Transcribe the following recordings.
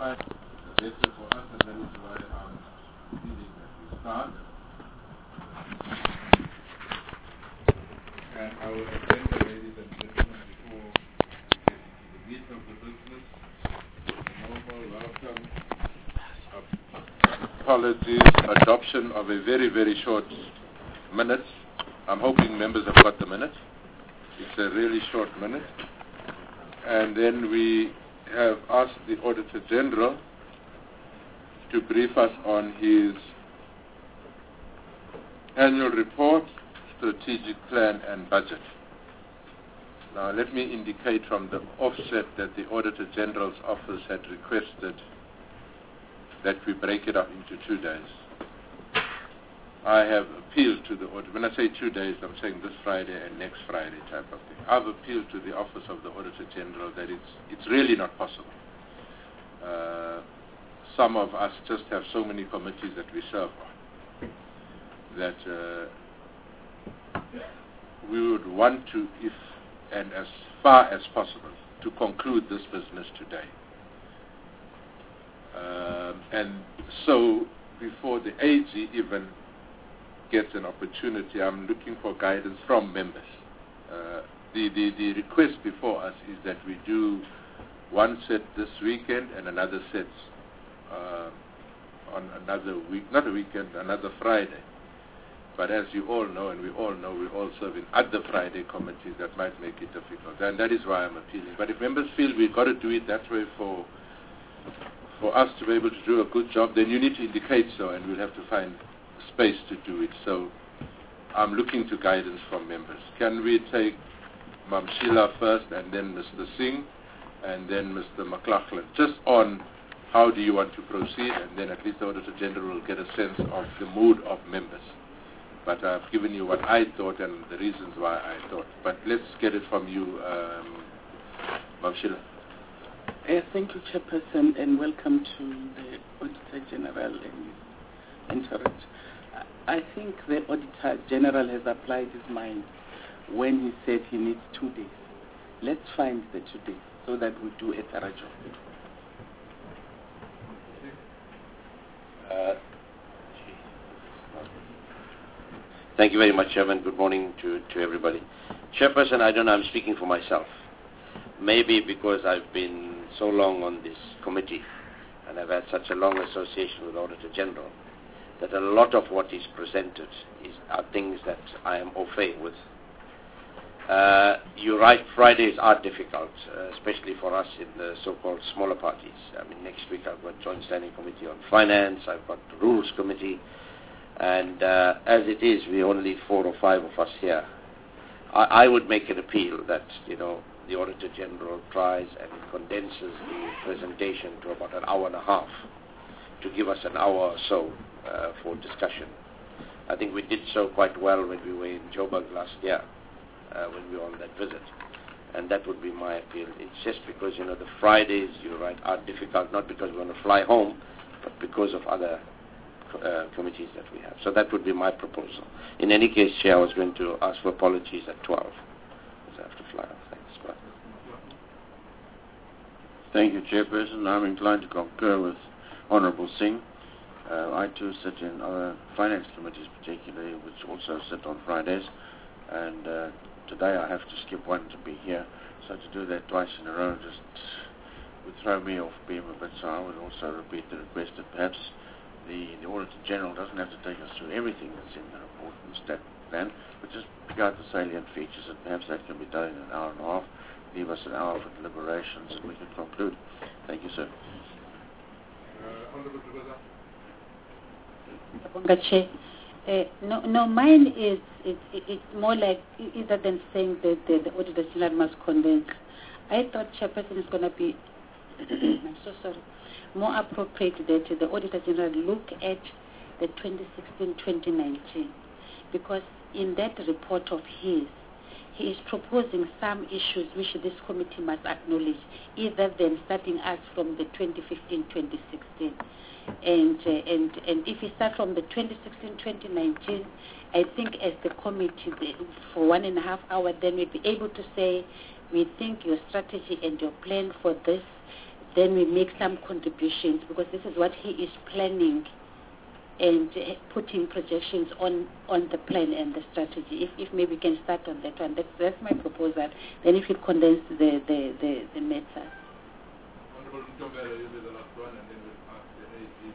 find better for us, and that is why I'm feeling that we start. And our agenda, ladies and gentlemen, before getting to the meat of the business, the normal welcome, apologies, adoption of a very, very short minute. I'm hoping members have got the minute. It's a really short minute. And then we have asked the Auditor General to brief us on his annual report, strategic plan and budget. Now let me indicate from the offset that the Auditor General's office had requested that we break it up into 2 days. I have appealed to the auditor. When I say 2 days, I'm saying this Friday and next Friday type of thing. I've appealed to the Office of the Auditor General that it's really not possible. Some of us just have so many committees that we serve on that we would want to, if and as far as possible, to conclude this business today. And so before the AG even gets an opportunity, I'm looking for guidance from members. The request before us is that we do one set this weekend and another set on another week, not a weekend, another Friday. But as you all know, and we all know, we all serve in other Friday committees that might make it difficult. And that is why I'm appealing. But if members feel we've got to do it that way for us to be able to do a good job, then you need to indicate so, and we'll have to find space to do it. So I'm looking to guidance from members. Can we take Mam Sheila first, and then Mr. Singh, and then Mr. McLaughlin, just on how do you want to proceed, and then at least the Auditor General will get a sense of the mood of members. But I've given you what I thought and the reasons why I thought. But let's get it from you, Mam Sheila. Thank you, Chairperson, and welcome to the Auditor General and entourage. I think the Auditor General has applied his mind when he said he needs 2 days. Let's find the 2 days so that we do a thorough job. Thank you very much, Chairman. Good morning to everybody. Chairperson, I don't know, I'm speaking for myself. Maybe because I've been so long on this committee and I've had such a long association with the Auditor General that a lot of what is presented are things that I am au fait with. You're right, Fridays are difficult, especially for us in the so-called smaller parties. I mean, next week I've got Joint Standing Committee on Finance, I've got the Rules Committee, and as it is, we're only 4 or 5 of us here. I would make an appeal that, the Auditor General tries and condenses the presentation to about an hour and a half to give us an hour or so for discussion. I think we did so quite well when we were in Joburg last year, when we were on that visit. And that would be my appeal. It's just because, the Fridays, you're right, are difficult, not because we want to fly home, but because of other committees that we have. So that would be my proposal. In any case, Chair, I was going to ask for apologies at 12. So I have to fly off. Thanks. Bye. Thank you, Chairperson. I'm inclined to concur with Honourable Singh. I too sit in other finance committees particularly, which also sit on Fridays. And today I have to skip one to be here. So to do that twice in a row just would throw me off beam a bit. So I would also repeat the request that perhaps the Auditor General doesn't have to take us through everything that's in the report and stat plan, but just pick out the salient features, and perhaps that can be done in an hour and a half, leave us an hour for deliberations, and we can conclude. Thank you, sir. Honorable Professor. No, mine is it's more like, either than saying that the Auditor General must condense. I thought Chairperson is going to be, I'm so sorry, more appropriate that the Auditor General look at the 2016-2019, because in that report of his, he is proposing some issues which this committee must acknowledge, either than starting us from the 2015-2016. And if we start from the 2016-2019, I think as the committee, for 1.5 hours, then we'll be able to say, we think your strategy and your plan for this then we make some contributions, because this is what he is planning and putting projections on the plan and the strategy. If maybe we can start on that one. That's my proposal. Then if you condense the matter. Honorable Ntombela, you'll be the last one, and then we'll ask the AG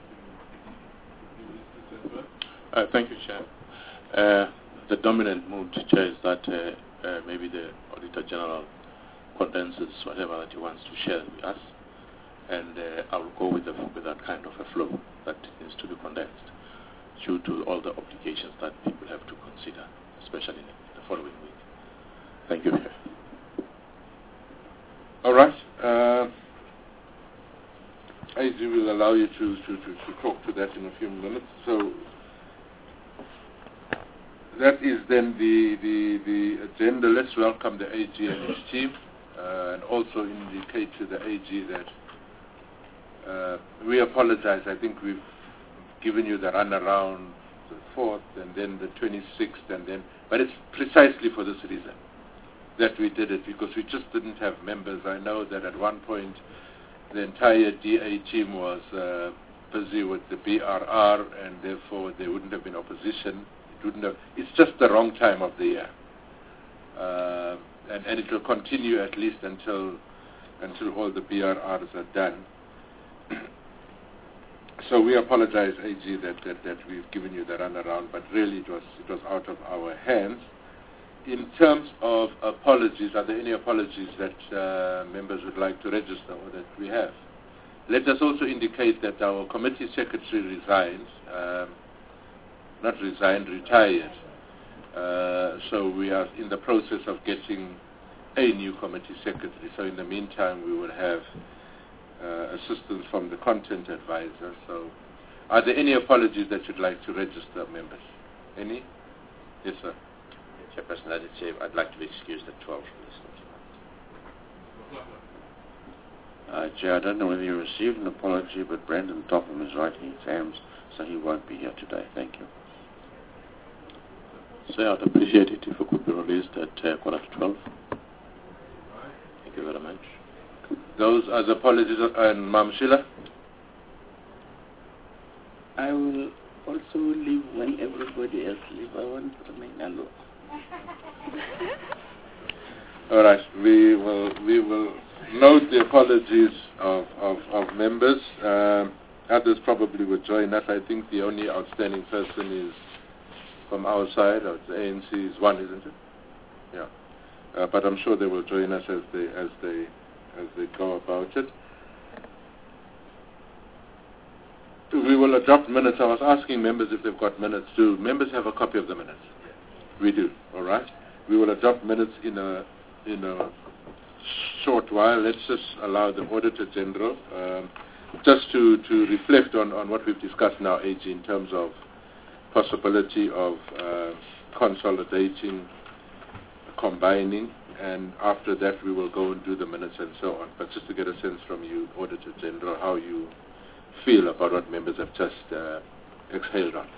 to give his as well. Thank you, Chair. The dominant mood, Chair, is that maybe the Auditor General condenses whatever that he wants to share with us, and I'll go with that kind of a flow that needs to be condensed due to all the obligations that people have to consider, especially in the following week. Thank you, Chair. All right. AG will allow you to talk to that in a few minutes. So that is then the agenda. Let's welcome the AG and his team, and also indicate to the AG that we apologize. I think we've given you the runaround, the 4th, and then the 26th, but it's precisely for this reason that we did it, because we just didn't have members. I know that at one point the entire DA team was busy with the BRR, and therefore there wouldn't have been opposition. It's just the wrong time of the year, and it will continue at least until all the BRRs are done. So we apologize, AG, that we've given you the runaround, but really it was out of our hands. In terms of apologies, are there any apologies that members would like to register or that we have? Let us also indicate that our committee secretary retired. So we are in the process of getting a new committee secretary. So in the meantime, we will have assistance from the content advisor. So are there any apologies that you'd like to register, members? Any? Yes, sir. Chairperson, I'd like to be excused at 12 from this. Chair, I don't know whether you received an apology, but Brandon Topham is writing exams, so he won't be here today. Thank you. So I'd appreciate it if it could be released at 12:15. Thank you very much. Those are the apologies. And Ma'am Sheila? I will also leave when everybody else leaves. I want to remain alone. All right. We will note the apologies of members. Others probably will join us. I think the only outstanding person is from our side, or the ANC is one, isn't it? Yeah. But I'm sure they will join us as they go about it. We will adopt minutes. I was asking members if they've got minutes. Do members have a copy of the minutes? We do. All right. We will adopt minutes in a short while. Let's just allow the Auditor General just to reflect on what we've discussed now, AG, in terms of possibility of consolidating, combining, and after that we will go and do the minutes and so on. But just to get a sense from you, Auditor General, how you feel about what members have just exhaled on.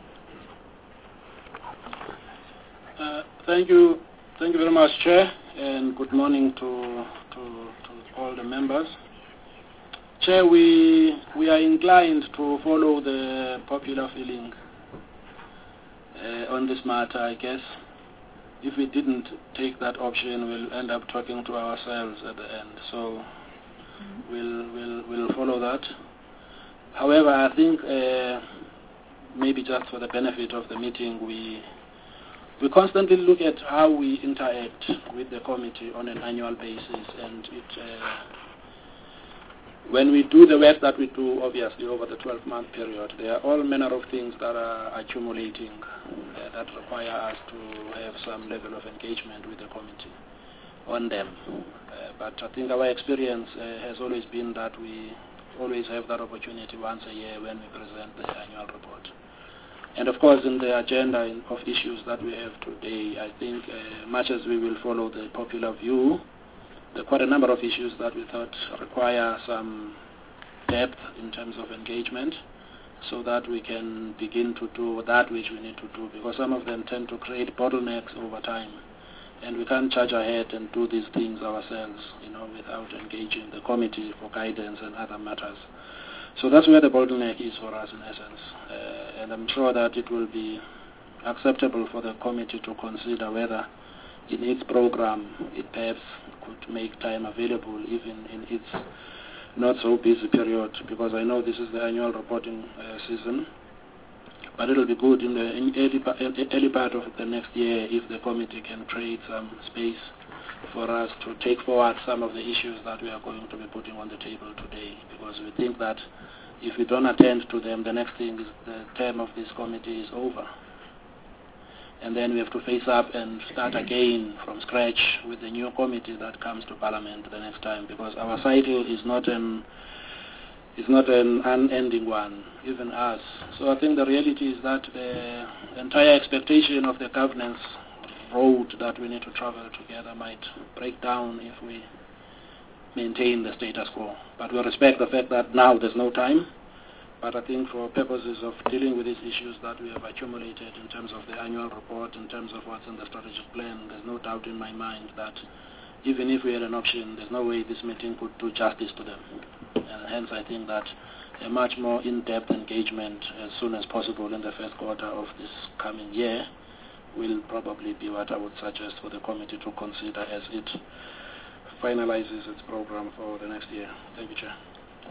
Thank you very much, Chair, and good morning to all the members. Chair, we are inclined to follow the popular feeling on this matter, I guess. If we didn't take that option, we'll end up talking to ourselves at the end. So we'll follow that. However, I think maybe just for the benefit of the meeting, we constantly look at how we interact with the committee on an annual basis, and when we do the work that we do, obviously over the 12-month period, there are all manner of things that are accumulating that require us to have some level of engagement with the committee on them. But I think our experience has always been that we always have that opportunity once a year when we present the annual report. And of course, in the agenda of issues that we have today, I think much as we will follow the popular view, there are quite a number of issues that we thought require some depth in terms of engagement, so that we can begin to do that which we need to do, because some of them tend to create bottlenecks over time. And we can't charge ahead and do these things ourselves, without engaging the committee for guidance and other matters. So that's where the bottleneck is for us in essence. And I'm sure that it will be acceptable for the committee to consider whether in its program it perhaps could make time available even in its not so busy period, because I know this is the annual reporting season. But it will be good in the early part of the next year if the committee can create some space for us to take forward some of the issues that we are going to be putting on the table today, because we think that if we don't attend to them, the next thing is the term of this committee is over. And then we have to face up and start again from scratch with the new committee that comes to Parliament the next time, because our cycle is not an unending one, even us. So I think the reality is that the entire expectation of the governance road that we need to travel together might break down if we maintain the status quo. But we respect the fact that now there's no time. But I think for purposes of dealing with these issues that we have accumulated in terms of the annual report, in terms of what's in the strategic plan, there's no doubt in my mind that even if we had an option, there's no way this meeting could do justice to them. And hence I think that a much more in-depth engagement as soon as possible in the first quarter of this coming year will probably be what I would suggest for the committee to consider as it finalizes its program for the next year. Thank you, Chair.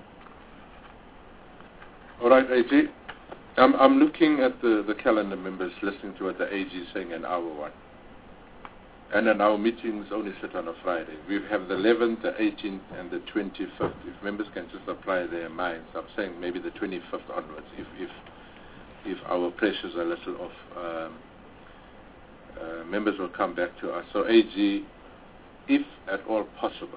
All right, AG. I'm looking at the calendar, members, listening to what the AG is saying, an hour one. And then our meetings only sit on a Friday. We have the 11th, the 18th, and the 25th. If members can just apply their minds, I'm saying maybe the 25th onwards, if our pressures are a little off. Members will come back to us. So AG, if at all possible,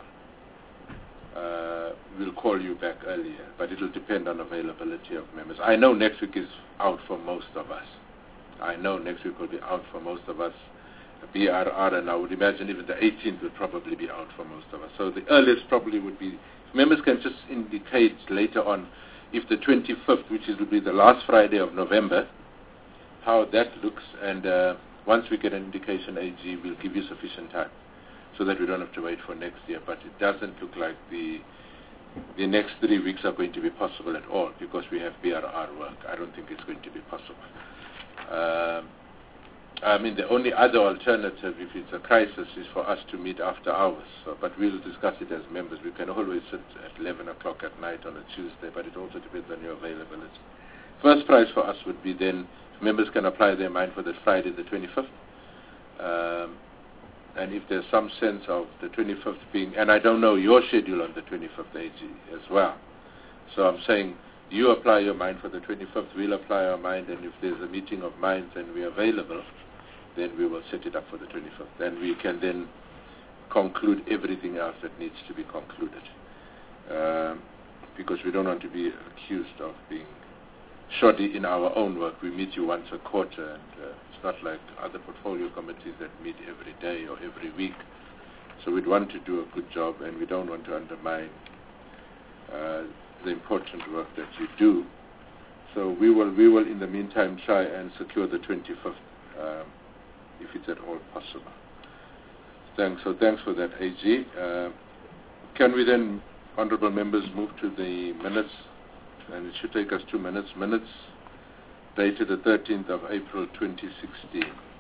we'll call you back earlier, but it will depend on availability of members. I know next week is out for most of us. I know next week will be out for most of us. BRR, and I would imagine even the 18th will probably be out for most of us. So the earliest probably would be, members can just indicate later on if the 25th, which will be the last Friday of November, how that looks, and once we get an indication, AG will give you sufficient time so that we don't have to wait for next year. But it doesn't look like the next 3 weeks are going to be possible at all, because we have BRR work. I don't think it's going to be possible. I mean, the only other alternative, if it's a crisis, is for us to meet after hours. But we'll discuss it as members. We can always sit at 11 o'clock at night on a Tuesday, but it also depends on your availability. First prize for us would be then, members can apply their mind for the Friday the 25th. And if there's some sense of the 25th being, and I don't know your schedule on the 25th, AG, as well. So I'm saying, you apply your mind for the 25th, we'll apply our mind, and if there's a meeting of minds and we're available, then we will set it up for the 25th. And we can then conclude everything else that needs to be concluded. Because we don't want to be accused of being shoddy in our own work. We meet you once a quarter, and it's not like other portfolio committees that meet every day or every week. So we'd want to do a good job, and we don't want to undermine the important work that you do. So we will in the meantime try and secure the 25th if it's at all possible. Thanks. So thanks for that, AG. Can we then, honourable members, move to the minutes? And it should take us 2 minutes. Minutes dated the 13th of April 2016.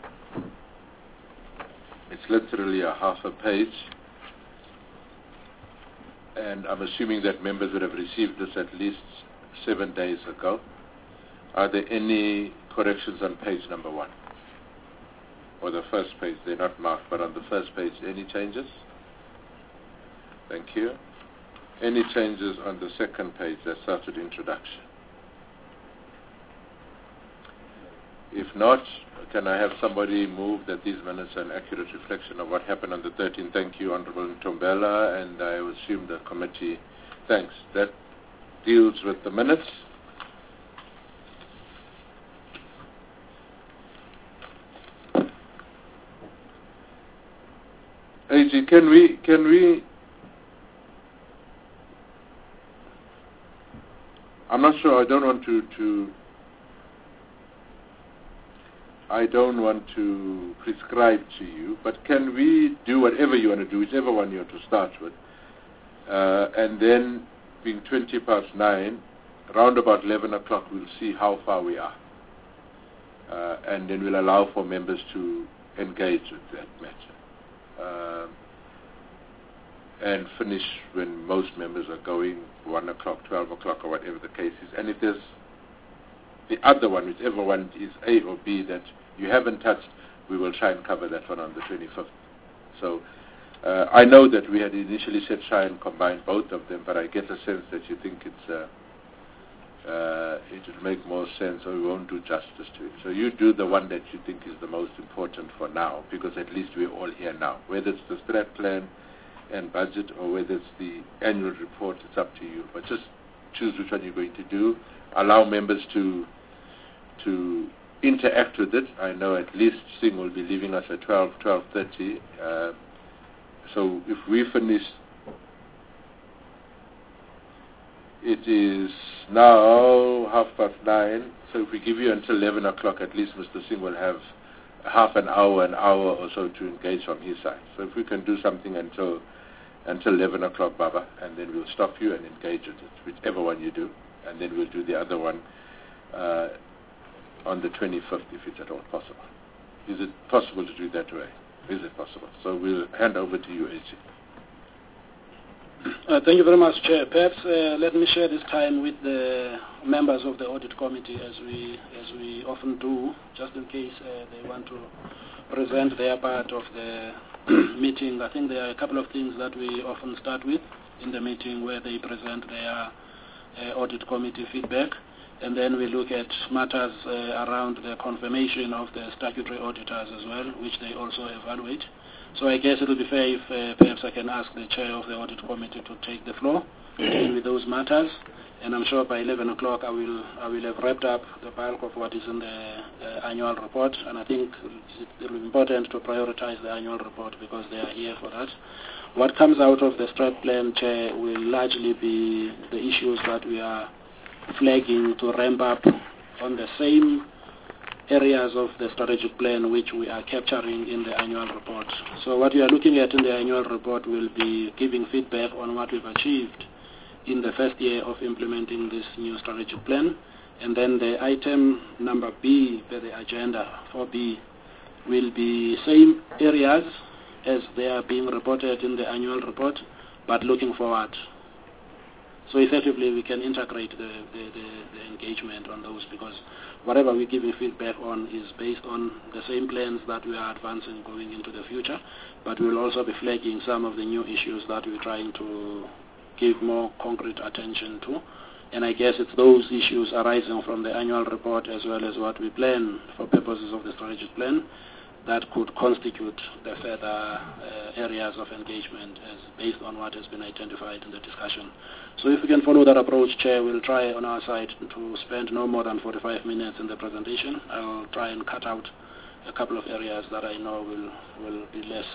It's literally a half a page. And I'm assuming that members would have received this at least 7 days ago. Are there any corrections on page number 1? Or the first page? They're not marked, but on the first page, any changes? Thank you. Any changes on the second page that starts with introduction? If not, can I have somebody move that these minutes are an accurate reflection of what happened on the 13th? Thank you, Honourable Ntombela, and I assume the committee. Thanks. That deals with the minutes. AG, can we? I'm not sure. I don't want to I don't want to prescribe to you, but can we do whatever you want to do, whichever one you want to start with, and then being 9:20, round about 11 o'clock, we'll see how far we are. And then we'll allow for members to engage with that matter. And finish when most members are going, 1 o'clock, 12 o'clock, or whatever the case is. And if there's the other one, whichever one is A or B that you haven't touched, we will try and cover that one on the 25th. So I know that we had initially said try and combine both of them, but I get a sense that you think it will make more sense, or we won't do justice to it. So you do the one that you think is the most important for now, because at least we're all here now. Whether it's the strat plan and budget, or whether it's the annual report, it's up to you. But just choose which one you're going to do. Allow members to interact with it. I know at least Singh will be leaving us at 12:30. So if we finish, it is now 9:30. So if we give you until 11 o'clock, at least Mr. Singh will have half an hour or so to engage from his side. So if we can do something until 11 o'clock, Baba, and then we'll stop you and engage with it, whichever one you do, and then we'll do the other one on the 25th, if it's at all possible. Is it possible to do it that way? Is it possible? So we'll hand over to you, A.G. Thank you very much, Chair. Perhaps let me share this time with the members of the Audit Committee, as we often do, just in case they want to present their part of the meeting. I think there are a couple of things that we often start with in the meeting, where they present their Audit Committee feedback, and then we look at matters around the confirmation of the statutory auditors as well, which they also evaluate. So I guess it will be fair if perhaps I can ask the Chair of the Audit Committee to take the floor with those matters. And I'm sure by 11 o'clock I will have wrapped up the bulk of what is in the annual report. And I think it will be important to prioritize the annual report, because they are here for that. What comes out of the strat plan, Chair, will largely be the issues that we are flagging to ramp up on the same areas of the strategic plan which we are capturing in the annual report. So what we are looking at in the annual report will be giving feedback on what we've achieved in the first year of implementing this new strategic plan. And then the item number B, the agenda 4B, will be same areas as they are being reported in the annual report, but looking forward. So effectively we can integrate the engagement on those, because whatever we're giving feedback on is based on the same plans that we are advancing going into the future, but we'll also be flagging some of the new issues that we're trying to give more concrete attention to. And I guess it's those issues arising from the annual report, as well as what we plan for purposes of the strategic plan, that could constitute the further areas of engagement as based on what has been identified in the discussion. So if we can follow that approach, Chair, we'll try on our side to spend no more than 45 minutes in the presentation. I'll try and cut out a couple of areas that I know will be less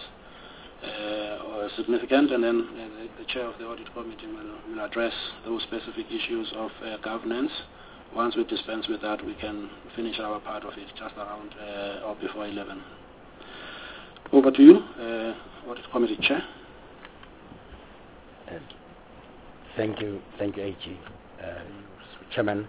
significant, and then the Chair of the Audit Committee will address those specific issues of governance. Once we dispense with that, we can finish our part of it just around or before 11. Over to you, Audit Committee Chair. Thank you, A.G. Chairman.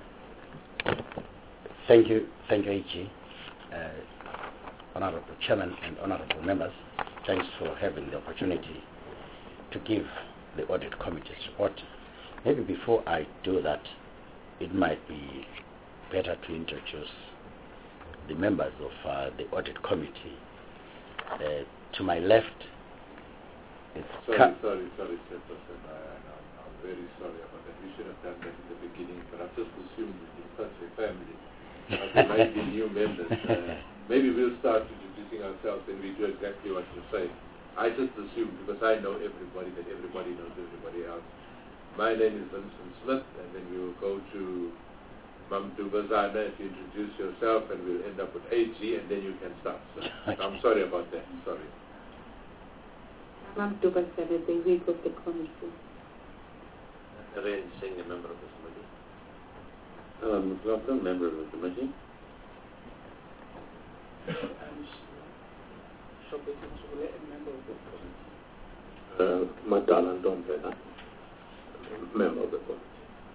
Thank you, A.G. Honorable Chairman and honorable members. Thanks for having the opportunity to give the Audit Committee's report. Maybe before I do that, it might be better to introduce the members of the Audit Committee. To my left, it's Sorry, Chairperson. I'm very sorry about that. We should have done that in the beginning, but I've just assumed it's such a family. There might be new members. Maybe we'll start introducing ourselves and we do exactly what you're saying. I just assumed, because I know everybody, that everybody knows everybody else. My name is Vincent Smith, and then we will go to Mamdubazana if you introduce yourself, and we'll end up with AG, and then you can start. So I'm sorry about that. Sorry. Mamdubazana, the week of the committee. Ray Singh, a member of this committee. McLaughlin, member of the committee. Madala Ndombela, member of the committee.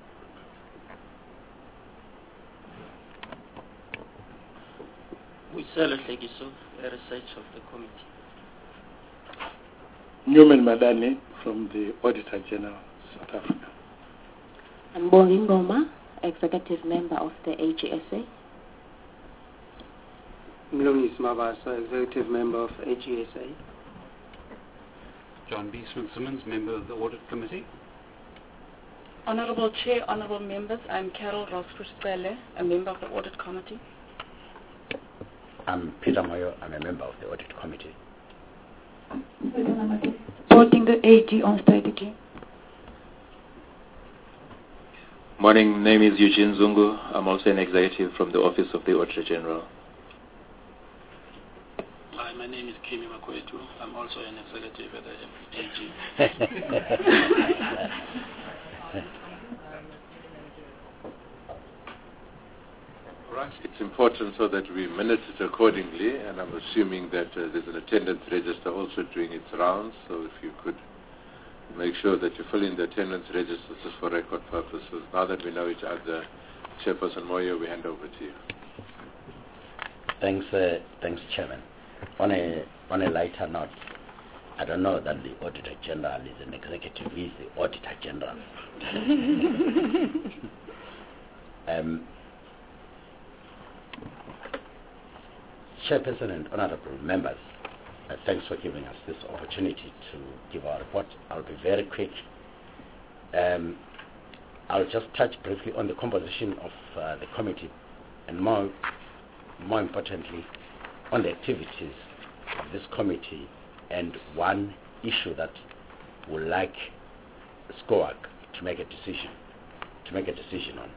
Wisela Hlegiso, a research of the committee. Newman Madani from the Auditor General, South Africa. I'm Bongi Ngoma, Executive Member of the AGSA. Mlungisi Mabasa, Executive Member of AGSA. John B. Smith-Simmons, Member of the Audit Committee. Honorable Chair, Honorable Members, I'm Carol Ross-Criswelle, a Member of the Audit Committee. I'm Peter Moyo, I'm a Member of the Audit Committee. Supporting the AG on strategy. Morning, name is Eugene Zungu. I'm also an executive from the Office of the Auditor General. Hi, my name is Kimi Makwetu. I'm also an executive at the AG. Right. It's important so that we minute it accordingly, and I'm assuming that there's an attendance register also doing its rounds, so if you could make sure that you fill in the attendance register just for record purposes. Now that we know each other, Chairperson Moyo, we hand over to you. Thanks, Chairman. On a lighter note, I don't know that the Auditor General is an executive. He's the Auditor General. Chairperson and honorable members, thanks for giving us this opportunity to give our report. I'll be very quick. I'll just touch briefly on the composition of the committee, and more importantly, on the activities of this committee, and one issue that we'd like SCOAG to make a decision on.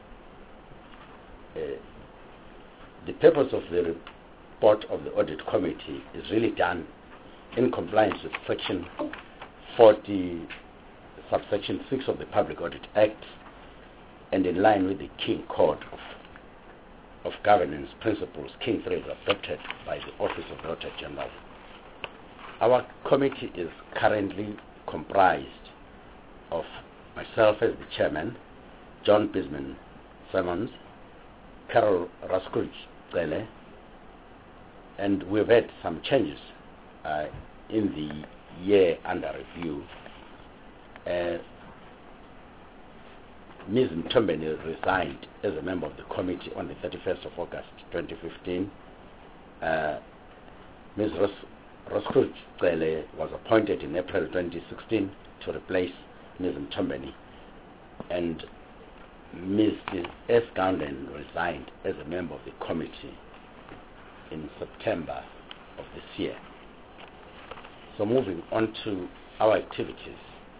The purpose of the report of the audit committee is really done in compliance with section 40 subsection 6 of the Public Audit Act, and in line with the King Code of Governance Principles, King 3, adopted by the Office of the Auditor General. Our committee is currently comprised of myself as the chairman, John Bisman Simmons, Carol Ross-Criswelle, and we've had some changes in the year under review. Ms. Mtombeni resigned as a member of the committee on the 31st of August 2015. Ms. Ross-Criswelle was appointed in April 2016 to replace Ms. Mtombeni, and Ms. S. Gounden resigned as a member of the committee in September of this year. So moving on to our activities.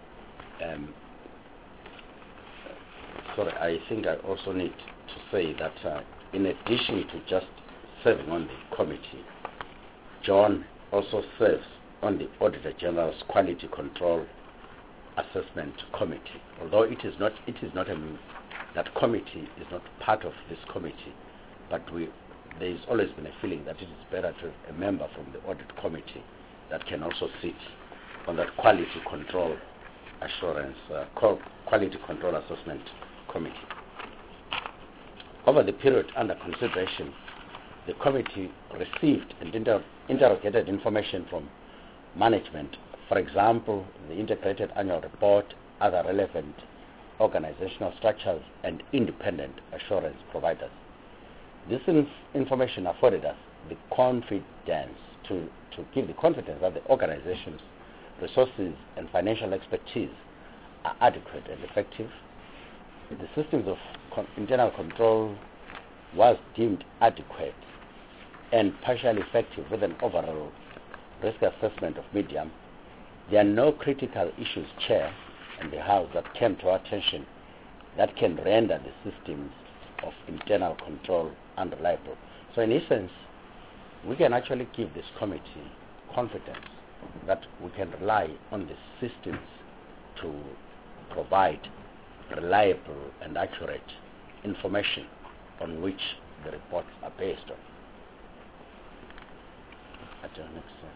I think I also need to say that in addition to just serving on the committee, John also serves on the Auditor General's Quality Control Assessment Committee. Although that committee is not part of this committee, but there has always been a feeling that it is better to have a member from the Audit Committee that can also sit on that Quality Control Assurance, Quality Control Assessment Committee. Over the period under consideration, the committee received and interrogated information from management, for example, the Integrated Annual Report, other relevant organizational structures, and independent assurance providers. This information afforded us the confidence to give the confidence that the organization's resources and financial expertise are adequate and effective. The systems of internal control was deemed adequate and partially effective with an overall risk assessment of medium. There are no critical issues, Chair, and the House that came to our attention that can render the systems of internal control unreliable. So in essence, we can actually give this committee confidence that we can rely on the systems to provide reliable and accurate information on which the reports are based on. Next slide.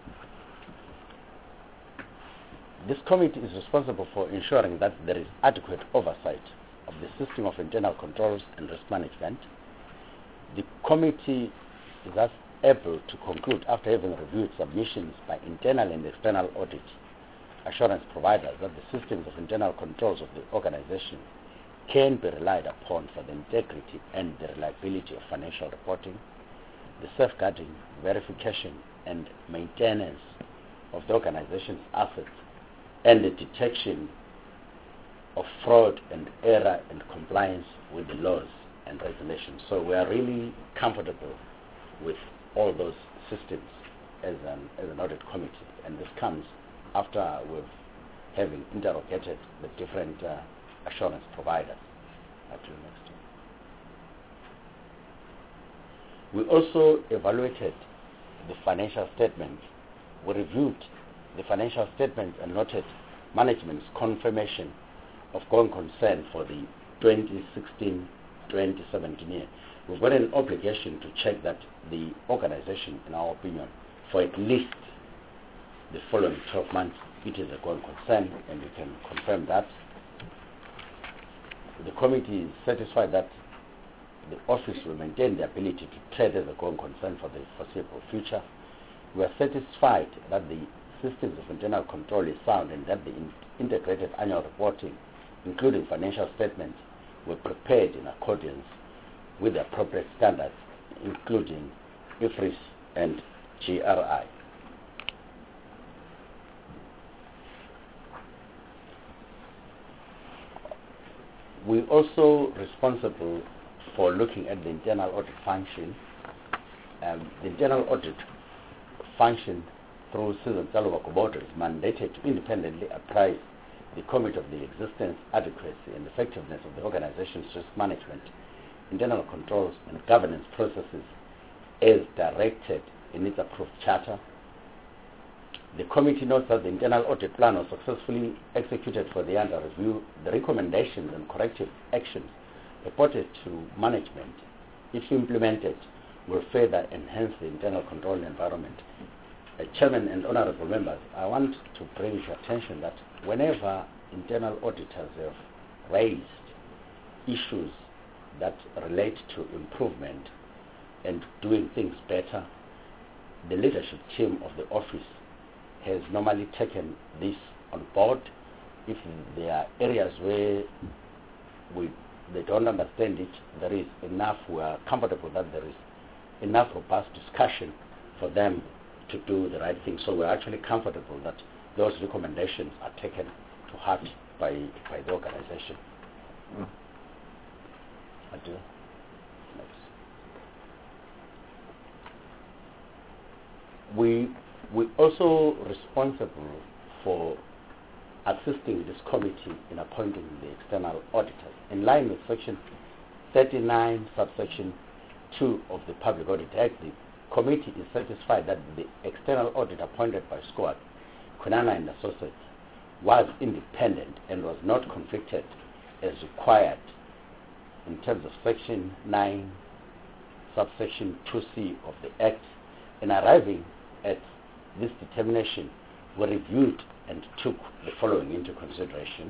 This committee is responsible for ensuring that there is adequate oversight of the system of internal controls and risk management. The committee is thus able to conclude, after having reviewed submissions by internal and external audit assurance providers, that the systems of internal controls of the organization can be relied upon for the integrity and the reliability of financial reporting, the safeguarding, verification, and maintenance of the organization's assets, and the detection of fraud and error and compliance with the laws and regulations. So we are really comfortable with all those systems as an audit committee, and this comes after we've having interrogated the different assurance providers. Next. We also evaluated the financial statements. We reviewed the financial statements and noted management's confirmation of going concern for the 2016-2017 year. We've got an obligation to check that the organization, in our opinion, for at least the following 12 months, it is a going concern, and we can confirm that. The committee is satisfied that the office will maintain the ability to trade as a going concern for the foreseeable future. We are satisfied that the systems of internal control is sound, and that the integrated annual reporting, including financial statements, were prepared in accordance with the appropriate standards, including IFRS and GRI. We're also responsible for looking at the internal audit function. The internal audit function through Susan Salova Kubota is mandated to independently apprise the committee of the existence, adequacy, and effectiveness of the organization's risk management, internal controls, and governance processes as directed in its approved charter. The committee notes that the internal audit plan was successfully executed for the under review. The recommendations and corrective actions reported to management, if implemented, will further enhance the internal control environment. Chairman and honorable members, I want to bring to attention that whenever internal auditors have raised issues that relate to improvement and doing things better, the leadership team of the office has normally taken this on board. If there are areas where they don't understand it, there is enough, we are comfortable that there is enough robust discussion for them to do the right thing. So we're actually comfortable that those recommendations are taken to heart by the organization. Next. We're also responsible for assisting this committee in appointing the external auditors. In line with Section 39, subsection 2 of the Public Audit Act, the committee is satisfied that the external audit appointed by SCOAC, Kwinana and Associates, was independent and was not conflicted as required in terms of Section 9, subsection 2C of the Act. In arriving at this determination, we reviewed and took the following into consideration.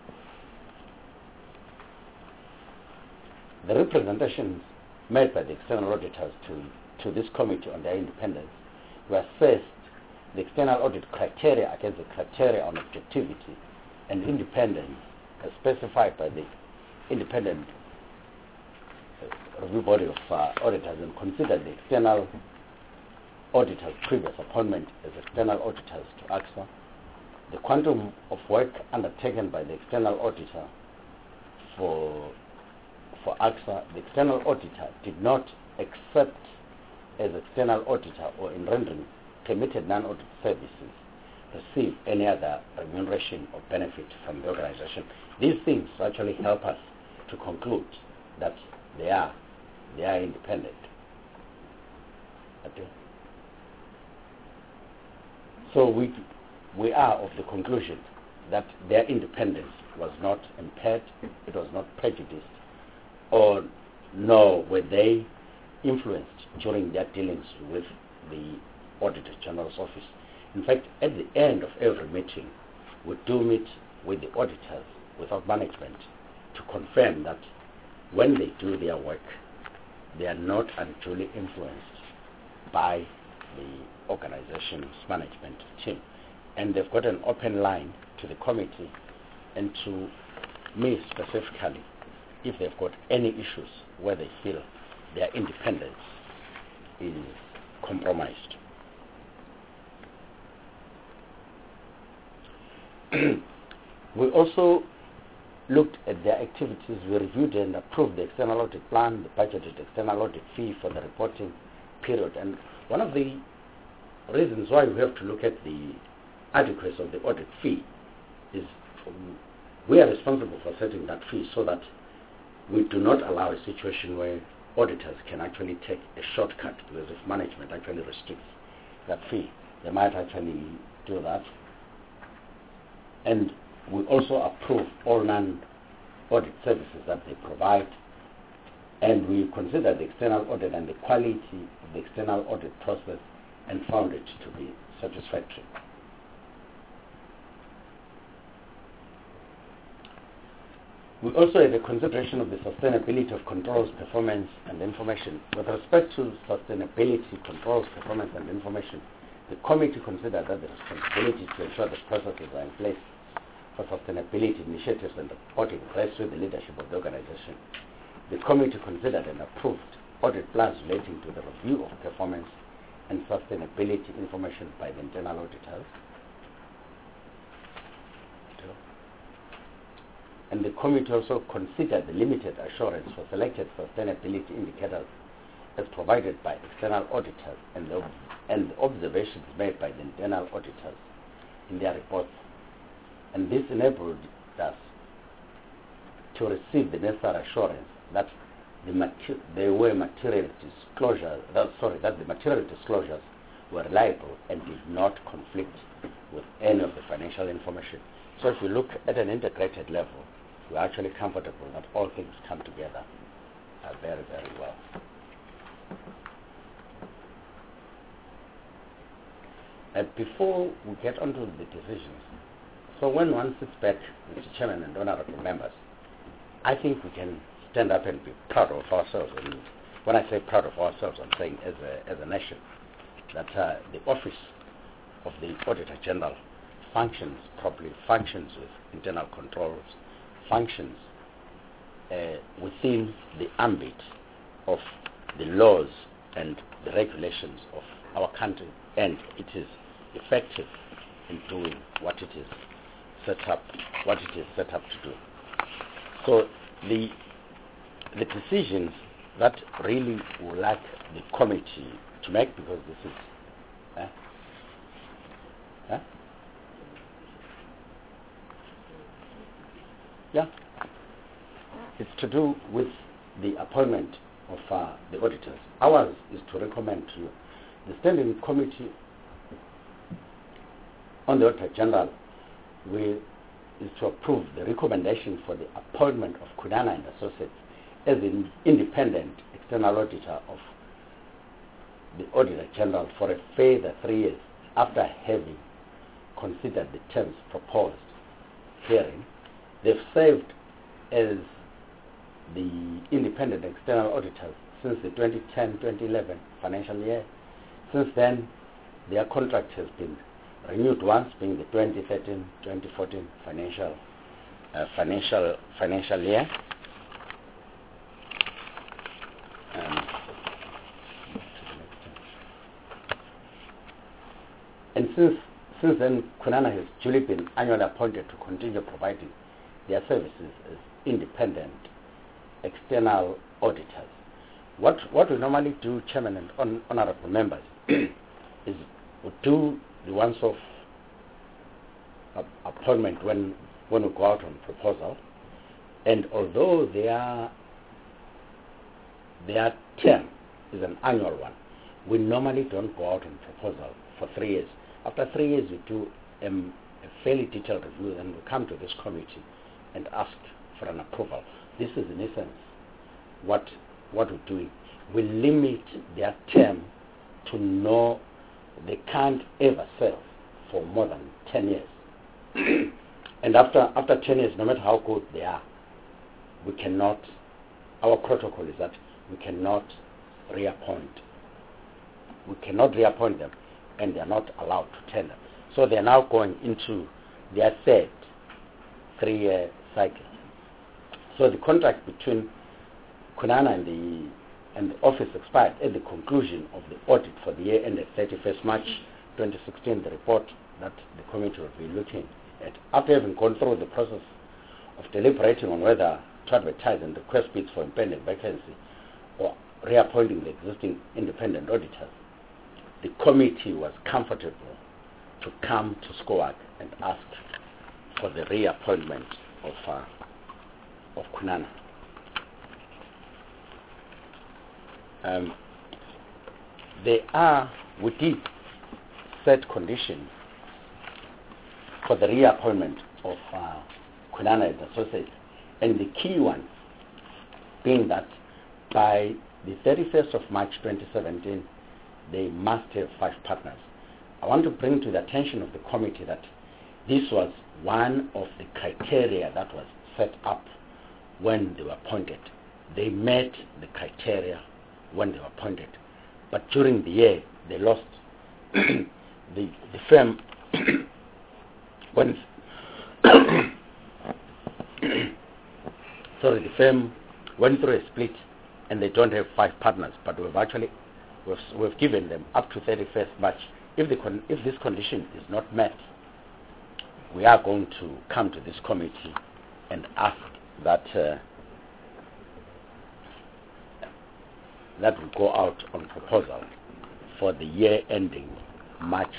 The representations made by the external auditors to this committee on their independence were assessed the external audit criteria against the criteria on objectivity and independence as specified by the independent review body of auditors, and considered the external auditors' previous appointment as external auditors to AXA. The quantum of work undertaken by the external auditor for AXA, the external auditor did not accept as external auditor or in rendering permitted non-audit services receive any other remuneration or benefit from the organization. These things actually help us to conclude that they are independent. Okay. So we are of the conclusion that their independence was not impaired, it was not prejudiced, nor were they influenced during their dealings with the Auditor General's office. In fact, at the end of every meeting, we do meet with the auditors without management to confirm that when they do their work, they are not unduly influenced by the organization's management team. And they've got an open line to the committee and to me specifically if they've got any issues where they feel their independence is compromised. We also looked at their activities. We reviewed and approved the external audit plan, the budgeted external audit fee for the reporting period. And one of the reasons why we have to look at the adequacy of the audit fee is we are responsible for setting that fee so that we do not allow a situation where auditors can actually take a shortcut, because if management actually restricts that fee, they might actually do that. And we also approve all non-audit services that they provide, and we consider the external audit and the quality of the external audit process and found it to be satisfactory. We also have a consideration of the sustainability of controls, performance, and information. With respect to sustainability, controls, performance, and information, the committee considered that the responsibility to ensure the processes are in place for sustainability initiatives and reporting rests with the leadership of the organization. The committee considered and approved audit plans relating to the review of performance and sustainability information by the internal auditors. And the committee also considered the limited assurance for selected sustainability indicators as provided by external auditors and the observations made by the internal auditors in their reports. And this enabled us to receive the necessary assurance that the material disclosures were reliable and did not conflict with any of the financial information. So if we look at an integrated level, we're actually comfortable that all things come together very, very well. Before we get onto the decisions, so when one sits back, Mr. Chairman and honorable members, I think we can stand up and be proud of ourselves. And when I say proud of ourselves, I'm saying as a nation, that the office of the Auditor General functions properly, functions with internal controls, functions within the ambit of the laws and the regulations of our country, and it is effective in doing what it is set up to do. So the decisions that really would like the committee to make, because this is it's to do with the appointment of the auditors. Ours is to recommend to you. The Standing Committee on the Auditor General is to approve the recommendation for the appointment of Kunana and Associates as an independent external auditor of the Auditor General for a further 3 years after having considered the terms proposed herein. They've served as the independent external auditors since the 2010-2011 financial year. Since then, their contract has been renewed once, being the 2013-2014 financial year. And since then, Kunana has duly been annually appointed to continue providing their services as independent external auditors. What we normally do, Chairman and honorable members, is we do the once-off appointment when we go out on proposal, and although their term is an annual one, we normally don't go out on proposal for 3 years. After 3 years, we do a fairly detailed review, and we come to this committee and ask for an approval. This is in essence what we're doing. We limit their term to no they can't ever serve for more than 10 years. And after 10 years, no matter how good they are, we cannot, our protocol is that we cannot reappoint. We cannot reappoint them, and they are not allowed to tender. So they are now going into their third 3-year cycle. So the contract between Kwinana and the office expired at the conclusion of the audit for the year ended 31st March 2016, the report that the committee will be looking at. After having gone through the process of deliberating on whether to advertise and request bids for impending vacancy or reappointing the existing independent auditors, the committee was comfortable to come to SCOAG and ask for the reappointment of Kwinana. We did set conditions for the reappointment of Kwinana and Associates, and the key one being that by the 31st of March 2017, they must have 5 partners. I want to bring to the attention of the committee that this was one of the criteria that was set up when they were appointed. They met the criteria when they were appointed, but during the year they lost. the firm went the firm went through a split, and they don't have 5 partners, but we've given them up to 31st March. If this condition is not met, we are going to come to this committee and ask that that will go out on proposal for the year ending March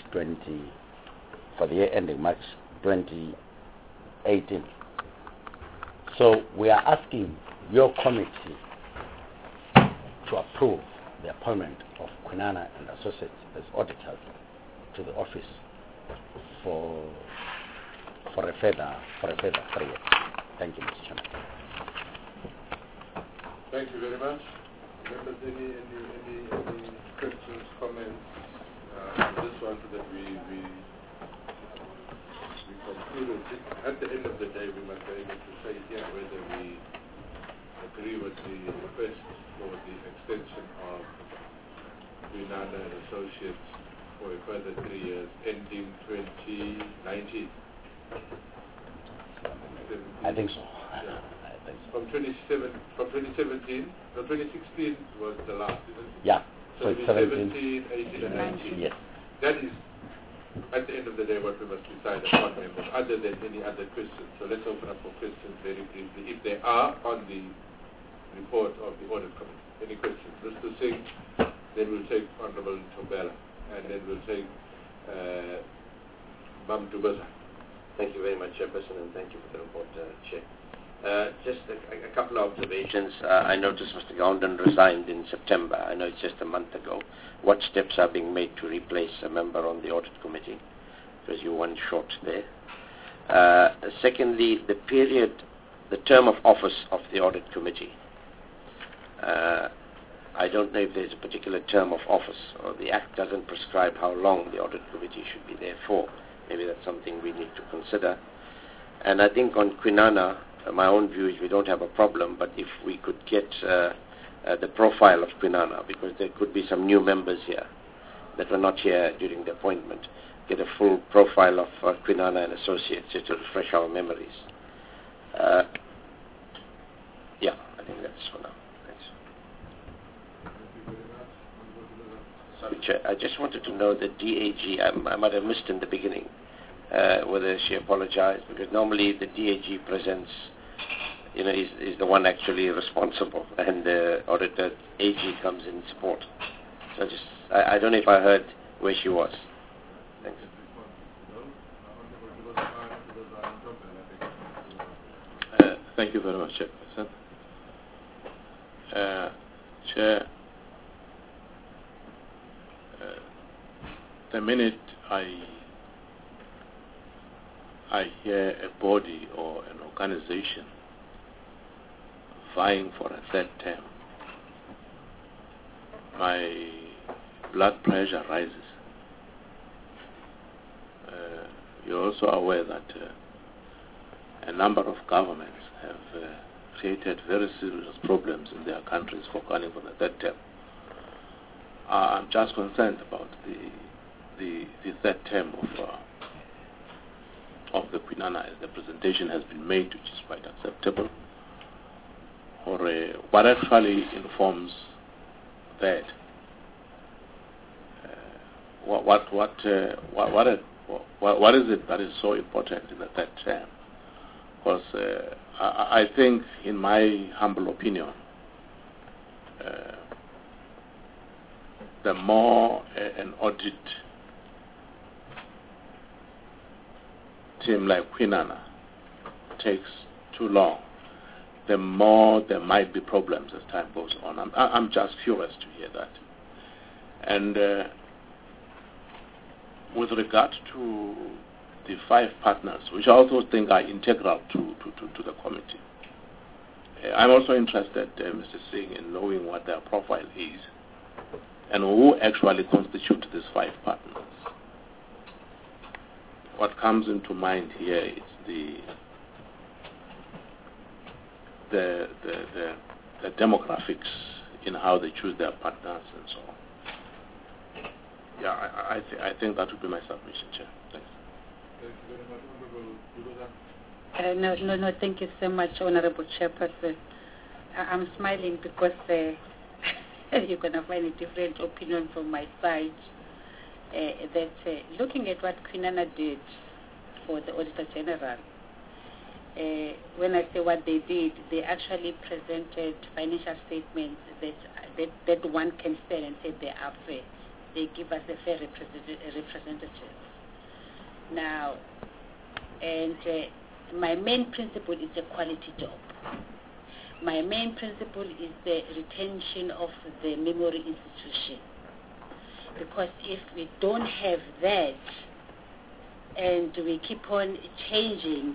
2018. So we are asking your committee to approve the appointment of Kwinana and Associates as auditors to the office for a further 3 years. Thank you, Mr. Chairman. Thank you very much. Members, any questions, comments on this one so that we conclude it? At the end of the day, we must be able to say here whether we agree with the request for the extension of Kwinana and Associates for a further 3 years, ending 2019. I think so. Yeah. From 2017, no, 2016 was the last, isn't it? Yeah. So 2017, 18, and 19. Yes. That is, at the end of the day, what we must decide upon, members, other than any other questions. So let's open up for questions very briefly, if they are on the report of the audit committee. Any questions? Mr. Singh, then we'll take Honorable Tobela, and then we'll take Mam Dubaza. Thank you very much, Chairperson, and thank you for the report, Chair. Just a couple of observations. I noticed Mr. Gounden resigned in September. I know it's just a month ago. What steps are being made to replace a member on the audit committee? Because you're one short there. Secondly, the term of office of the audit committee. I don't know if there's a particular term of office, or the Act doesn't prescribe how long the audit committee should be there for. Maybe that's something we need to consider. And I think on Kwinana, my own view is we don't have a problem, but if we could get the profile of Kwinana, because there could be some new members here that were not here during the appointment, get a full profile of Kwinana and Associates just to refresh our memories. Yeah, I think that's for now. Thanks. Sorry, Chair, I just wanted to know the DAG, I might have missed in the beginning, whether she apologized, because normally the DAG presents, is the one actually responsible, and the auditor AG comes in support. So I don't know if I heard where she was. Thanks. Thank you very much, Chairperson. Chair, the minute I hear a body or an organization vying for a third term, my blood pressure rises. you're also aware that a number of governments have created very serious problems in their countries for running for the third term. I'm just concerned about the third term of the Queen Ana, as the presentation has been made, which is quite acceptable. Or what actually informs that? What is it that is so important in the third term? Because I think, in my humble opinion, the more an audit team like Queen Ana takes too long, the more there might be problems as time goes on. I'm just curious to hear that. And with regard to the 5 partners, which I also think are integral to the committee, I'm also interested, Mr. Singh, in knowing what their profile is and who actually constitute these 5 partners. What comes into mind here is the demographics in how they choose their partners and so on. Yeah, I think that would be my submission, Chair. Thanks. No, thank you so much, Honorable Chairperson. I'm smiling because you're going to find a different opinion from my side. That looking at what Queen Ana did for the Auditor General, when I say what they did, they actually presented financial statements that one can stand and say they are fair. They give us a fair representative. Now, and my main principle is a quality job. My main principle is the retention of the memory institution. Because if we don't have that and we keep on changing,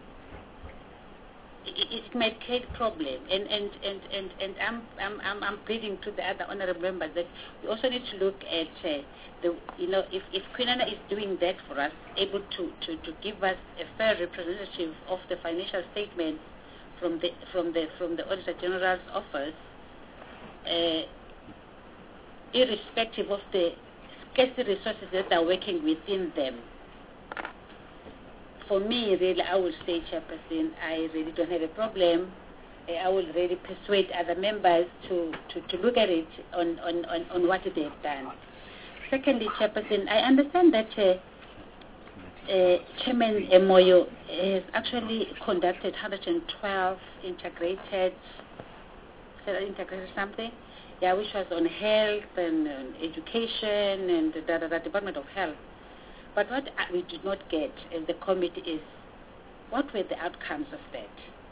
it might create problem. And I'm pleading to the other honorable members that we also need to look at if Queen Ana is doing that for us, able to give us a fair representative of the financial statement from the Auditor General's office, irrespective of the scarce resources that are working within them. For me, really, I would say, Chairperson, I really don't have a problem. I will really persuade other members to look at it on what they have done. Secondly, Chairperson, I understand that Chairman Moyo has actually conducted 112 integrated something, which was on health and education and the Department of Health. But what we did not get as the committee is what were the outcomes of that?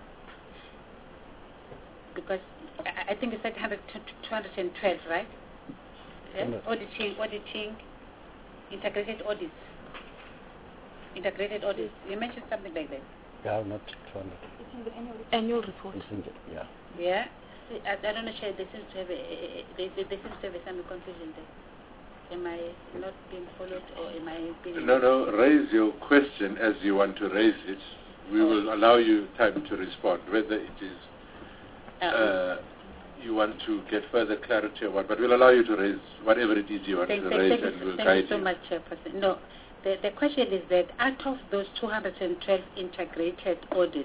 Because I think you said 212, right? Yeah? Auditing, integrated audits. Integrated audits. You mentioned something like that. Yeah, not 200. It's in the annual report. Yeah. Yeah. See, I don't know, Chair. There seems to have some confusion there. Am I not being followed, or am I being... No, raise your question as you want to raise it. We will allow you time to respond, whether it is you want to get further clarity or what, but we'll allow you to raise whatever it is you want to raise, and we'll guide you. Thank you so much, Chairperson. No, the question is that out of those 212 integrated audits,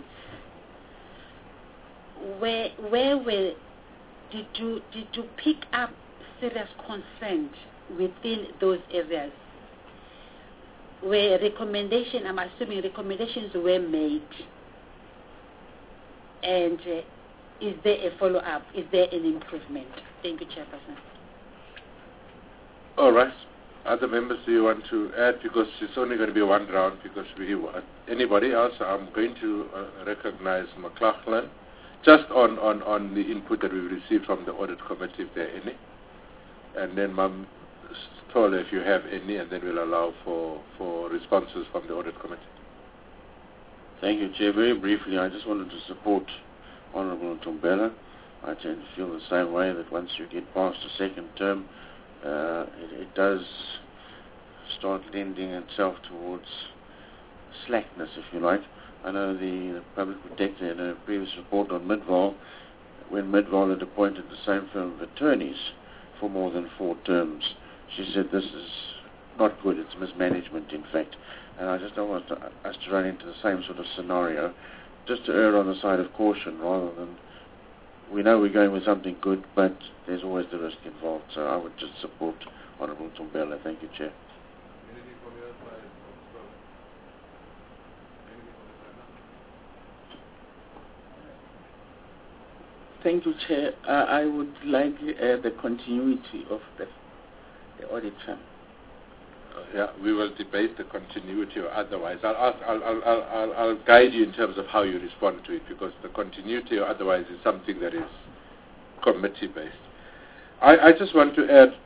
did you pick up serious concerns within those areas where I'm assuming recommendations were made, and is there a follow-up? Is there an improvement? Thank you, Chairperson. All right. Other members, do you want to add? Because it's only going to be one round, because we want anybody else. I'm going to recognize McLaughlin just on the input that we've received from the audit committee, if there are any. And then Mam Stolle, if you have any, and then we'll allow for responses from the audit committee. Thank you, Chair. Very briefly, I just wanted to support Honourable Ntombela. I tend to feel the same way, that once you get past the second term, it does start lending itself towards slackness, if you like. I know the Public Protector in a previous report on Midval, when Midval had appointed the same firm of attorneys for more than 4 terms, she said this is not good, it's mismanagement in fact. And I just don't want us to run into the same sort of scenario, just to err on the side of caution rather than, we know we're going with something good, but there's always the risk involved. So I would just support Honourable Tombela. Thank you, Chair. Thank you, Chair. I would like the continuity of the audit firm. Yeah, we will debate the continuity or otherwise. I'll guide you in terms of how you respond to it, because the continuity or otherwise is something that is committee-based. I just want to add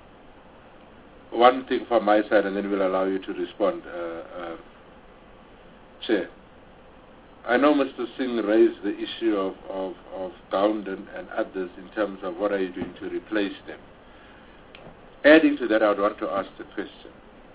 one thing from my side, and then we'll allow you to respond, Chair. I know Mr. Singh raised the issue of Gounden and others in terms of what are you doing to replace them. Adding to that, I would want to ask the question.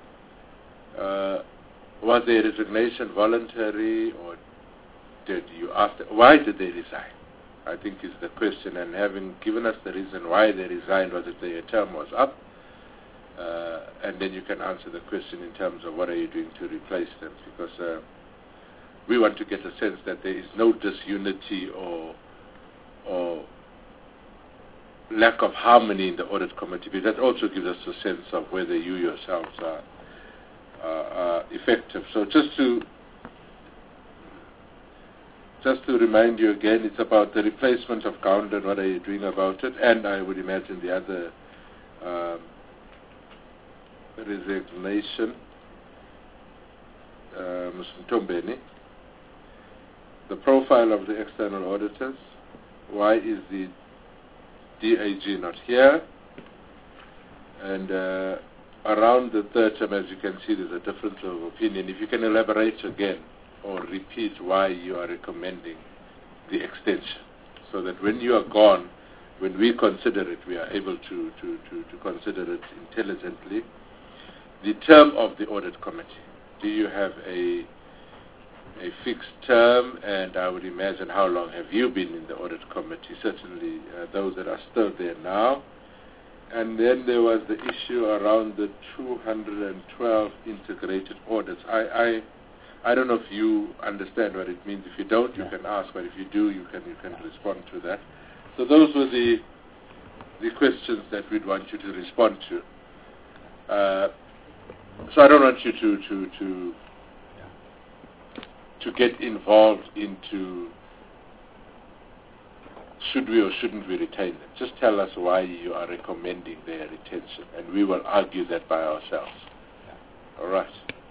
Was their resignation voluntary, or did you ask them, why did they resign? I think is the question, and having given us the reason why they resigned, was it their term was up, and then you can answer the question in terms of what are you doing to replace them, because we want to get a sense that there is no disunity or lack of harmony in the audit committee, because that also gives us a sense of whether you yourselves are effective. So just to remind you again, it's about the replacement of Gounden, what are you doing about it, and I would imagine the other resignation, Mr. Ntombeni, the profile of the external auditors, why is the DAG not here, and around the third term, as you can see, there's a difference of opinion. If you can elaborate again or repeat why you are recommending the extension, so that when you are gone, when we consider it, we are able to consider it intelligently. The term of the audit committee, do you have a fixed term? And I would imagine, how long have you been in the audit committee? Certainly those that are still there now. And then there was the issue around the 212 integrated audits. I don't know if you understand what it means. If you don't, you can ask, but if you do, you can respond to that. So those were the questions that we'd want you to respond to. So I don't want you to get involved into should we or shouldn't we retain them. Just tell us why you are recommending their retention, and we will argue that by ourselves. All right.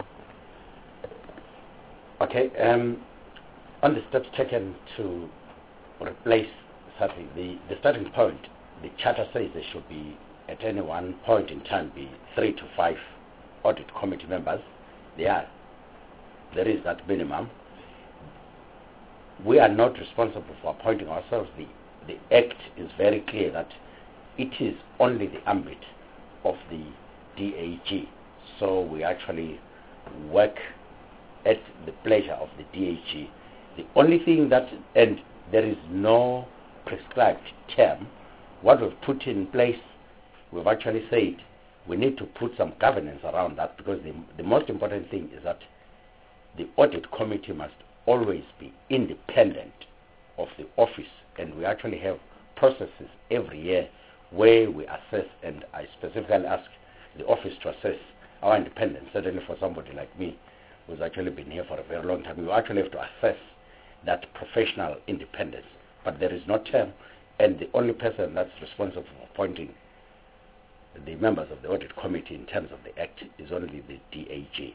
Okay. On the steps taken to replace something, the starting point, the charter says there should be, at any one point in time, be 3 to 5 audit committee members. There is that minimum. We are not responsible for appointing ourselves. The Act is very clear that it is only the ambit of the DAG. So we actually work at the pleasure of the DAG. The only thing that, and there is no prescribed term, what we've put in place, we've actually said we need to put some governance around that, because the most important thing is that the audit committee must always be independent of the office, and we actually have processes every year where we assess, and I specifically ask the office to assess our independence. Certainly for somebody like me who's actually been here for a very long time, you actually have to assess that professional independence, but there is no term, and the only person that's responsible for appointing the members of the audit committee in terms of the Act is only the DAG.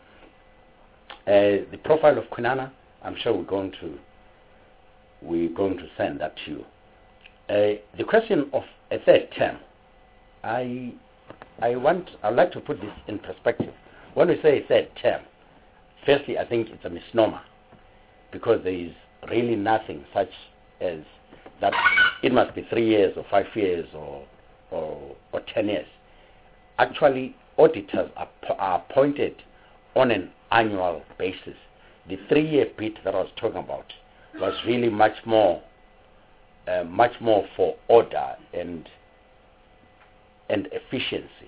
The profile of Kwinana, I'm sure we're going to send that to you. The question of a third term, I'd like to put this in perspective. When we say a third term, firstly, I think it's a misnomer, because there is really nothing such as that it must be 3 years or 5 years or 10 years. Actually, auditors are appointed on an annual basis. The 3-year bit that I was talking about was really much more for order and efficiency.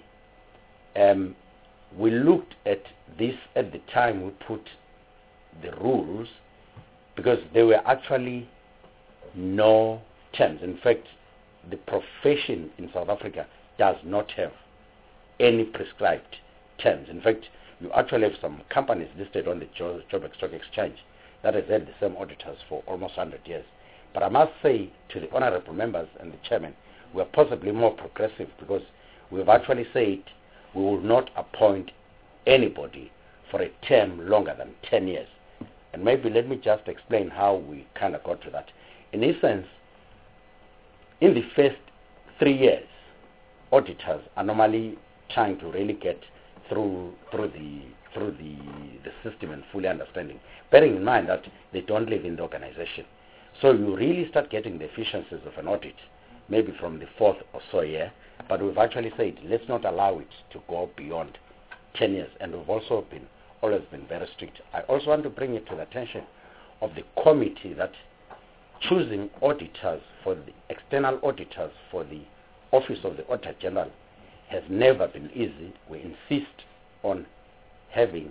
We looked at this at the time we put the rules, because there were actually no terms. In fact, the profession in South Africa does not have any prescribed terms. In fact, you actually have some companies listed on the Joburg Stock Exchange that has had the same auditors for almost 100 years. But I must say to the honorable members and the chairman, we are possibly more progressive, because we have actually said we will not appoint anybody for a term longer than 10 years. And maybe let me just explain how we kind of got to that. In essence, in the first 3 years, auditors are normally trying to really get through the system and fully understanding, bearing in mind that they don't live in the organization. So you really start getting the efficiencies of an audit maybe from the 4th or so year, but we've actually said let's not allow it to go beyond 10 years, and we've also always been very strict. I also want to bring it to the attention of the committee that choosing auditors for the external auditors for the Office of the Auditor General has never been easy. We insist on having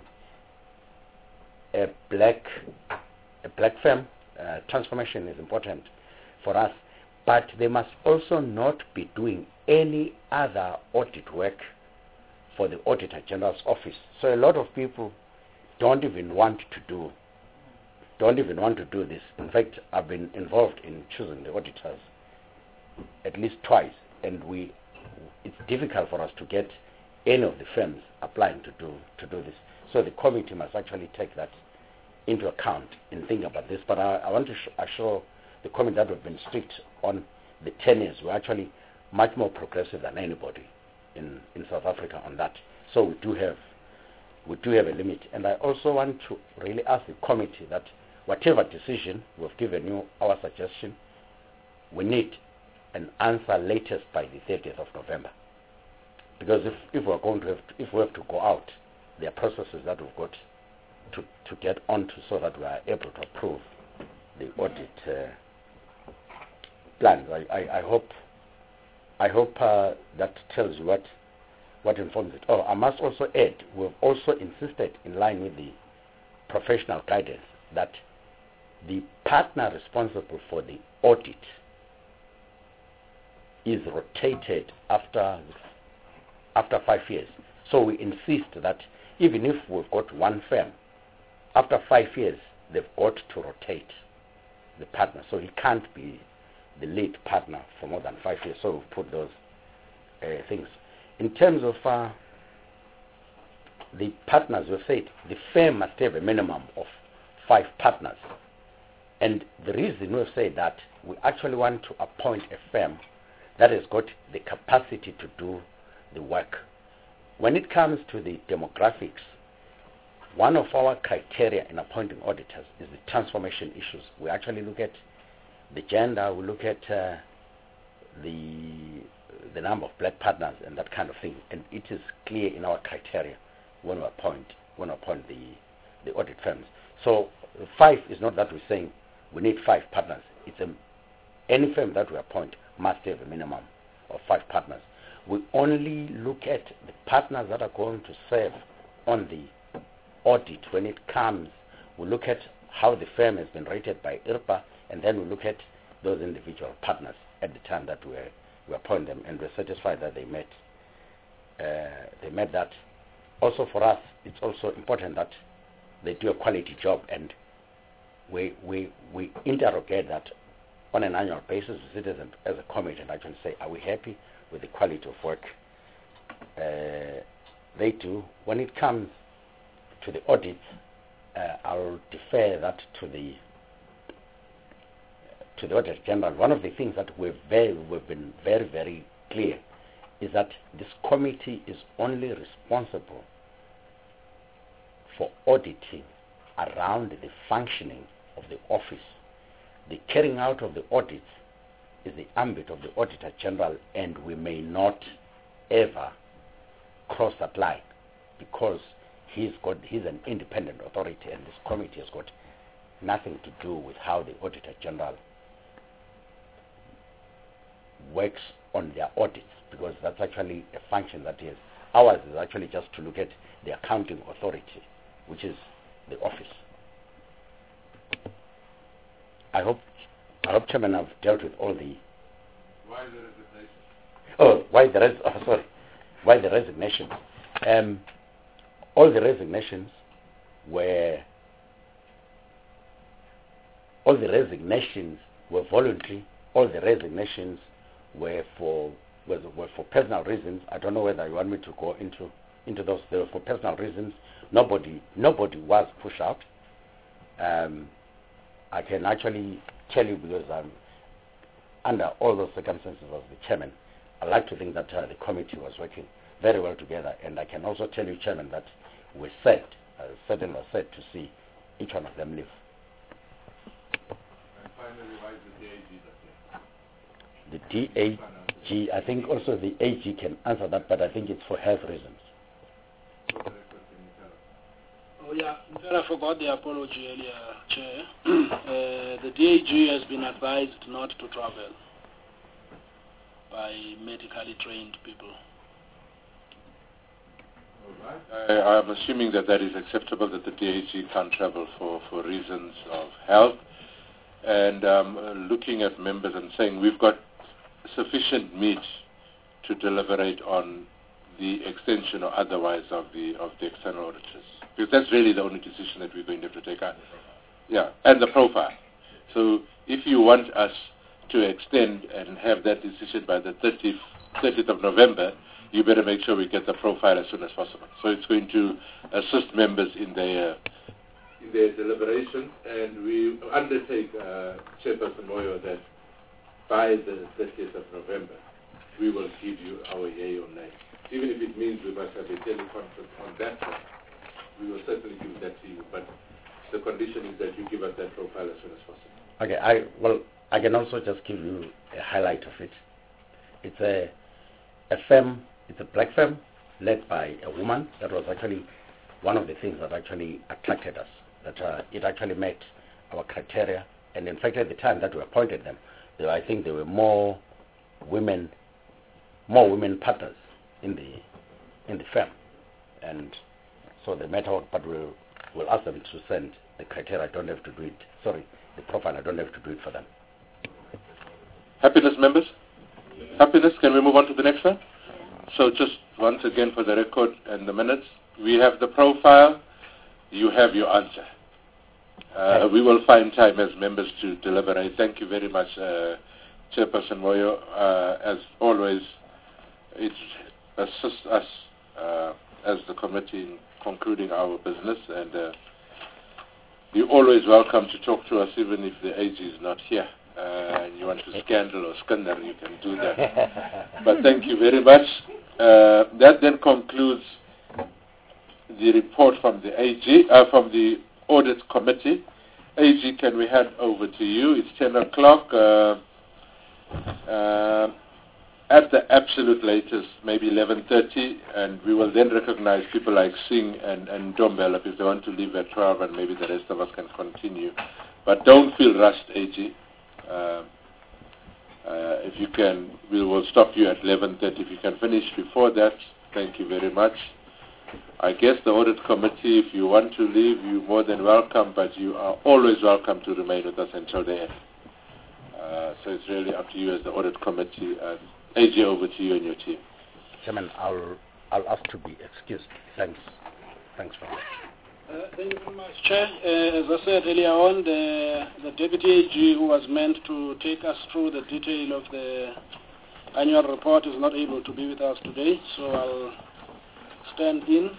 a black firm. Transformation is important for us, but they must also not be doing any other audit work for the Auditor General's office. So a lot of people don't even want to do this. In fact, I've been involved in choosing the auditors at least twice, and it's difficult for us to get any of the firms applying to do this. So the committee must actually take that into account in thinking about this. But I want to assure the committee that we've been strict on the 10 years. We're actually much more progressive than anybody in South Africa on that. So we do have a limit. And I also want to really ask the committee that whatever decision we've given you, our suggestion, we need an answer latest by the 30th of November. Because if we have to go out, there are processes that we've got to get onto so that we are able to approve the audit plan. I hope that tells you what informs it. Oh, I must also add, we've also insisted, in line with the professional guidance, that the partner responsible for the audit is rotated after 5 years. So we insist that even if we've got one firm, after 5 years they've got to rotate the partner. So he can't be the lead partner for more than 5 years. So we've put those things. In terms of the partners, we've said the firm must have a minimum of 5 partners. And the reason we've said that, we actually want to appoint a firm that has got the capacity to do the work. When it comes to the demographics, one of our criteria in appointing auditors is the transformation issues. We actually look at the gender, we look at the number of black partners and that kind of thing, and it is clear in our criteria when we appoint the audit firms. So 5 is not that we're saying we need 5 partners. It's any firm that we appoint must have a minimum of 5 partners. We only look at the partners that are going to serve on the audit. When it comes, we look at how the firm has been rated by IRPA, and then we look at those individual partners at the time that we appoint them, and we're satisfied that they met that. Also for us, it's also important that they do a quality job, and we interrogate that on an annual basis. We sit as a committee and actually say, are we happy with the quality of work they do? When it comes to the audits, I'll defer that to the Auditor General. One of the things that we've been very, very clear is that this committee is only responsible for auditing around the functioning of the office. The carrying out of the audits is the ambit of the Auditor General, and we may not ever cross that line, because he's an independent authority, and this committee has got nothing to do with how the Auditor General works on their audits, because that's actually a function that is ours is actually just to look at the accounting authority, which is the office. I hope, Chairman, I've dealt with all the. Why the resignation? Oh, why the resignations? All the resignations were voluntary. All the resignations were for personal reasons. I don't know whether you want me to go into those. They were for personal reasons. Nobody was pushed out. I can actually tell you, because I'm under all those circumstances as the chairman, I like to think that the committee was working very well together, and I can also tell you, Chairman, that we certainly were sad to see each one of them leave. And finally, why is the DAG not here? The DAG, I think also the AG can answer that, but I think it's for health reasons. Oh yeah, I forgot the apology earlier, Chair. The DAG has been advised not to travel by medically trained people. All right. I'm assuming that is acceptable, that the DAG can't travel for reasons of health. And looking at members and saying we've got sufficient meat to deliberate on the extension or otherwise of the external auditors. Because that's really the only decision that we're going to have to take out. Yeah, and the profile. So if you want us to extend and have that decision by the 30th of November, you better make sure we get the profile as soon as possible. So it's going to assist members in their deliberations, and we undertake, Chairperson Moyo, that by the 30th of November, we will give you our yay or nay. Even if it means we must have a teleconference on that one, we will certainly give that to you. But the condition is that you give us that profile as soon as possible. Okay, I can also just give you a highlight of it. It's a firm, it's a black firm led by a woman. That was actually one of the things that actually attracted us, that it actually met our criteria. And in fact, at the time that we appointed them, I think there were more women partners in the firm. And so they met out, but we'll ask them to send the criteria. I don't have to do it. Sorry, the profile, I don't have to do it for them. Happiness, members? Happiness, can we move on to the next one? So just once again for the record and the minutes, we have the profile, you have your answer. We will find time as members to deliberate. Thank you very much, Chairperson Moyo. As always, it assists us as the committee in concluding our business, and you're always welcome to talk to us even if the AG is not here. And you want to scandal or scandal, you can do that. But thank you very much. That then concludes the report from the AG, from the Audit Committee. AG, can we hand over to you? It's 10 o'clock. At the absolute latest, maybe 11:30, and we will then recognize people like Singh and Dombela if they want to leave at 12, and maybe the rest of us can continue. But don't feel rushed, AG. If you can, we will stop you at 11:30. If you can finish before that, thank you very much. I guess the Audit Committee, if you want to leave, you're more than welcome, but you are always welcome to remain with us until the end. So it's really up to you as the Audit Committee. AG, over to you and your team. Chairman, I'll ask to be excused. Thanks very much. Thank you very much, Chair. As I said earlier on, the Deputy AG who was meant to take us through the detail of the annual report is not able to be with us today, so I'll stand in.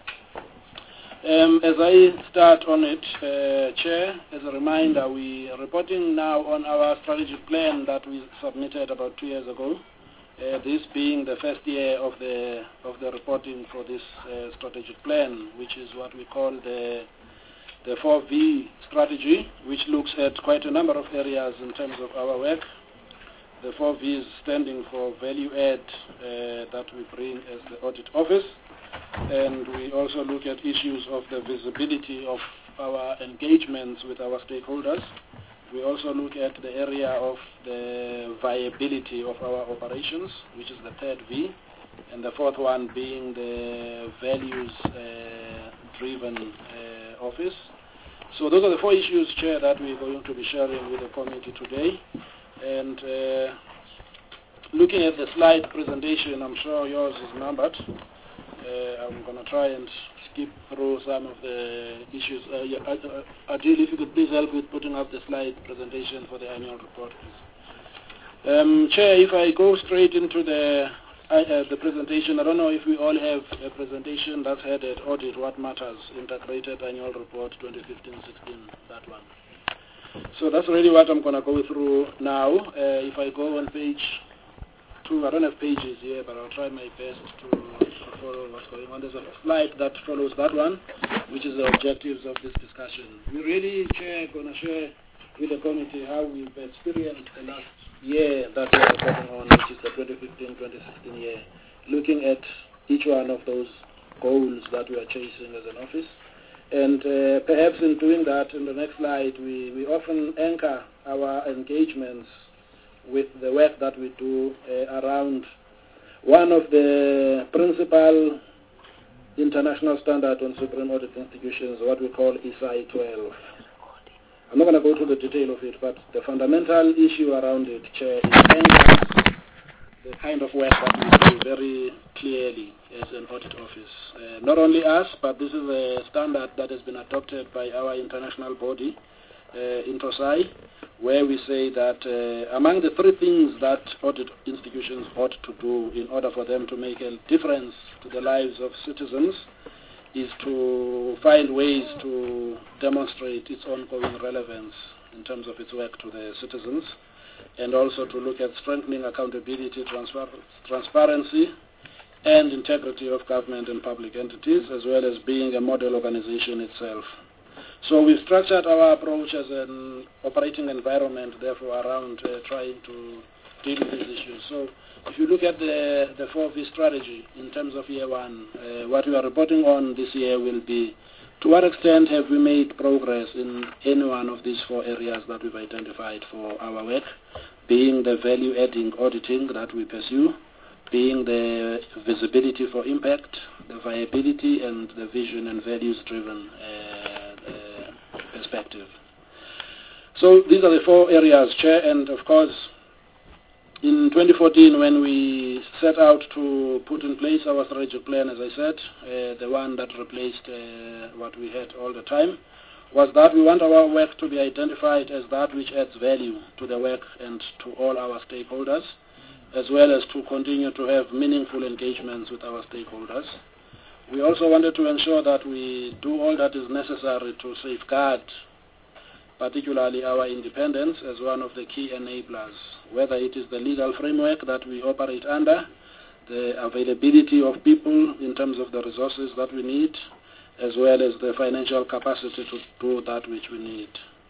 As I start on it, Chair, as a reminder, we are reporting now on our strategic plan that we submitted about 2 years ago. This being the first year of the reporting for this strategic plan, which is what we call the 4V strategy, which looks at quite a number of areas in terms of our work. The 4V is standing for value add that we bring as the audit office. and we also look at issues of the visibility of our engagements with our stakeholders. We also look at the area of the viability of our operations, which is the third V, and the fourth one being the values-driven office. So those are the 4 issues, Chair, that we're going to be sharing with the committee today. And looking at the slide presentation, I'm sure yours is numbered. I'm going to try and skip through some of the issues. Adil, if you could please help with putting up the slide presentation for the annual report, please. Chair, if I go straight into the presentation, I don't know if we all have a presentation that's headed Audit What Matters, Integrated Annual Report 2015-16, that one. So that's really what I'm going to go through now. If I go on page 2, I don't have pages here, but I'll try my best to follow what's going on. There's a slide that follows that one, which is the objectives of this discussion. We really, Chair, going to share with the committee how we've experienced the last year that we are reporting on, which is the 2015-2016 year, looking at each one of those goals that we are chasing as an office. And perhaps in doing that, in the next slide, we often anchor our engagements with the work that we do around one of the principal international standard on supreme audit institutions, what we call ISAI 12. I'm not going to go through the detail of it, but the fundamental issue around it, Chair, is the kind of work that we do very clearly as an audit office. Not only us, but this is a standard that has been adopted by our international body, INTOSAI, where we say that among the 3 things that audit institutions ought to do in order for them to make a difference to the lives of citizens is to find ways to demonstrate its ongoing relevance in terms of its work to the citizens, and also to look at strengthening accountability, transparency, and integrity of government and public entities, as well as being a model organization itself. So we've structured our approach as an operating environment, therefore, around trying to deal with these issues. So if you look at the 4V strategy in terms of year 1, what we are reporting on this year will be to what extent have we made progress in any one of these 4 areas that we've identified for our work, being the value-adding auditing that we pursue, being the visibility for impact, the viability, and the vision and values-driven perspective. So these are the 4 areas, Chair, and of course, in 2014, when we set out to put in place our strategic plan, as I said, the one that replaced what we had all the time, was that we want our work to be identified as that which adds value to the work and to all our stakeholders, as well as to continue to have meaningful engagements with our stakeholders. We also wanted to ensure that we do all that is necessary to safeguard particularly our independence as one of the key enablers, whether it is the legal framework that we operate under, the availability of people in terms of the resources that we need, as well as the financial capacity to do that which we need.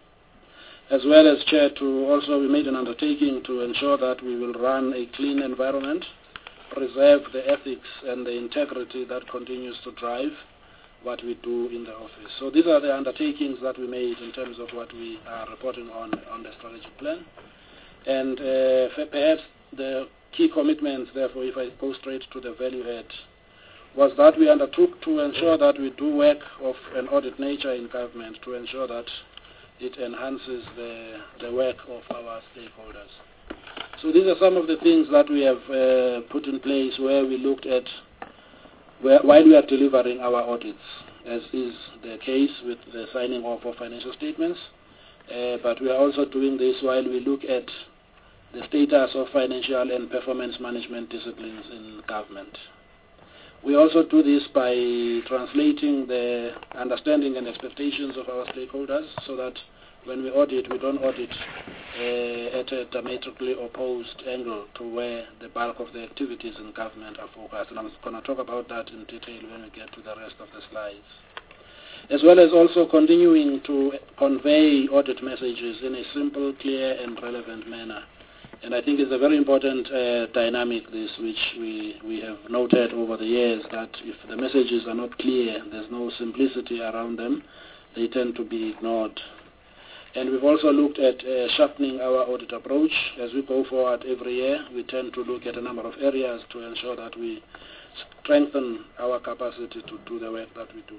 As well as, Chair, we made an undertaking to ensure that we will run a clean environment, preserve the ethics and the integrity that continues to drive what we do in the office. So these are the undertakings that we made in terms of what we are reporting on the strategic plan. And perhaps the key commitments, therefore, if I go straight to the value add, was that we undertook to ensure that we do work of an audit nature in government to ensure that it enhances the work of our stakeholders. So these are some of the things that we have put in place where we looked at while we are delivering our audits, as is the case with the signing off of financial statements, but we are also doing this while we look at the status of financial and performance management disciplines in government. We also do this by translating the understanding and expectations of our stakeholders so that when we audit, we don't audit at a diametrically opposed angle to where the bulk of the activities in government are focused. And I'm going to talk about that in detail when we get to the rest of the slides. As well as also continuing to convey audit messages in a simple, clear, and relevant manner. And I think it's a very important dynamic, this, which we have noted over the years, that if the messages are not clear, there's no simplicity around them, they tend to be ignored. And we've also looked at sharpening our audit approach. As we go forward every year, we tend to look at a number of areas to ensure that we strengthen our capacity to do the work that we do.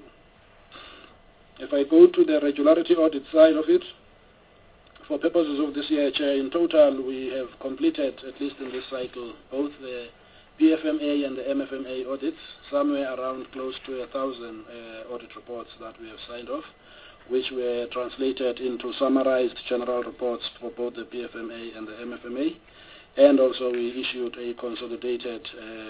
If I go to the regularity audit side of it, for purposes of this year, Chair, in total we have completed, at least in this cycle, both the PFMA and the MFMA audits, somewhere around close to 1,000 audit reports that we have signed off, which were translated into summarized general reports for both the PFMA and the MFMA. And also we issued a consolidated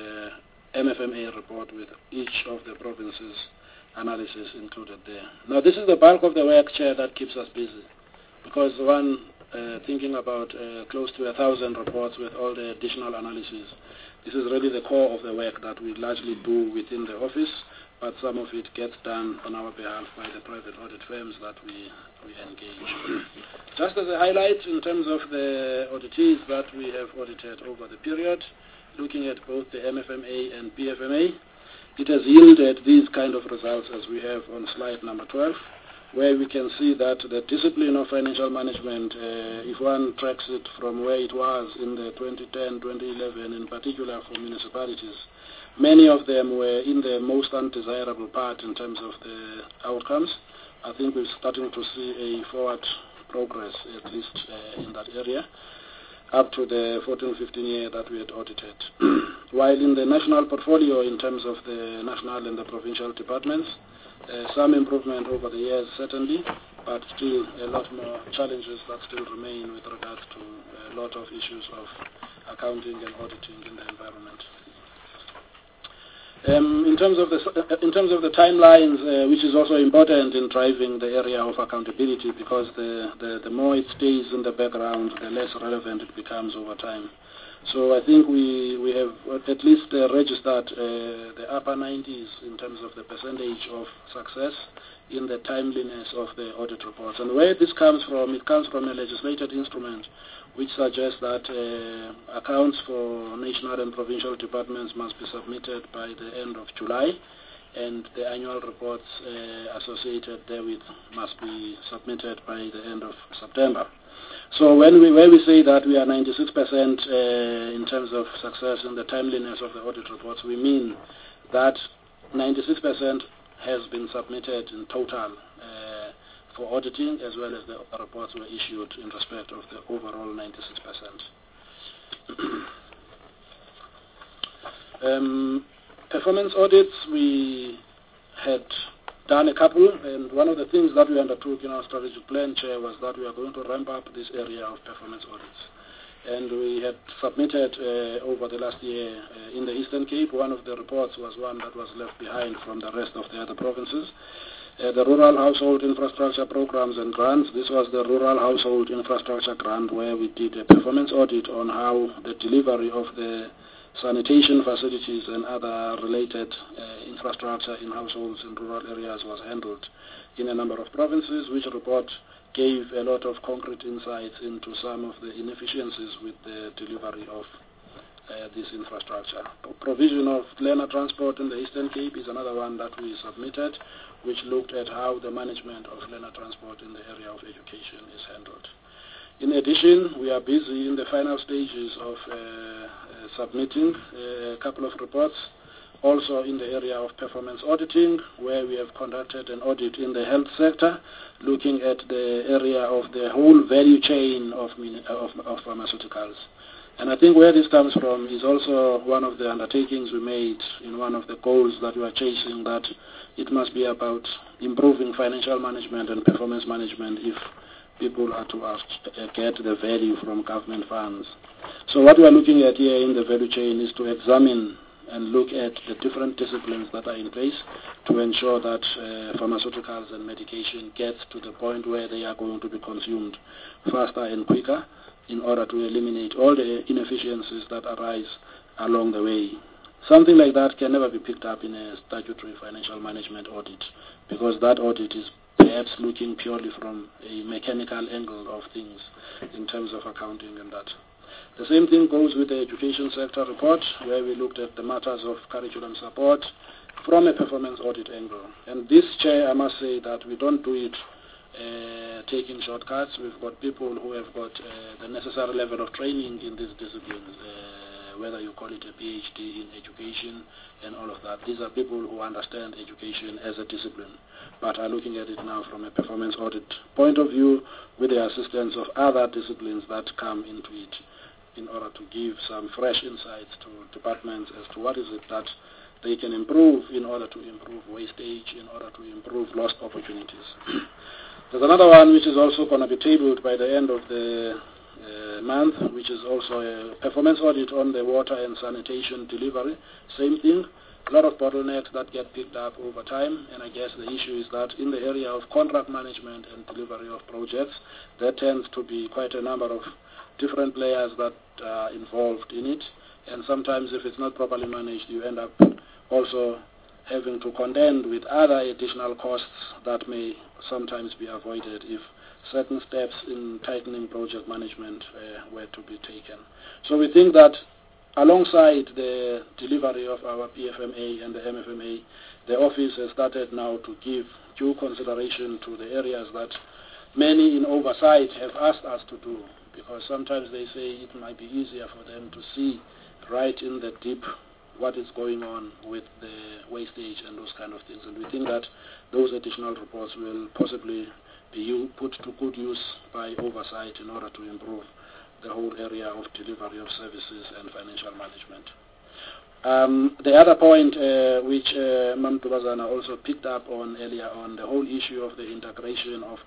MFMA report with each of the provinces' analysis included there. Now this is the bulk of the work, Chair, that keeps us busy. Because one, thinking about close to 1,000 reports with all the additional analysis, this is really the core of the work that we largely do within the office, but some of it gets done on our behalf by the private audit firms that we engage. Just as a highlight in terms of the auditees that we have audited over the period, looking at both the MFMA and PFMA, it has yielded these kind of results as we have on slide number 12, where we can see that the discipline of financial management, if one tracks it from where it was in the 2010, 2011, in particular for municipalities, many of them were in the most undesirable part in terms of the outcomes. I think we're starting to see a forward progress, at least in that area, up to the 14-15 year that we had audited. While in the national portfolio, in terms of the national and the provincial departments, some improvement over the years, certainly, but still a lot more challenges that still remain with regards to a lot of issues of accounting and auditing in the environment. In terms of the timelines, which is also important in driving the area of accountability, because the more it stays in the background, the less relevant it becomes over time. So I think we have at least registered the upper 90s in terms of the percentage of success in the timeliness of the audit reports. And where this comes from, it comes from a legislated instrument which suggests that accounts for national and provincial departments must be submitted by the end of July, and the annual reports associated therewith must be submitted by the end of September. So where we say that we are 96% in terms of success in the timeliness of the audit reports, we mean that 96% has been submitted in total for auditing, as well as the reports were issued in respect of the overall 96%. Performance audits, we had done a couple, and one of the things that we undertook in our strategic plan, Chair, was that we are going to ramp up this area of performance audits. And we had submitted over the last year in the Eastern Cape, one of the reports was one that was left behind from the rest of the other provinces. The Rural Household Infrastructure Programs and Grants, this was the Rural Household Infrastructure Grant, where we did a performance audit on how the delivery of the sanitation facilities and other related infrastructure in households in rural areas was handled in a number of provinces, which report gave a lot of concrete insights into some of the inefficiencies with the delivery of this infrastructure. Provision of learner transport in the Eastern Cape is another one that we submitted, which looked at how the management of learner transport in the area of education is handled. In addition, we are busy in the final stages of submitting a couple of reports, also in the area of performance auditing, where we have conducted an audit in the health sector, looking at the area of the whole value chain of pharmaceuticals. And I think where this comes from is also one of the undertakings we made in one of the goals that we are chasing, that it must be about improving financial management and performance management if people are to get the value from government funds. So what we are looking at here in the value chain is to examine and look at the different disciplines that are in place to ensure that pharmaceuticals and medication gets to the point where they are going to be consumed faster and quicker, in order to eliminate all the inefficiencies that arise along the way. Something like that can never be picked up in a statutory financial management audit, because that audit is perhaps looking purely from a mechanical angle of things in terms of accounting and that. The same thing goes with the education sector report, where we looked at the matters of curriculum support from a performance audit angle. And this, Chair, I must say that we don't do it taking shortcuts. We've got people who have got the necessary level of training in these disciplines, whether you call it a PhD in education and all of that. These are people who understand education as a discipline, but are looking at it now from a performance audit point of view with the assistance of other disciplines that come into it in order to give some fresh insights to departments as to what is it that they can improve in order to improve wastage, in order to improve lost opportunities. There's another one which is also going to be tabled by the end of the month, which is also a performance audit on the water and sanitation delivery. Same thing, a lot of bottlenecks that get picked up over time, and I guess the issue is that in the area of contract management and delivery of projects, there tends to be quite a number of different players that are involved in it, and sometimes if it's not properly managed, you end up also having to contend with other additional costs that may sometimes be avoided if certain steps in tightening project management were to be taken. So we think that alongside the delivery of our PFMA and the MFMA, the office has started now to give due consideration to the areas that many in oversight have asked us to do, because sometimes they say it might be easier for them to see right in the deep what is going on with the wastage and those kind of things. And we think that those additional reports will possibly be put to good use by oversight in order to improve the whole area of delivery of services and financial management. The other point which Mam Tubazana also picked up on earlier on, the whole issue of the integration of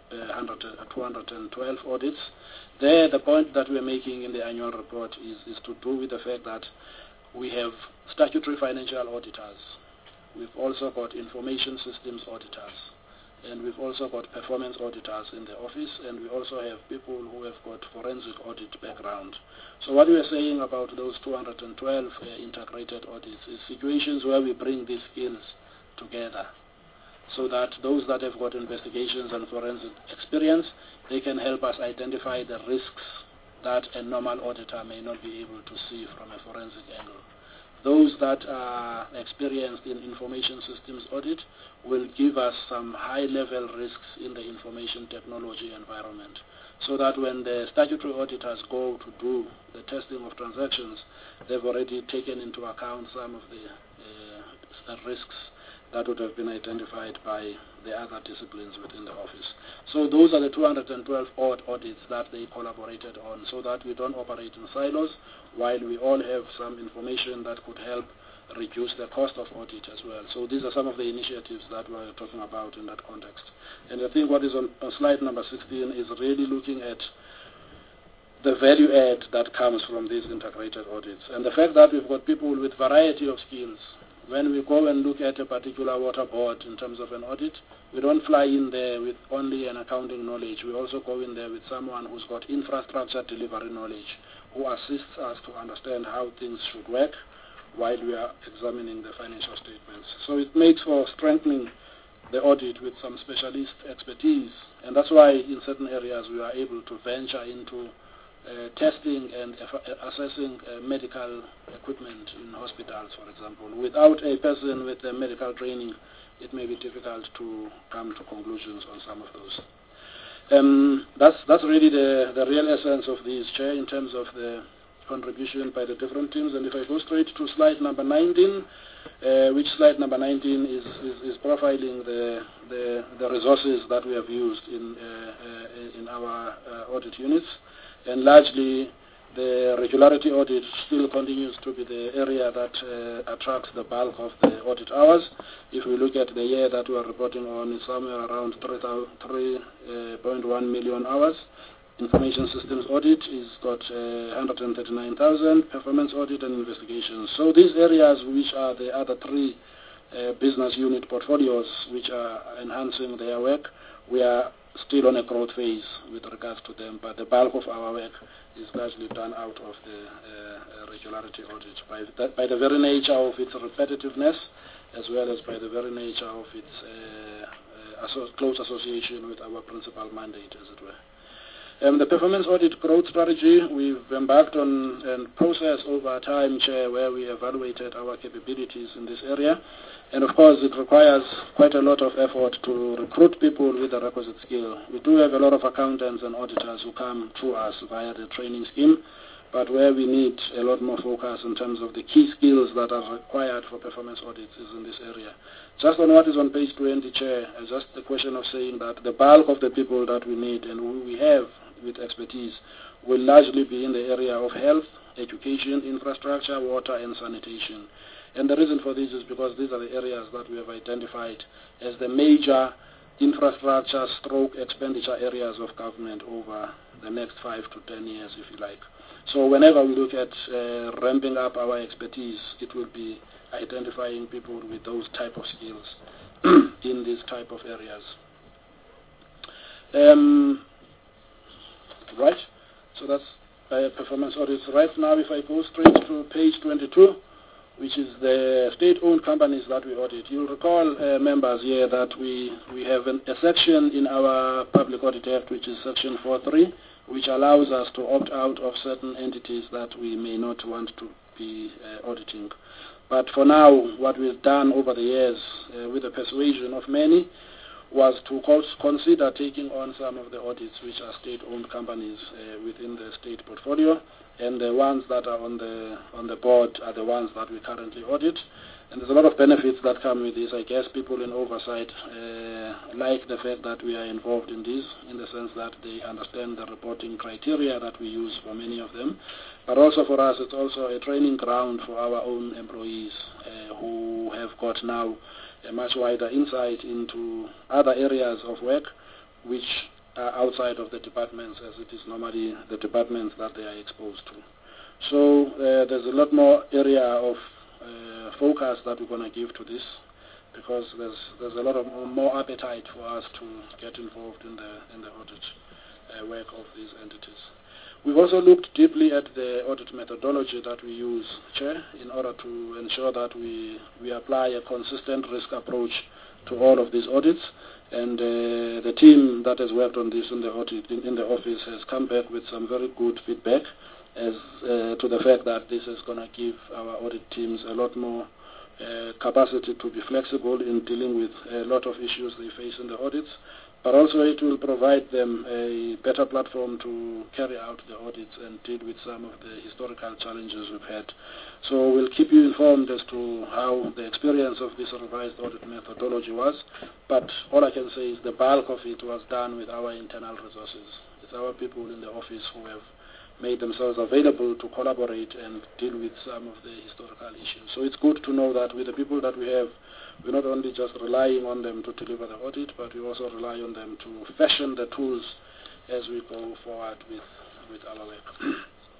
212 audits. There, the point that we're making in the annual report is to do with the fact that we have statutory financial auditors. We've also got information systems auditors. And we've also got performance auditors in the office, and we also have people who have got forensic audit background. So what we are saying about those 212 integrated audits is situations where we bring these skills together so that those that have got investigations and forensic experience, they can help us identify the risks that a normal auditor may not be able to see from a forensic angle. Those that are experienced in information systems audit will give us some high-level risks in the information technology environment, so that when the statutory auditors go to do the testing of transactions, they've already taken into account some of the risks that would have been identified by the other disciplines within the office. So those are the 212 odd audits that they collaborated on, so that we don't operate in silos, while we all have some information that could help reduce the cost of audit as well. So these are some of the initiatives that we're talking about in that context. And I think what is on slide number 16 is really looking at the value add that comes from these integrated audits. And the fact that we've got people with variety of skills. When we go and look at a particular water board in terms of an audit, we don't fly in there with only an accounting knowledge. We also go in there with someone who's got infrastructure delivery knowledge, who assists us to understand how things should work while we are examining the financial statements. So it makes for strengthening the audit with some specialist expertise, and that's why in certain areas we are able to venture into testing and assessing medical equipment in hospitals, for example. Without a person with medical training, it may be difficult to come to conclusions on some of those. That's really the real essence of this, Chair, in terms of the contribution by the different teams. And if I go straight to slide number 19, which slide number 19 is profiling the resources that we have used in our audit units. And largely, the regularity audit still continues to be the area that attracts the bulk of the audit hours. If we look at the year that we are reporting on, it's somewhere around 3.1 million hours. Information systems audit is got 139,000, performance audit and investigations. So these areas, which are the other three business unit portfolios which are enhancing their work, we are still on a growth phase with regards to them, but the bulk of our work is largely done out of the regularity audit by the very nature of its repetitiveness, as well as by the very nature of its close association with our principal mandate, as it were. The performance audit growth strategy, we've embarked on a process over time, Chair, where we evaluated our capabilities in this area. And of course, it requires quite a lot of effort to recruit people with the requisite skill. We do have a lot of accountants and auditors who come to us via the training scheme, but where we need a lot more focus in terms of the key skills that are required for performance audits is in this area. Just on what is on page 20, Chair, just the question of saying that the bulk of the people that we need and who we have with expertise will largely be in the area of health, education, infrastructure, water, and sanitation. And the reason for this is because these are the areas that we have identified as the major infrastructure stroke expenditure areas of government over the next 5 to 10 years, if you like. So whenever we look at ramping up our expertise, it will be identifying people with those type of skills in these type of areas. Right, so that's performance audits. Right now, if I go straight to page 22, which is the state-owned companies that we audit, you'll recall, members here, that we have a section in our Public Audit Act, which is section 4.3, which allows us to opt out of certain entities that we may not want to be auditing. But for now, what we've done over the years, with the persuasion of many, was to consider taking on some of the audits which are state-owned companies within the state portfolio, and the ones that are on the board are the ones that we currently audit. And there's a lot of benefits that come with this. I guess people in oversight like the fact that we are involved in this, in the sense that they understand the reporting criteria that we use for many of them. But also for us, it's also a training ground for our own employees who have got now a much wider insight into other areas of work which are outside of the departments, as it is normally the departments that they are exposed to. So there's a lot more area of focus that we're going to give to this, because there's a lot of more appetite for us to get involved in the audit work of these entities. We've also looked deeply at the audit methodology that we use, Chair, in order to ensure that we apply a consistent risk approach to all of these audits. And the team that has worked on this in the audit in the office has come back with some very good feedback as to the fact that this is going to give our audit teams a lot more capacity to be flexible in dealing with a lot of issues they face in the audits. But also it will provide them a better platform to carry out the audits and deal with some of the historical challenges we've had. So we'll keep you informed as to how the experience of this revised audit methodology was. But all I can say is the bulk of it was done with our internal resources. It's our people in the office who have made themselves available to collaborate and deal with some of the historical issues. So it's good to know that with the people that we have, we're not only just relying on them to deliver the audit, but we also rely on them to fashion the tools as we go forward with our work.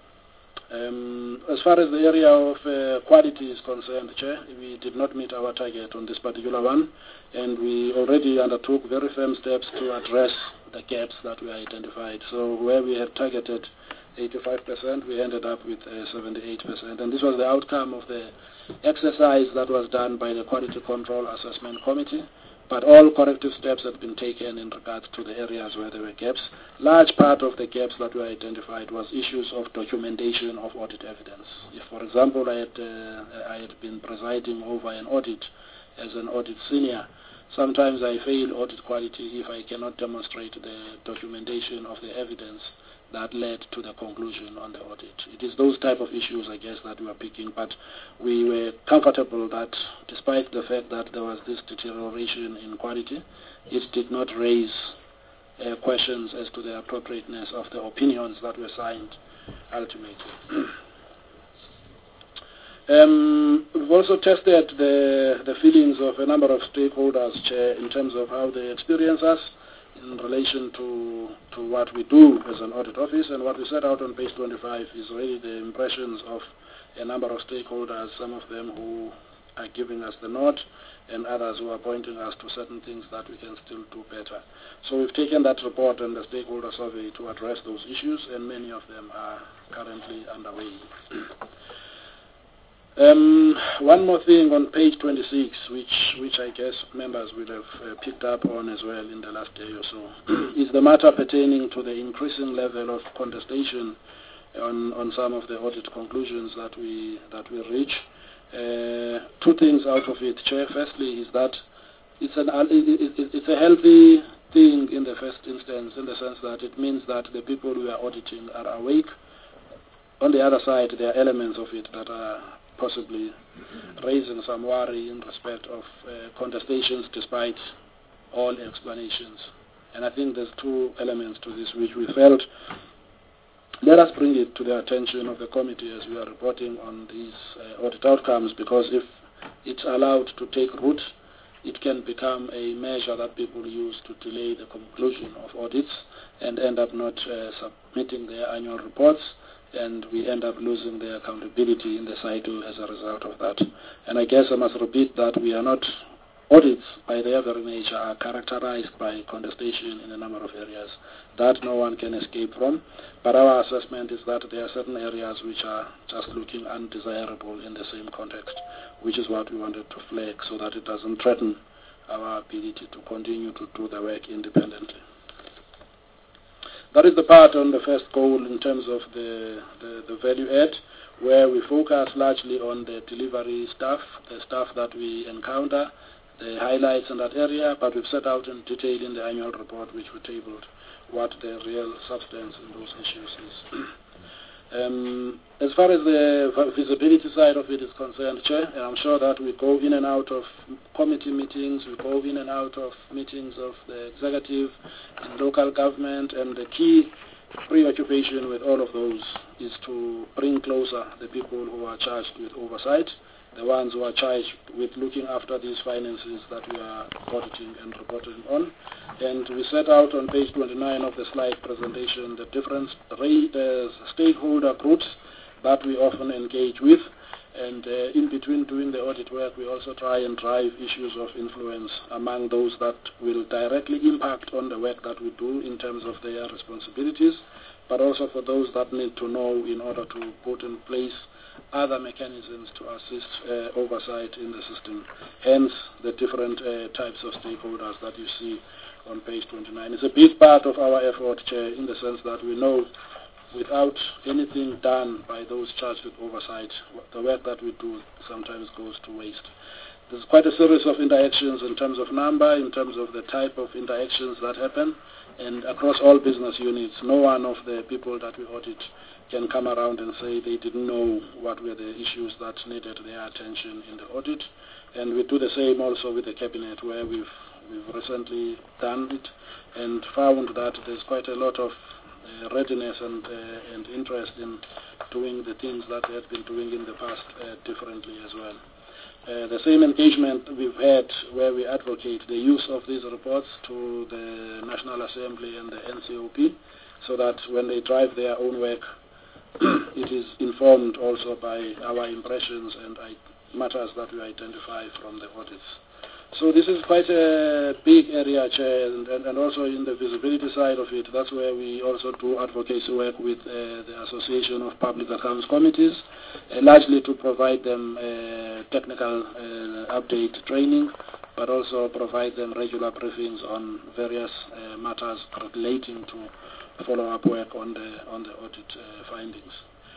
As far as the area of quality is concerned, Chair, we did not meet our target on this particular one, and we already undertook very firm steps to address the gaps that we identified. So where we had targeted 85%, we ended up with 78%. And this was the outcome of the exercise that was done by the Quality Control Assessment Committee. But all corrective steps have been taken in regards to the areas where there were gaps. Large part of the gaps that were identified was issues of documentation of audit evidence. If, for example, I had been presiding over an audit as an audit senior, sometimes I fail audit quality if I cannot demonstrate the documentation of the evidence that led to the conclusion on the audit. It is those type of issues, I guess, that we were picking, but we were comfortable that despite the fact that there was this deterioration in quality, it did not raise questions as to the appropriateness of the opinions that were signed ultimately. We've also tested the feelings of a number of stakeholders, Chair, in terms of how they experience us in relation to what we do as an audit office. And what we set out on page 25 is really the impressions of a number of stakeholders, some of them who are giving us the nod and others who are pointing us to certain things that we can still do better. So we've taken that report and the stakeholder survey to address those issues, and many of them are currently underway. One more thing on page 26, which I guess members will have picked up on as well in the last day or so, is the matter pertaining to the increasing level of contestation on some of the audit conclusions that we reach. Two things out of it, Chair. Firstly, is that it's a healthy thing in the first instance, in the sense that it means that the people we are auditing are awake. On the other side, there are elements of it that are possibly raising some worry in respect of contestations despite all explanations. And I think there's two elements to this which we felt, let us bring it to the attention of the committee as we are reporting on these audit outcomes, because if it's allowed to take root, it can become a measure that people use to delay the conclusion of audits and end up not submitting their annual reports, and we end up losing their accountability in the cycle as a result of that. And I guess I must repeat that we are not, audits by their very nature are characterized by contestation in a number of areas that no one can escape from, but our assessment is that there are certain areas which are just looking undesirable in the same context, which is what we wanted to flag so that it doesn't threaten our ability to continue to do the work independently. That is the part on the first goal in terms of the value add, where we focus largely on the delivery staff, the staff that we encounter, the highlights in that area, but we've set out in detail in the annual report which we tabled what the real substance in those issues is. As far as the visibility side of it is concerned, Chair, and I'm sure that we go in and out of committee meetings, we go in and out of meetings of the executive and local government, and the key preoccupation with all of those is to bring closer the people who are charged with oversight, the ones who are charged with looking after these finances that we are auditing and reporting on. And we set out on page 29 of the slide presentation the different stakeholder groups that we often engage with. And in between doing the audit work, we also try and drive issues of influence among those that will directly impact on the work that we do in terms of their responsibilities, but also for those that need to know in order to put in place other mechanisms to assist oversight in the system. Hence, the different types of stakeholders that you see on page 29. It's a big part of our effort, Chair, in the sense that we know without anything done by those charged with oversight, the work that we do sometimes goes to waste. There's quite a series of interactions in terms of number, in terms of the type of interactions that happen, and across all business units, no one of the people that we audit can come around and say they didn't know what were the issues that needed their attention in the audit. And we do the same also with the cabinet, where we've recently done it and found that there's quite a lot of readiness and interest in doing the things that they had been doing in the past differently as well. The same engagement we've had where we advocate the use of these reports to the National Assembly and the NCOP, so that when they drive their own work, it is informed also by our impressions and matters that we identify from the audits. So this is quite a big area, Chair, and also in the visibility side of it, that's where we also do advocacy work with the Association of Public Accounts Committees, largely to provide them technical update training, but also provide them regular briefings on various matters relating to follow-up work on the audit findings.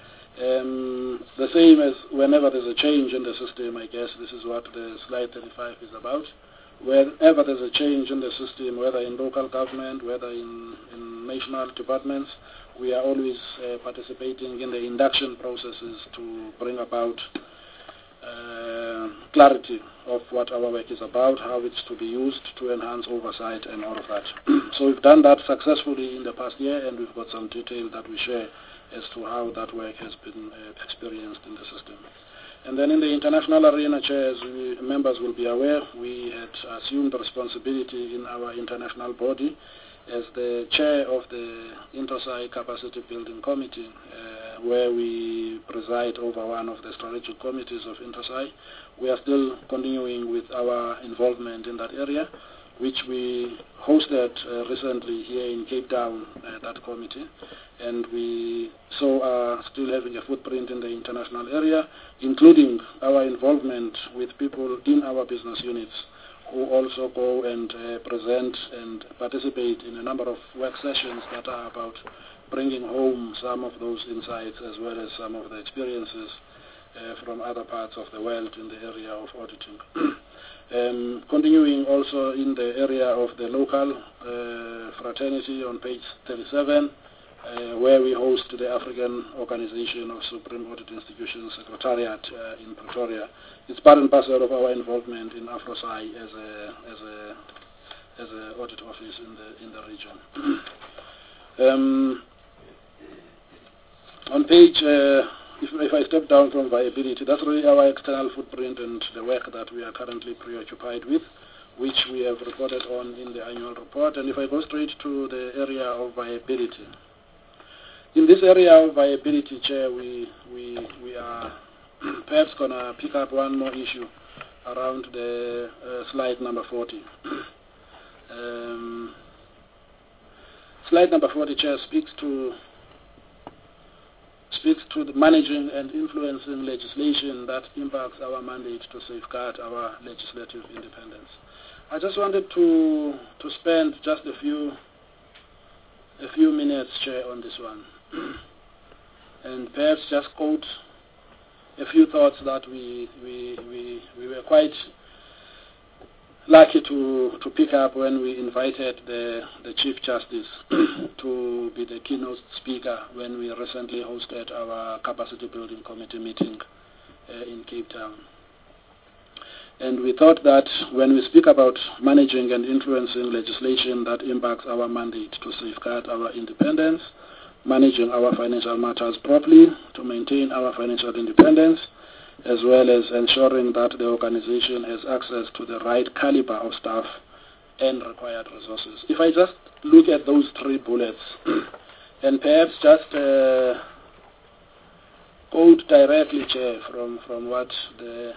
The same as whenever there's a change in the system, I guess this is what the slide 35 is about. Whenever there's a change in the system, whether in local government, whether in national departments, we are always participating in the induction processes to bring about clarity of what our work is about, how it's to be used to enhance oversight and all of that. So we've done that successfully in the past year, and we've got some detail that we share as to how that work has been experienced in the system. And then in the international arena, Chair, as members will be aware, we had assumed responsibility in our international body as the chair of the InterSci Capacity Building Committee, where we preside over one of the strategic committees of InterSci. We are still continuing with our involvement in that area. which we hosted recently here in Cape Town, that committee, and we are still having a footprint in the international area, including our involvement with people in our business units who also go and present and participate in a number of work sessions that are about bringing home some of those insights as well as some of the experiences from other parts of the world in the area of auditing. Continuing also in the area of the local fraternity on page 37, where we host the African Organization of Supreme Audit Institutions Secretariat in Pretoria. It's part and parcel of our involvement in AfroSci as an audit office in the region. On page, if I step down from viability, that's really our external footprint and the work that we are currently preoccupied with, which we have reported on in the annual report. And if I go straight to the area of viability, in this area of viability, Chair, we are perhaps going to pick up one more issue around the slide number 40. Slide number 40, Chair, speaks to the managing and influencing legislation that impacts our mandate to safeguard our legislative independence. I just wanted to spend just a few minutes, Chair, on this one, and perhaps just quote a few thoughts that we were quite lucky to pick up when we invited the Chief Justice to be the keynote speaker when we recently hosted our Capacity Building Committee meeting in Cape Town. And we thought that when we speak about managing and influencing legislation that impacts our mandate to safeguard our independence, managing our financial matters properly to maintain our financial independence, as well as ensuring that the organization has access to the right caliber of staff and required resources. If I just look at those three bullets and perhaps just quote directly, Chair, from what the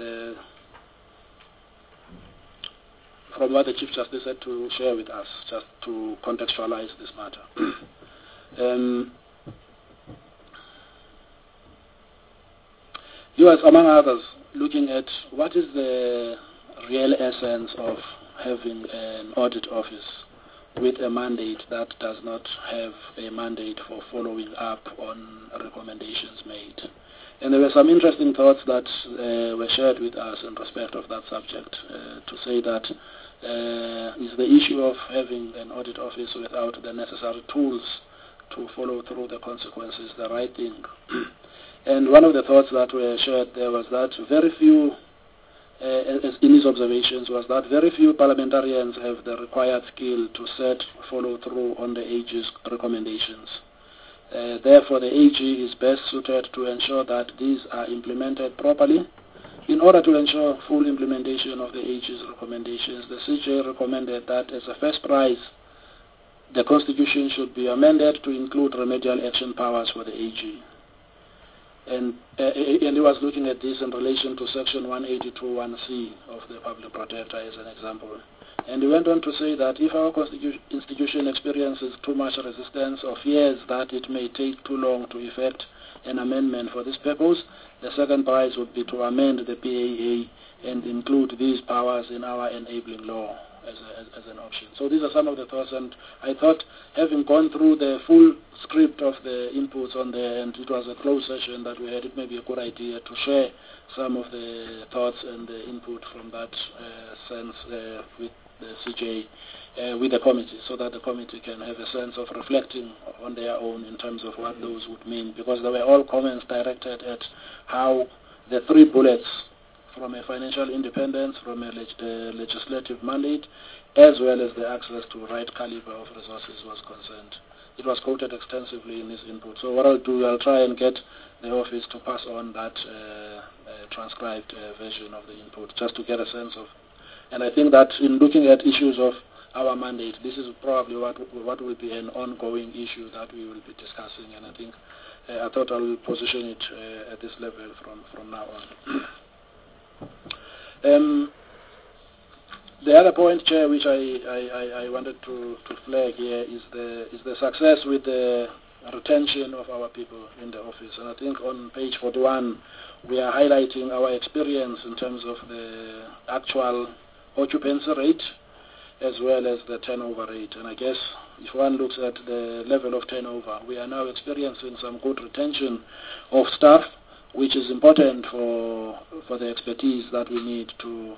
Chief Justice had to share with us, just to contextualize this matter. He was, among others, looking at what is the real essence of having an audit office with a mandate that does not have a mandate for following up on recommendations made. And there were some interesting thoughts that were shared with us in respect of that subject, to say that is the issue of having an audit office without the necessary tools to follow through the consequences the right thing. And one of the thoughts that were shared there was that very few, in his observations, was that very few parliamentarians have the required skill to follow through on the AG's recommendations. Therefore, the AG is best suited to ensure that these are implemented properly. In order to ensure full implementation of the AG's recommendations, the CJ recommended that as a first prize, the Constitution should be amended to include remedial action powers for the AG. And he was looking at this in relation to Section 182(1)(c) of the Public Protector as an example. And he went on to say that if our institution experiences too much resistance or fears that it may take too long to effect an amendment for this purpose, the second prize would be to amend the PAA and include these powers in our enabling law as an option. So these are some of the thoughts, and I thought, having gone through the full script of the inputs on there, and it was a closed session that we had, it may be a good idea to share some of the thoughts and the input from that sense with the CJ, with the committee, so that the committee can have a sense of reflecting on their own in terms of what those would mean, because they were all comments directed at how the three bullets from a financial independence, from a legislative mandate, as well as the access to right caliber of resources was concerned. It was quoted extensively in his input. So what I'll do, I'll try and get the office to pass on that transcribed version of the input, just to get a sense of. And I think that in looking at issues of our mandate, this is probably what will be an ongoing issue that we will be discussing. And I think I thought I'll position it at this level from now on. The other point, Chair, which I wanted to flag here is the success with the retention of our people in the office. And I think on page 41, we are highlighting our experience in terms of the actual occupancy rate as well as the turnover rate. And I guess if one looks at the level of turnover, we are now experiencing some good retention of staff, which is important for the expertise that we need to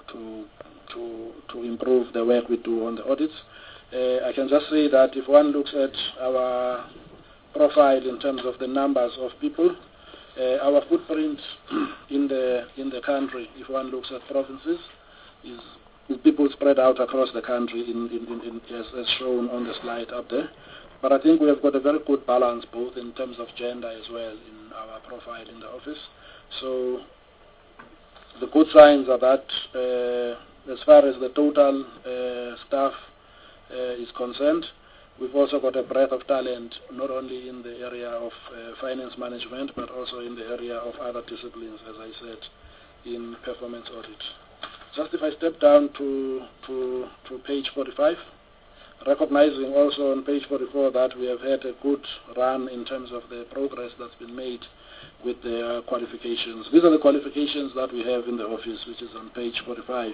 improve the work we do on the audits. I can just say that if one looks at our profile in terms of the numbers of people, our footprint in the country, if one looks at provinces, is people spread out across the country as shown on the slide up there. But I think we have got a very good balance both in terms of gender as well in our profile in the office. So the good signs are that as far as the total staff is concerned, we've also got a breadth of talent, not only in the area of finance management, but also in the area of other disciplines, as I said, in performance audit. Just if I step down to page 45, recognizing also on page 44 that we have had a good run in terms of the progress that's been made with the qualifications. These are the qualifications that we have in the office, which is on page 45.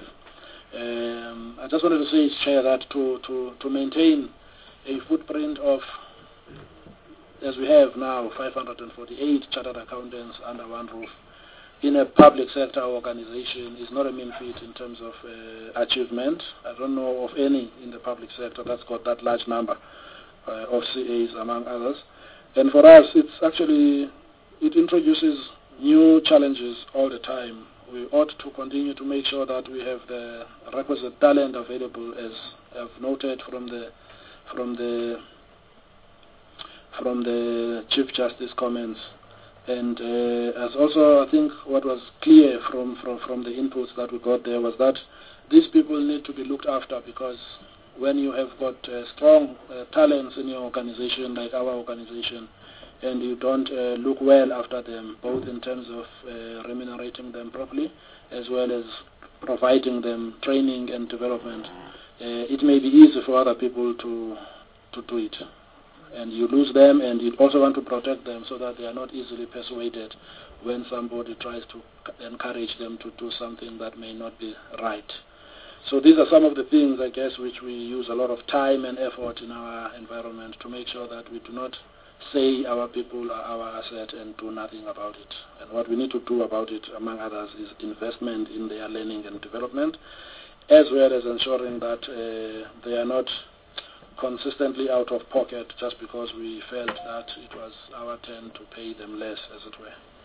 I just wanted to say, Chair, that to maintain a footprint of, as we have now, 548 chartered accountants under one roof in a public sector organization is not a mean feat in terms of achievement. I don't know of any in the public sector that's got that large number of CAs, among others. And for us, it introduces new challenges all the time. We ought to continue to make sure that we have the requisite talent available, as I've noted from the Chief Justice comments. And as also, I think what was clear from the inputs that we got there was that these people need to be looked after, because when you have got strong talents in your organization, like our organization, and you don't look well after them, both in terms of remunerating them properly, as well as providing them training and development, it may be easy for other people to do it. And you lose them, and you also want to protect them so that they are not easily persuaded when somebody tries to encourage them to do something that may not be right. So these are some of the things, I guess, which we use a lot of time and effort in our environment to make sure that we do not say our people are our asset and do nothing about it. And what we need to do about it, among others, is investment in their learning and development, as well as ensuring that they are not consistently out of pocket just because we felt that it was our turn to pay them less, as it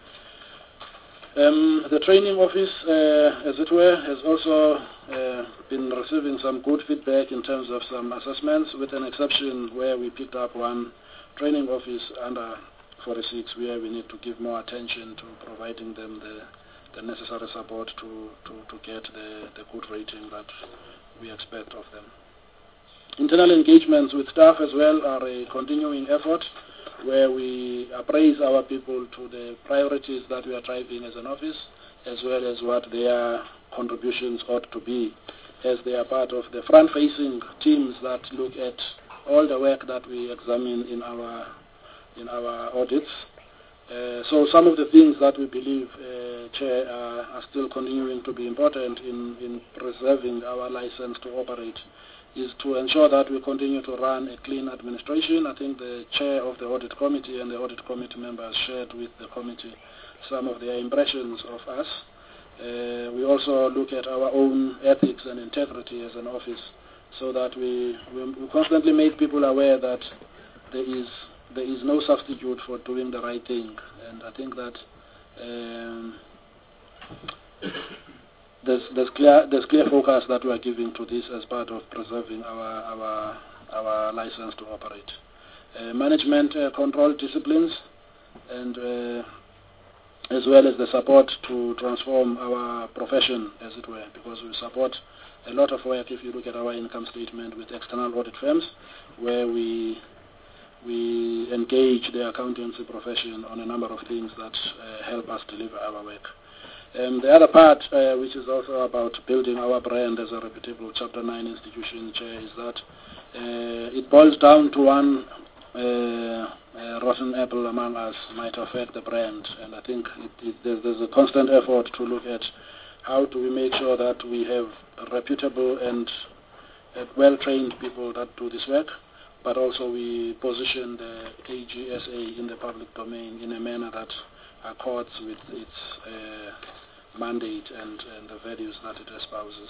were. The training office, as it were, has also been receiving some good feedback in terms of some assessments, with an exception where we picked up one training office under 46 where we need to give more attention to providing them the necessary support to get the good rating that we expect of them. Internal engagements with staff as well are a continuing effort, where we appraise our people to the priorities that we are driving as an office, as well as what their contributions ought to be, as they are part of the front-facing teams that look at all the work that we examine in our audits. So some of the things that we believe, Chair, are still continuing to be important in preserving our license to operate is to ensure that we continue to run a clean administration. I think the Chair of the Audit Committee and the Audit Committee members shared with the committee some of their impressions of us. We also look at our own ethics and integrity as an office, so that we constantly make people aware that there is no substitute for doing the right thing. And I think that there's clear focus that we are giving to this as part of preserving our license to operate. Management control disciplines, and as well as the support to transform our profession, as it were, because we support a lot of work, if you look at our income statement, with external audit firms, where we engage the accountancy profession on a number of things that help us deliver our work. The other part, which is also about building our brand as a reputable Chapter 9 institution, Chair, is that it boils down to one rotten apple among us might affect the brand, and I think there's a constant effort to look at how do we make sure that we have reputable and well-trained people that do this work, but also we position the AGSA in the public domain in a manner that accords with its mandate and the values that it espouses.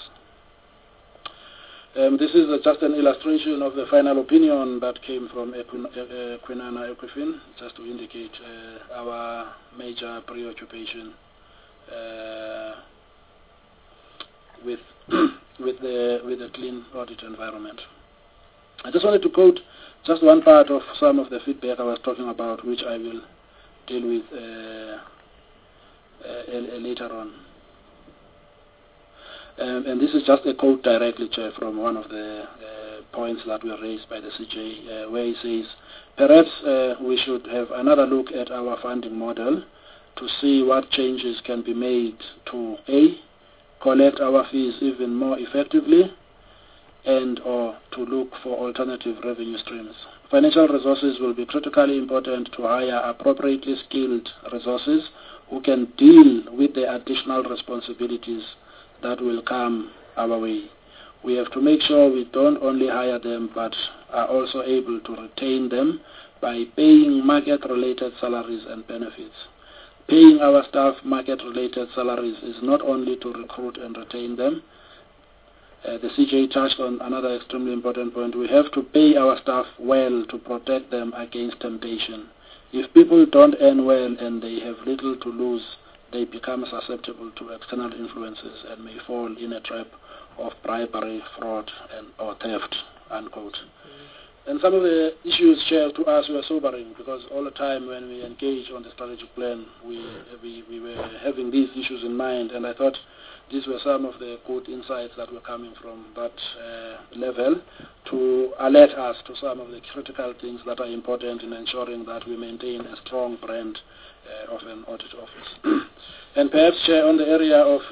This is just an illustration of the final opinion that came from Kwinana Equifin, just to indicate our major preoccupation with the clean audit environment. I just wanted to quote just one part of some of the feedback I was talking about, which I will deal with later on. And this is just a quote directly, Chair, from one of the points that were raised by the CJ, where he says, perhaps we should have another look at our funding model to see what changes can be made to A, collect our fees even more effectively, and or to look for alternative revenue streams. Financial resources will be critically important to hire appropriately skilled resources who can deal with the additional responsibilities that will come our way. We have to make sure we don't only hire them but are also able to retain them by paying market-related salaries and benefits. Paying our staff market-related salaries is not only to recruit and retain them. The CJ touched on another extremely important point. We have to pay our staff well to protect them against temptation. If people don't earn well and they have little to lose, they become susceptible to external influences and may fall in a trap of bribery, fraud, or theft, unquote. And some of the issues, Chair, to us were sobering, because all the time when we engaged on the strategic plan, we were having these issues in mind, and I thought these were some of the good insights that were coming from that level to alert us to some of the critical things that are important in ensuring that we maintain a strong brand of an audit office. And perhaps, Chair, on the area of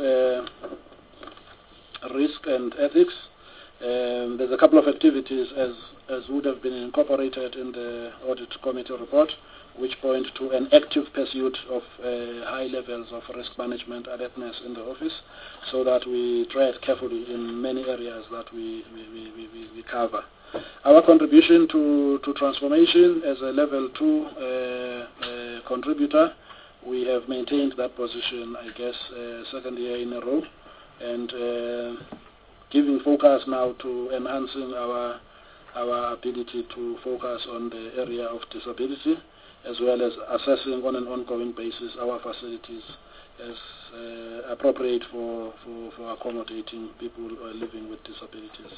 risk and ethics, there's a couple of activities as would have been incorporated in the audit committee report, which point to an active pursuit of high levels of risk management alertness in the office, so that we tread carefully in many areas that we cover. Our contribution to transformation as a level 2 contributor, we have maintained that position, I guess, second year in a row, and giving focus now to enhancing our ability to focus on the area of disability, as well as assessing on an ongoing basis our facilities as appropriate for accommodating people living with disabilities.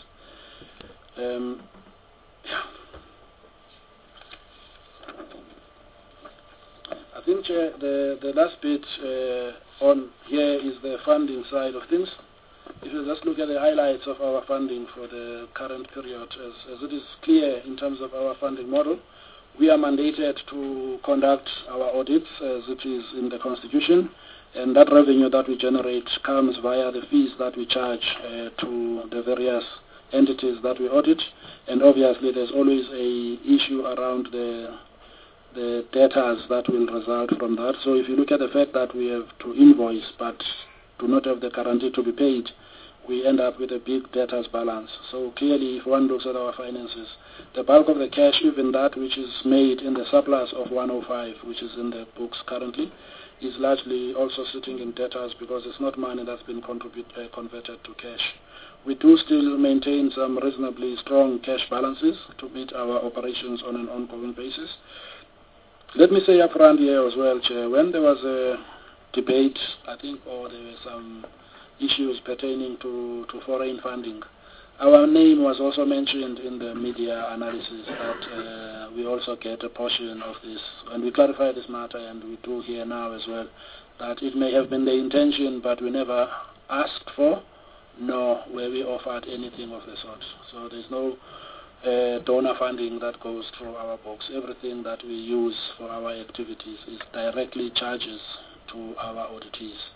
I think, Chair, the last bit on here is the funding side of things. If you just look at the highlights of our funding for the current period, as it is clear in terms of our funding model, we are mandated to conduct our audits as it is in the Constitution, and that revenue that we generate comes via the fees that we charge to the various entities that we audit. And obviously there's always a issue around the debtors that will result from that. So if you look at the fact that we have to invoice but do not have the guarantee to be paid, we end up with a big debtors balance. So clearly, if one looks at our finances, the bulk of the cash, even that which is made in the surplus of 105, which is in the books currently, is largely also sitting in debtors because it's not money that's been converted to cash. We do still maintain some reasonably strong cash balances to meet our operations on an ongoing basis. Let me say up front here as well, Chair, when there was a debate, I think, or there were some issues pertaining to foreign funding, our name was also mentioned in the media analysis that we also get a portion of this. And we clarify this matter, and we do here now as well, that it may have been the intention, but we never asked for, nor were we offered anything of the sort. So there's no donor funding that goes through our books. Everything that we use for our activities is directly charges to our auditees.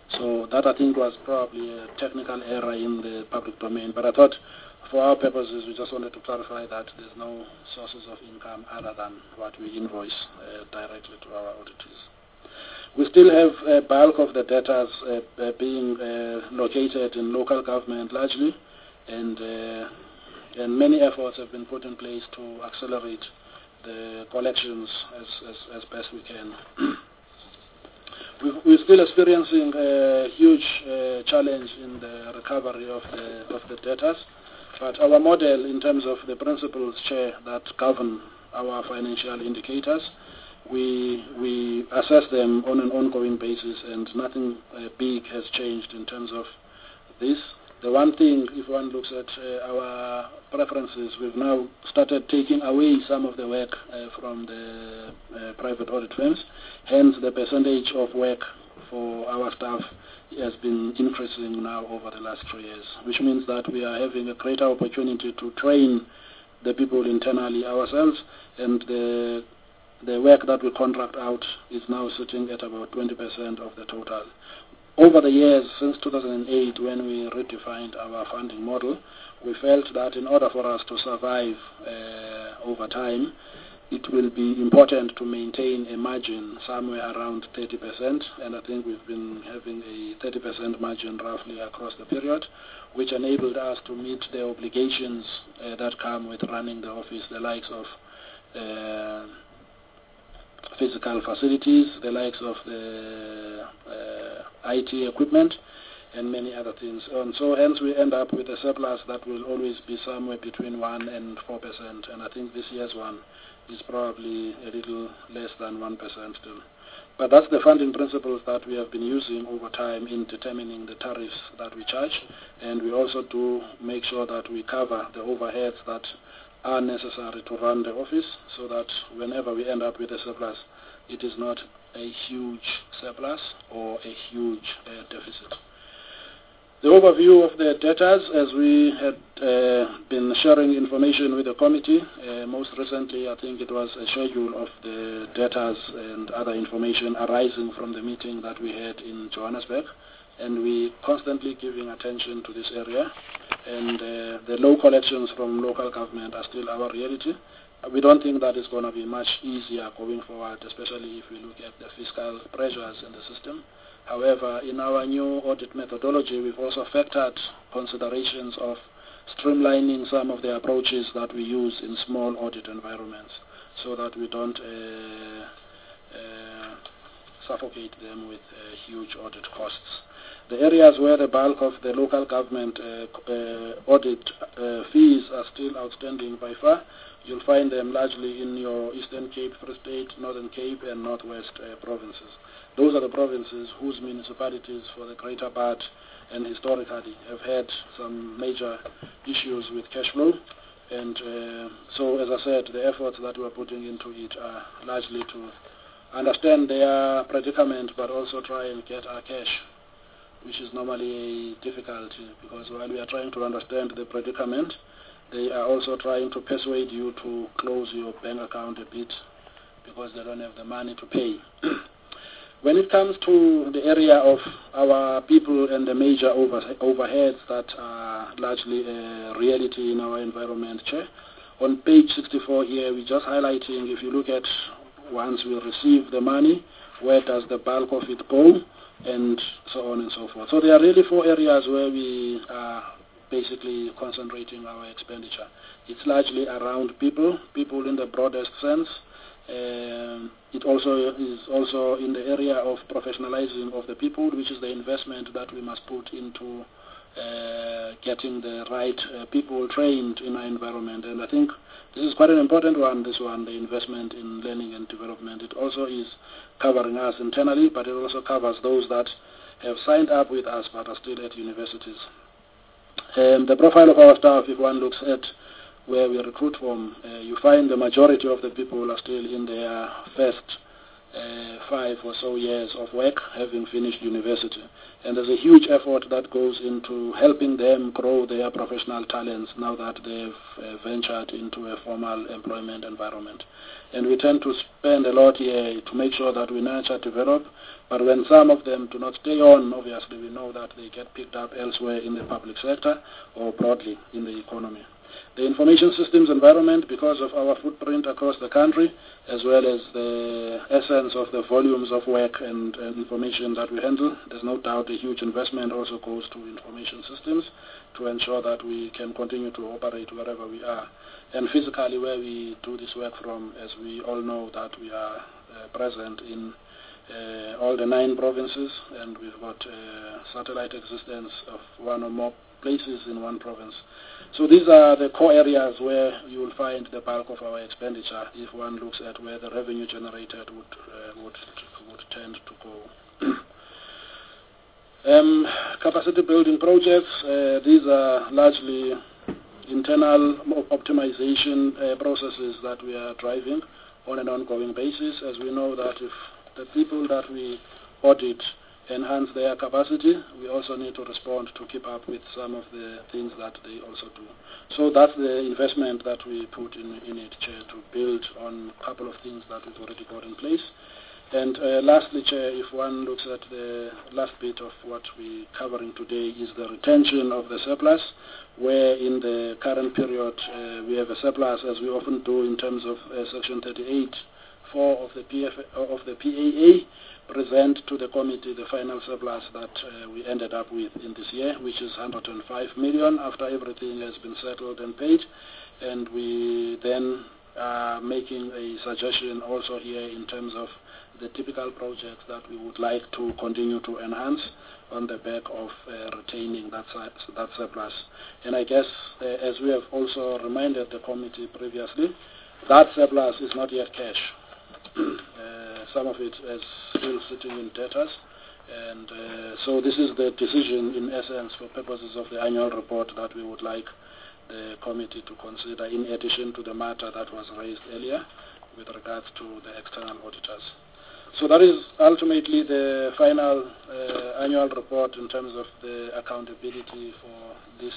So that, I think, was probably a technical error in the public domain. But I thought, for our purposes, we just wanted to clarify that there's no sources of income other than what we invoice directly to our auditors. We still have a bulk of the debtors being located in local government largely, and many efforts have been put in place to accelerate the collections as best we can. We're still experiencing a huge challenge in the recovery of the debtors, but our model in terms of the principles, Chair, that govern our financial indicators, we assess them on an ongoing basis, and nothing big has changed in terms of this. The one thing, if one looks at our preferences, we've now started taking away some of the work from the private audit firms. Hence, the percentage of work for our staff has been increasing now over the last 3 years, which means that we are having a greater opportunity to train the people internally ourselves, and the work that we contract out is now sitting at about 20% of the total. Over the years, since 2008, when we redefined our funding model, we felt that in order for us to survive over time, it will be important to maintain a margin somewhere around 30%, and I think we've been having a 30% margin roughly across the period, which enabled us to meet the obligations that come with running the office, the likes of physical facilities, the likes of the IT equipment, and many other things. And so hence we end up with a surplus that will always be somewhere between 1% and 4%, and I think this year's one is probably a little less than 1% still. But that's the funding principles that we have been using over time in determining the tariffs that we charge, and we also do make sure that we cover the overheads that are necessary to run the office, so that whenever we end up with a surplus, it is not a huge surplus or a huge deficit. The overview of the debtors, as we had been sharing information with the committee, most recently I think it was a schedule of the debtors and other information arising from the meeting that we had in Johannesburg, and we constantly giving attention to this area, and the low collections from local government are still our reality. We don't think that it's going to be much easier going forward, especially if we look at the fiscal pressures in the system. However, in our new audit methodology, we've also factored considerations of streamlining some of the approaches that we use in small audit environments, so that we don't suffocate them with huge audit costs. The areas where the bulk of the local government audit fees are still outstanding by far, you'll find them largely in your Eastern Cape, Free State, Northern Cape, and Northwest provinces. Those are the provinces whose municipalities, for the greater part and historically, have had some major issues with cash flow. And so, as I said, the efforts that we're putting into it are largely to understand their predicament, but also try and get our cash, which is normally a difficulty, because while we are trying to understand the predicament, they are also trying to persuade you to close your bank account a bit, because they don't have the money to pay. When it comes to the area of our people and the major overheads that are largely a reality in our environment, Chair, on page 64 here, we're just highlighting, if you look at once we receive the money, where does the bulk of it go, and so on and so forth. So there are really 4 areas where we are basically concentrating our expenditure. It's largely around people in the broadest sense. It also is in the area of professionalizing of the people, which is the investment that we must put into getting the right people trained in our environment. And I think this is quite an important one, the investment in learning and development. It also is covering us internally, but it also covers those that have signed up with us but are still at universities. The profile of our staff, if one looks at where we recruit from, you find the majority of the people are still in their first 5 or so years of work, having finished university. And there's a huge effort that goes into helping them grow their professional talents now that they've ventured into a formal employment environment. And we tend to spend a lot here to make sure that we nurture, develop, but when some of them do not stay on, obviously we know that they get picked up elsewhere in the public sector or broadly in the economy. The information systems environment, because of our footprint across the country, as well as the essence of the volumes of work and information that we handle, there's no doubt a huge investment also goes to information systems to ensure that we can continue to operate wherever we are. And physically where we do this work from, as we all know that we are present in all the 9 provinces, and we've got satellite existence of 1 or more places in 1 province. So these are the core areas where you will find the bulk of our expenditure if one looks at where the revenue generated would tend to go. Capacity building projects, these are largely internal optimization processes that we are driving on an ongoing basis, as we know that if the people that we audit enhance their capacity, we also need to respond to keep up with some of the things that they also do. So that's the investment that we put in it, Chair, to build on a couple of things that we've already got in place. And lastly, Chair, if one looks at the last bit of what we're covering today is the retention of the surplus, where in the current period we have a surplus, as we often do in terms of Section 38(4) of the PAA, present to the committee the final surplus that we ended up with in this year, which is 105 million after everything has been settled and paid. And we then are making a suggestion also here in terms of the typical projects that we would like to continue to enhance on the back of retaining that surplus. And I guess, as we have also reminded the committee previously, that surplus is not yet cash. Some of it is still sitting in debtors, and so this is the decision in essence for purposes of the annual report that we would like the committee to consider, in addition to the matter that was raised earlier with regards to the external auditors. So that is ultimately the final annual report in terms of the accountability for this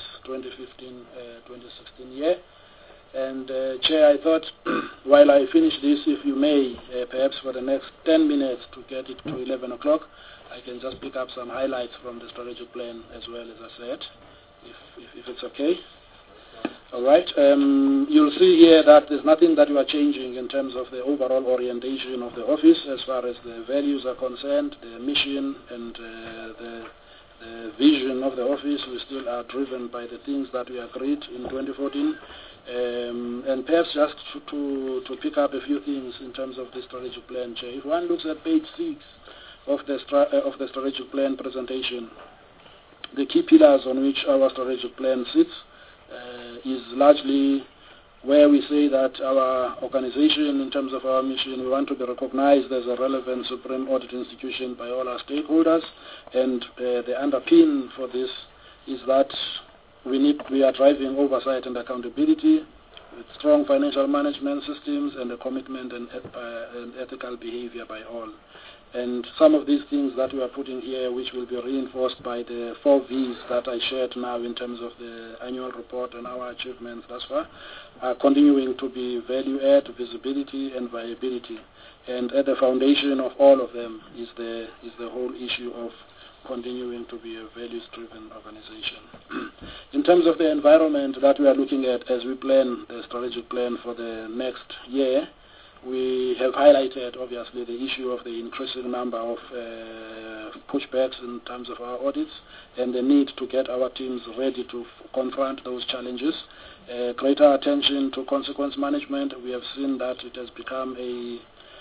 2015-2016 year. And Chair, I thought while I finish this, if you may, perhaps for the next 10 minutes to get it to 11 o'clock, I can just pick up some highlights from the strategic plan as well, as I said, if it's okay. All right. You'll see here that there's nothing that we are changing in terms of the overall orientation of the office as far as the values are concerned, the mission and the vision of the office. We still are driven by the things that we agreed in 2014. And perhaps just to pick up a few things in terms of the strategic plan, Chair. If one looks at page 6 of the strategic plan presentation, the key pillars on which our strategic plan sits is largely where we say that our organization, in terms of our mission, we want to be recognized as a relevant supreme audit institution by all our stakeholders, and the underpin for this is that we are driving oversight and accountability with strong financial management systems and a commitment and ethical behavior by all. And some of these things that we are putting here, which will be reinforced by the 4 V's that I shared now in terms of the annual report and our achievements thus far, are continuing to be value add, visibility and viability. And at the foundation of all of them is the whole issue of continuing to be a values-driven organization. In terms of the environment that we are looking at as we plan the strategic plan for the next year, we have highlighted obviously the issue of the increasing number of pushbacks in terms of our audits and the need to get our teams ready to confront those challenges. Greater attention to consequence management. We have seen that it has become a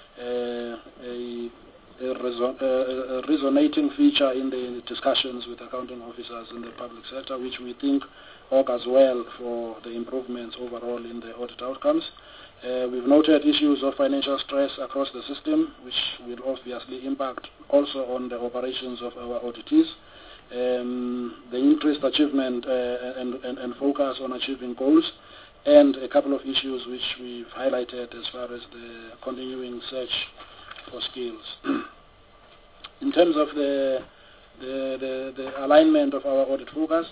resonating feature in the discussions with accounting officers in the public sector, which we think augurs well for the improvements overall in the audit outcomes. We've noted issues of financial stress across the system, which will obviously impact also on the operations of our auditees. The increased achievement and focus on achieving goals, and a couple of issues which we've highlighted as far as the continuing search for skills. In terms of the alignment of our audit focus,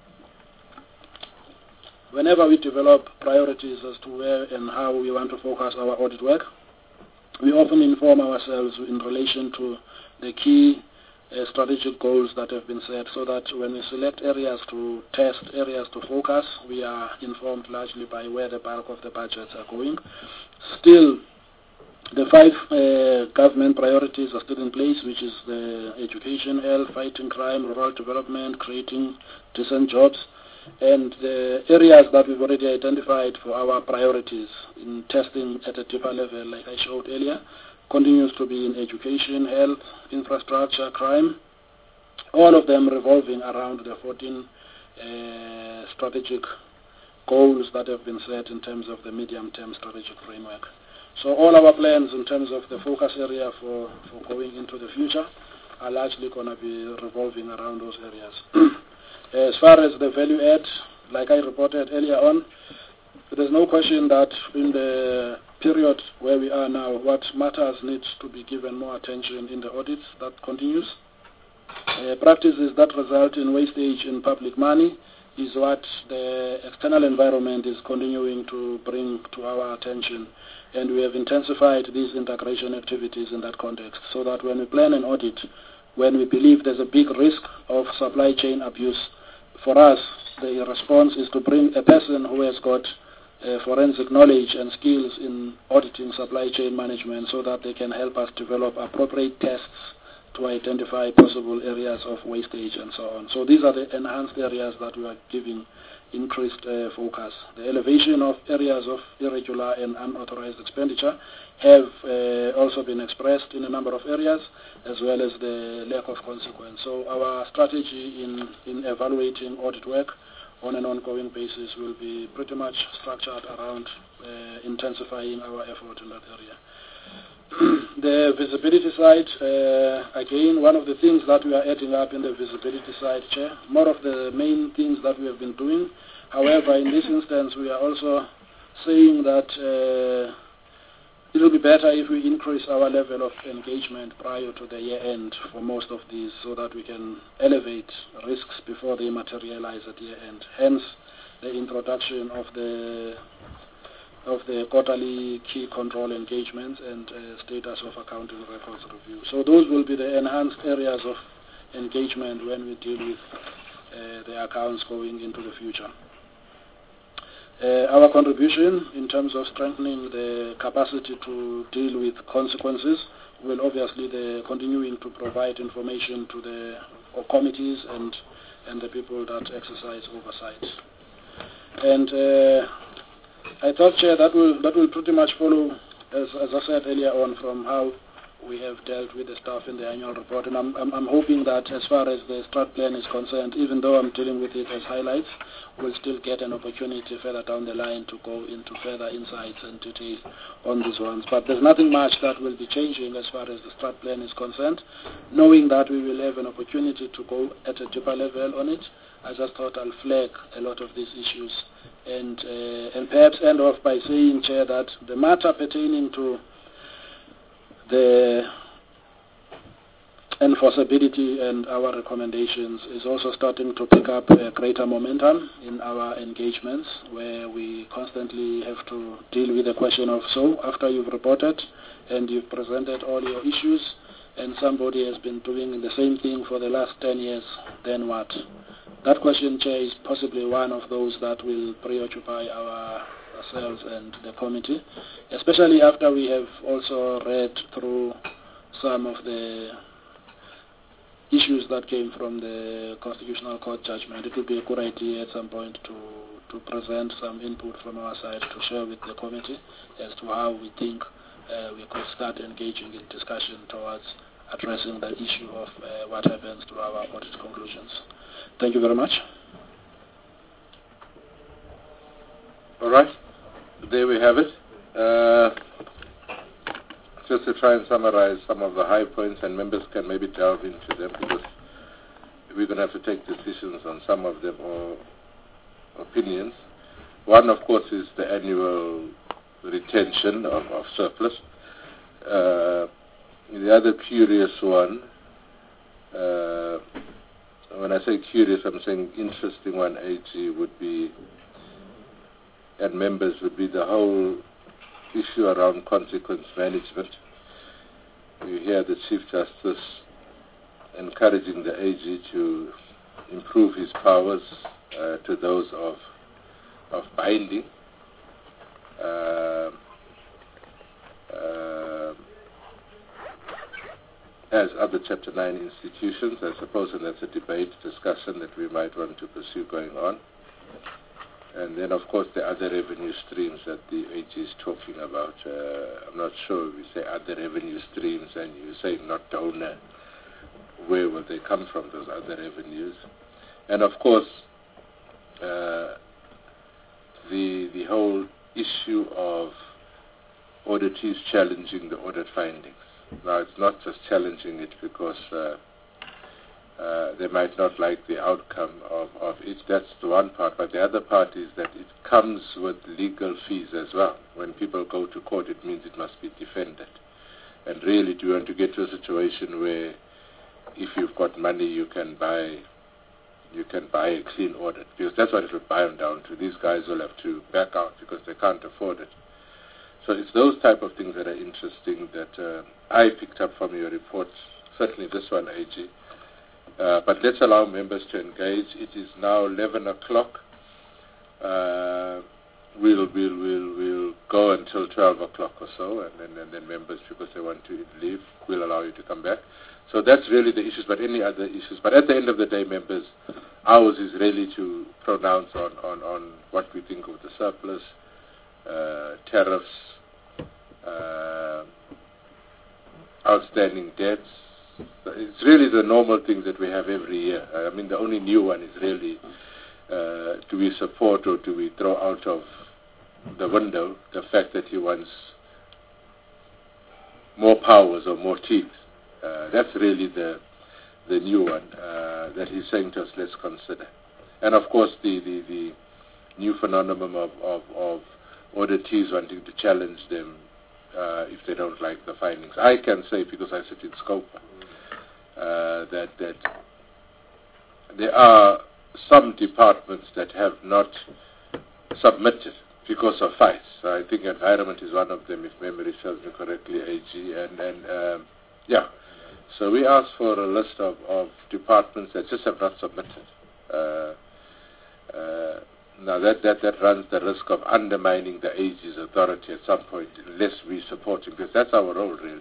whenever we develop priorities as to where and how we want to focus our audit work, we often inform ourselves in relation to the key strategic goals that have been set, so that when we select areas to test, areas to focus, we are informed largely by where the bulk of the budgets are going. Still, the 5 government priorities are still in place, which is the education, health, fighting crime, rural development, creating decent jobs. And the areas that we've already identified for our priorities in testing at a deeper level, like I showed earlier, continues to be in education, health, infrastructure, crime, all of them revolving around the 14 strategic goals that have been set in terms of the medium-term strategic framework. So all our plans in terms of the focus area for going into the future are largely going to be revolving around those areas. As far as the value add, like I reported earlier on, there's no question that in the period where we are now, what matters needs to be given more attention in the audits. That continues. Practices that result in wastage in public money is what the external environment is continuing to bring to our attention, and we have intensified these integration activities in that context, so that when we plan an audit, when we believe there's a big risk of supply chain abuse, for us the response is to bring a person who has got forensic knowledge and skills in auditing supply chain management, so that they can help us develop appropriate tests to identify possible areas of wastage and so on. So these are the enhanced areas that we are giving increased focus. The elevation of areas of irregular and unauthorized expenditure have also been expressed in a number of areas, as well as the lack of consequence. So our strategy in evaluating audit work on an ongoing basis will be pretty much structured around intensifying our effort in that area. The visibility side, again, one of the things that we are adding up in the visibility side, Chair, more of the main things that we have been doing. However, in this instance, we are also saying that it will be better if we increase our level of engagement prior to the year end for most of these, so that we can elevate risks before they materialize at year end. Hence, the introduction of the quarterly key control engagements and status of accounting records review. So those will be the enhanced areas of engagement when we deal with the accounts going into the future. Our contribution in terms of strengthening the capacity to deal with consequences will obviously continuing to provide information to the committees and the people that exercise oversight. And I thought, Chair, that will pretty much follow, as I said earlier on, from how we have dealt with the staff in the annual report. And I'm hoping that as far as the strat plan is concerned, even though I'm dealing with it as highlights, we'll still get an opportunity further down the line to go into further insights and detail on these ones. But there's nothing much that will be changing as far as the strat plan is concerned. Knowing that we will have an opportunity to go at a deeper level on it, I just thought I'll flag a lot of these issues and perhaps end off by saying, Chair, that the matter pertaining to the enforceability and our recommendations is also starting to pick up a greater momentum in our engagements, where we constantly have to deal with the question of, so after you've reported and you've presented all your issues and somebody has been doing the same thing for the last 10 years, then what? That question, Chair, is possibly one of those that will preoccupy ourselves and the committee, especially after we have also read through some of the issues that came from the Constitutional Court judgment. It would be a good idea at some point to present some input from our side to share with the committee as to how we think we could start engaging in discussion towards addressing the issue of what happens to our audit conclusions. Thank you very much. All right. There we have it. Just to try and summarize some of the high points, and members can maybe delve into them, because we're going to have to take decisions on some of them or opinions. One, of course, is the annual retention of surplus. The other curious one, when I say curious, I'm saying interesting one, AG, would be, and members, would be the whole issue around consequence management. You hear the Chief Justice encouraging the AG to improve his powers to those of binding. As other Chapter 9 institutions, I suppose, and that's a debate, discussion that we might want to pursue going on. And then, of course, the other revenue streams that the AG is talking about. I'm not sure if we say other revenue streams and you say not donor. Where will they come from, those other revenues? And, of course, the whole issue of auditees challenging the audit findings. Now, it's not just challenging it because they might not like the outcome of it. That's the one part. But the other part is that it comes with legal fees as well. When people go to court, it means it must be defended. And really, do you want to get to a situation where if you've got money, you can buy a clean audit? Because that's what it would boil down to. These guys will have to back out because they can't afford it. So it's those type of things that are interesting that I picked up from your report, certainly this one, AG. But let's allow members to engage. It is now 11 o'clock. We'll go until 12 o'clock or so, and then members, because they want to leave, we'll allow you to come back. So that's really the issues, but any other issues. But at the end of the day, members, ours is really to pronounce on what we think of the surplus, tariffs, outstanding debts. It's really the normal things that we have every year. I mean, the only new one is really, do we support or do we throw out of the window the fact that he wants more powers or more teeth? That's really the new one that he's saying to us, let's consider. And of course, the new phenomenon of auditees wanting to challenge them if they don't like the findings. I can say, because I sit in SCOPA, that there are some departments that have not submitted because of fights. I think environment is one of them, if memory serves me correctly, AG. And so we asked for a list of departments that just have not submitted. Now that runs the risk of undermining the AG's authority at some point, unless we support him, because that's our role, really.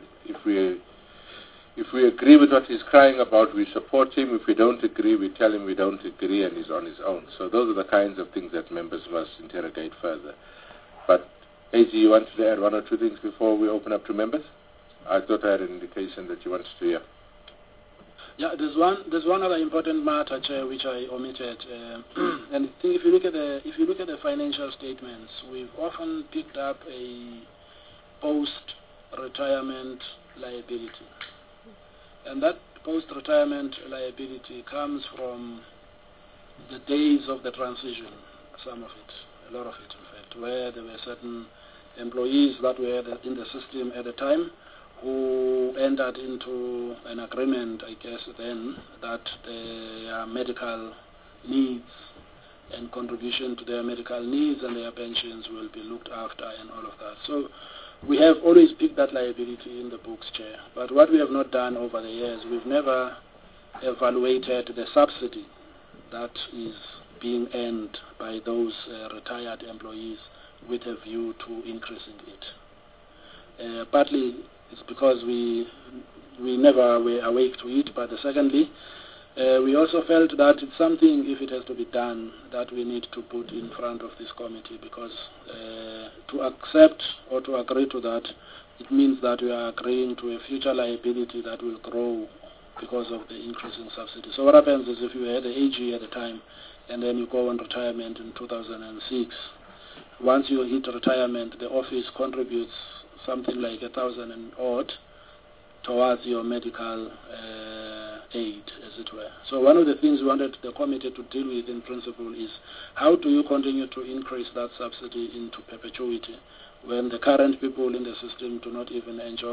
If we agree with what he's crying about, we support him. If we don't agree, we tell him we don't agree, and he's on his own. So those are the kinds of things that members must interrogate further. But AG, you wanted to add one or two things before we open up to members? I thought I had an indication that you wanted to hear. Yeah, there's one other important matter, Chair, which I omitted. And if you look at the financial statements, we've often picked up a post-retirement liability, and that post-retirement liability comes from the days of the transition. Some of it, a lot of it, in fact, where there were certain employees that were in the system at the time, who entered into an agreement, I guess then, that their medical needs and contribution to their medical needs and their pensions will be looked after and all of that. So we have always picked that liability in the books, Chair. But what we have not done over the years, we've never evaluated the subsidy that is being earned by those retired employees with a view to increasing it. Partly it's because we never were awake to it, but secondly, we also felt that it's something, if it has to be done, that we need to put in front of this committee, because to accept or to agree to that, it means that we are agreeing to a future liability that will grow because of the increase in subsidy. So what happens is, if you had the AG at the time and then you go on retirement in 2006, once you hit retirement, the office contributes something like 1,000 and odd towards your medical aid, as it were. So one of the things we wanted the committee to deal with in principle is, how do you continue to increase that subsidy into perpetuity when the current people in the system do not even enjoy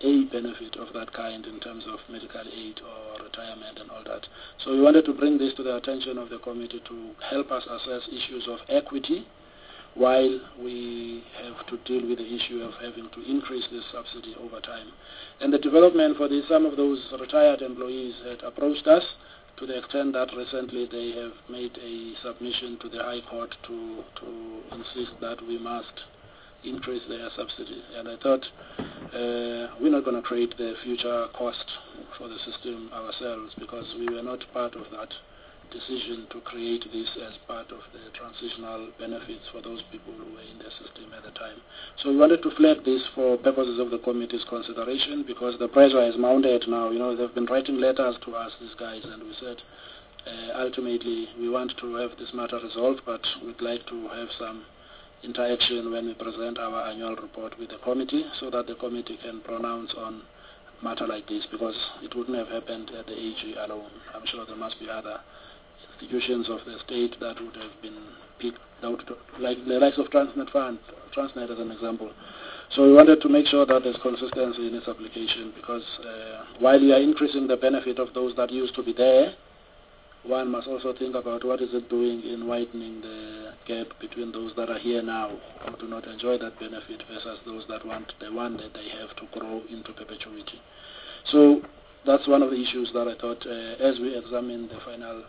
a benefit of that kind in terms of medical aid or retirement and all that. So we wanted to bring this to the attention of the committee to help us assess issues of equity while we have to deal with the issue of having to increase this subsidy over time. And the development for this, some of those retired employees had approached us to the extent that recently they have made a submission to the High Court to insist that we must increase their subsidy. And I thought we're not going to create the future cost for the system ourselves, because we were not part of that decision to create this as part of the transitional benefits for those people who were in the system at the time. So we wanted to flag this for purposes of the committee's consideration, because the pressure is mounted now. You know, they've been writing letters to us, these guys, and we said ultimately we want to have this matter resolved, but we'd like to have some interaction when we present our annual report with the committee, so that the committee can pronounce on matter like this, because it wouldn't have happened at the AG alone. I'm sure there must be other institutions of the state that would have been picked out, like the likes of Transnet as an example. So we wanted to make sure that there's consistency in its application, because while you are increasing the benefit of those that used to be there, one must also think about what is it doing in widening the gap between those that are here now who do not enjoy that benefit versus those that want the one that they have to grow into perpetuity. So that's one of the issues that I thought, as we examine the final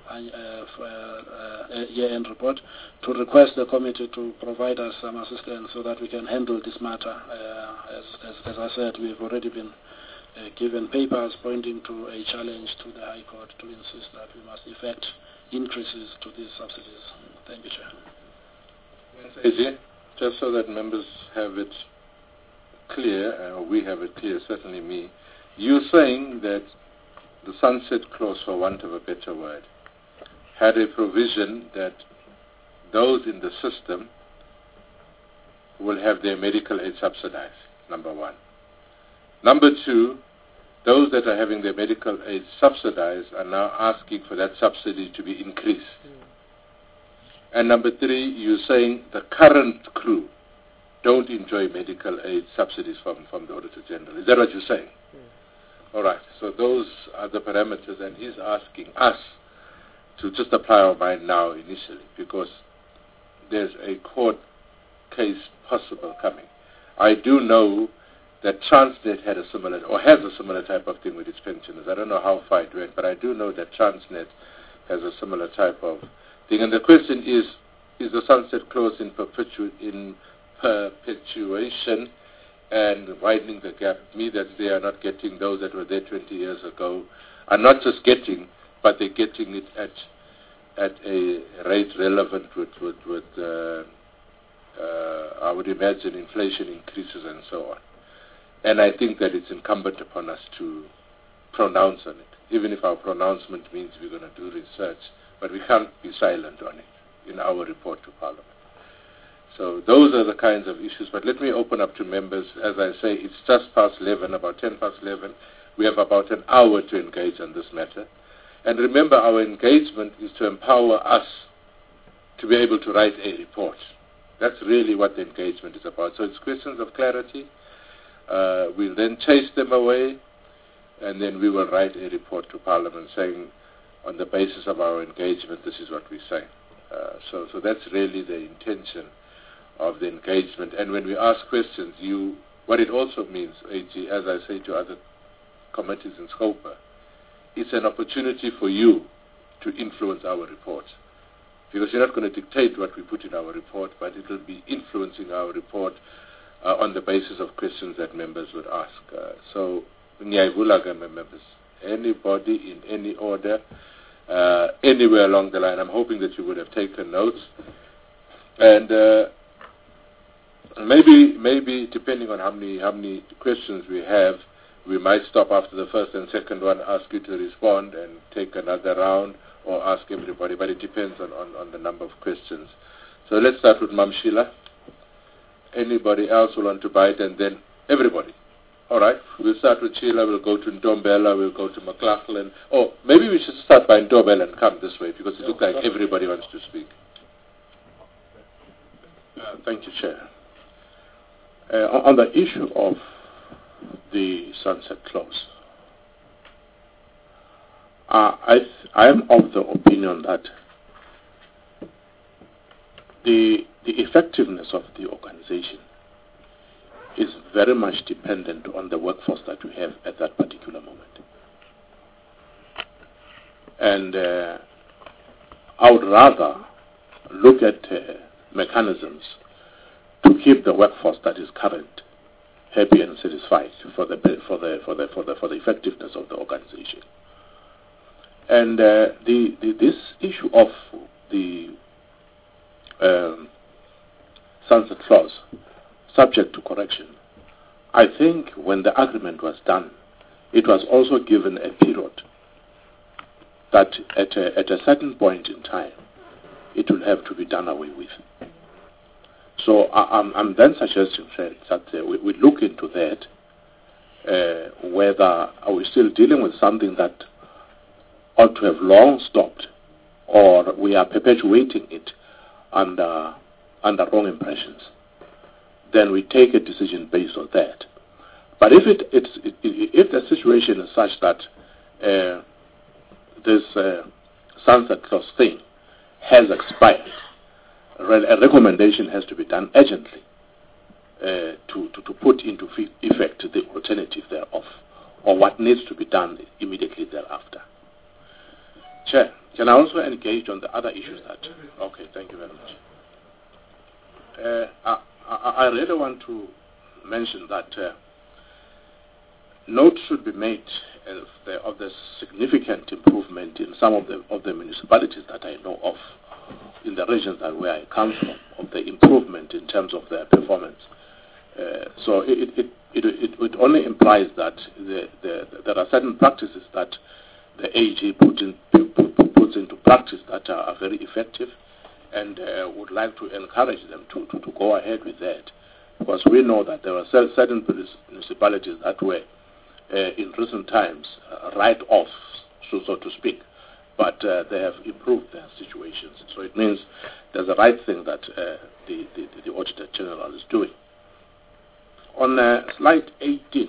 year-end report, to request the committee to provide us some assistance so that we can handle this matter. As I said, we've already been given papers pointing to a challenge to the High Court to insist that we must effect increases to these subsidies. Thank you, Chair. AJ, just so that members have it clear, we have it clear, certainly me, you're saying that the sunset clause, for want of a better word, had a provision that those in the system will have their medical aid subsidized, number one. Number two, those that are having their medical aid subsidized are now asking for that subsidy to be increased. And number three, you're saying the current crew don't enjoy medical aid subsidies from the Auditor General. Is that what you're saying? All right, so those are the parameters, and he's asking us to just apply our mind now initially, because there's a court case possible coming. I do know that Transnet had a similar, or has a similar type of thing with its pensioners. I don't know how far it went, but I do know that Transnet has a similar type of thing. And the question is the sunset clause in perpetuation and widening the gap? Me, that they are not getting, those that were there 20 years ago are not just getting, but they're getting it at a rate relevant with I would imagine, inflation increases and so on. And I think that it's incumbent upon us to pronounce on it, even if our pronouncement means we're going to do research, but we can't be silent on it in our report to Parliament. So those are the kinds of issues. But let me open up to members. As I say, it's just past 11, about 10 past 11. We have about an hour to engage on this matter. And remember, our engagement is to empower us to be able to write a report. That's really what the engagement is about. So it's questions of clarity. We'll then chase them away, and then we will write a report to Parliament saying, on the basis of our engagement, this is what we say. So that's really the intention of the engagement. And when we ask questions, what it also means, AG, as I say to other committees in SCOPA, it's an opportunity for you to influence our report. Because you're not going to dictate what we put in our report, but it will be influencing our report on the basis of questions that members would ask. So, members, anybody in any order, anywhere along the line, I'm hoping that you would have taken notes. And maybe depending on how many questions we have, we might stop after the first and second one, ask you to respond and take another round, or ask everybody, but it depends on the number of questions. So let's start with Mam Sheila. Anybody else will want to bite, and then everybody. All right, we'll start with Sheila, we'll go to Ntombela, we'll go to McLaughlin. Oh, maybe we should start by Ntombela and come this way, because it looks like everybody wants to speak. Thank you, Chair. On the issue of the sunset clause. I am of the opinion that the effectiveness of the organization is very much dependent on the workforce that we have at that particular moment. And I would rather look at mechanisms to keep the workforce that is current happy and satisfied for the effectiveness of the organization. And this issue of the sunset clause, subject to correction, I think when the agreement was done, it was also given a period that at a certain point in time, it will have to be done away with. So I'm then suggesting, friends, that we look into that, whether are we still dealing with something that ought to have long stopped, or we are perpetuating it under wrong impressions. Then we take a decision based on that. But if the situation is such that this sunset clause thing has expired, a recommendation has to be done urgently to put into effect the alternative thereof, or what needs to be done immediately thereafter. Chair, can I also engage on the other issues that... Okay, thank you very much. I really want to mention that note should be made of the significant improvement in some of the municipalities that I know of, in the regions where I come from, of the improvement in terms of their performance. So it only implies that there are certain practices that the AG puts into practice that are very effective, and would like to encourage them to go ahead with that, because we know that there were certain municipalities that were in recent times write-offs, so to speak, but they have improved their situations. So it means there's a right thing that the Auditor General is doing. On slide 18,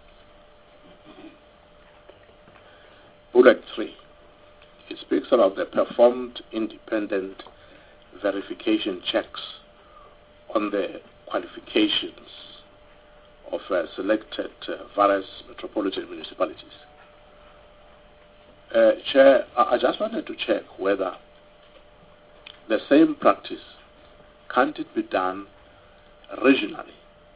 bullet 3, it speaks about the performed independent verification checks on the qualifications of selected various metropolitan municipalities. Chair, I just wanted to check whether the same practice can't it be done regionally,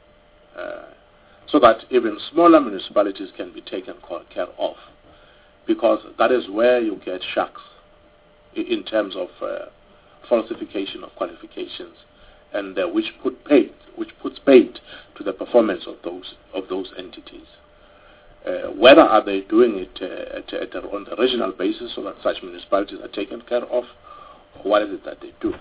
so that even smaller municipalities can be taken care of, because that is where you get shocks in terms of falsification of qualifications, and which puts paid to the performance of those entities. Whether are they doing it on the regional basis so that such municipalities are taken care of, or what is it that they do?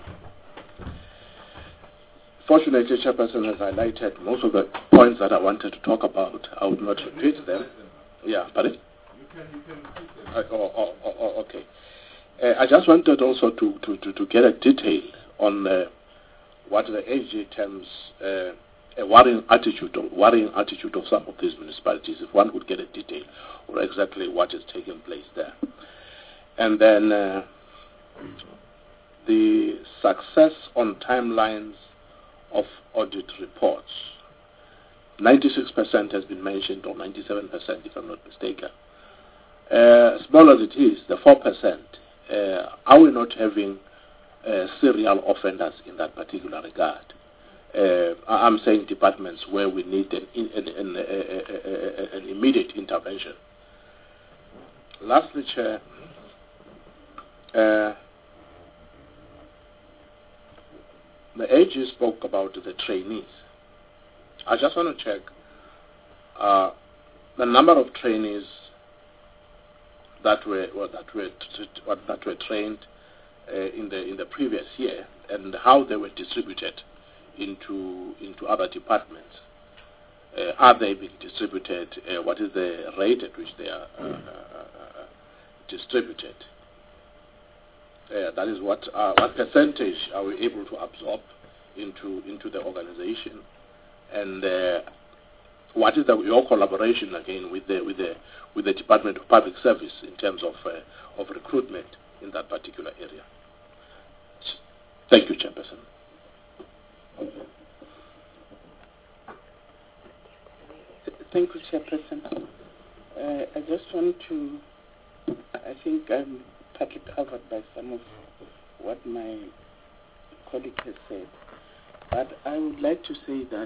Fortunately, Chairperson has highlighted most of the points that I wanted to talk about. I would not repeat them. Yeah, pardon? You can repeat them. Okay. I just wanted also to get a detail on what the AG terms a worrying attitude of some of these municipalities, if one could get a detail or exactly what is taking place there. And then the success on timelines of audit reports. 96% has been mentioned, or 97% if I'm not mistaken. Small as it is, the 4%, are we not having serial offenders in that particular regard? I'm saying departments where we need an immediate intervention. Lastly, Chair, the AG spoke about the trainees. I just want to check the number of trainees that were trained in the previous year, and how they were distributed into other departments. Are they being distributed? What is the rate at which they are distributed? That is what percentage are we able to absorb into the organization, and what is your collaboration again with the Department of Public Service in terms of recruitment in that particular area? Thank you, Chairperson. Thank you, Chairperson. I just want to, I think I'm partly covered by some of what my colleague has said, but I would like to say that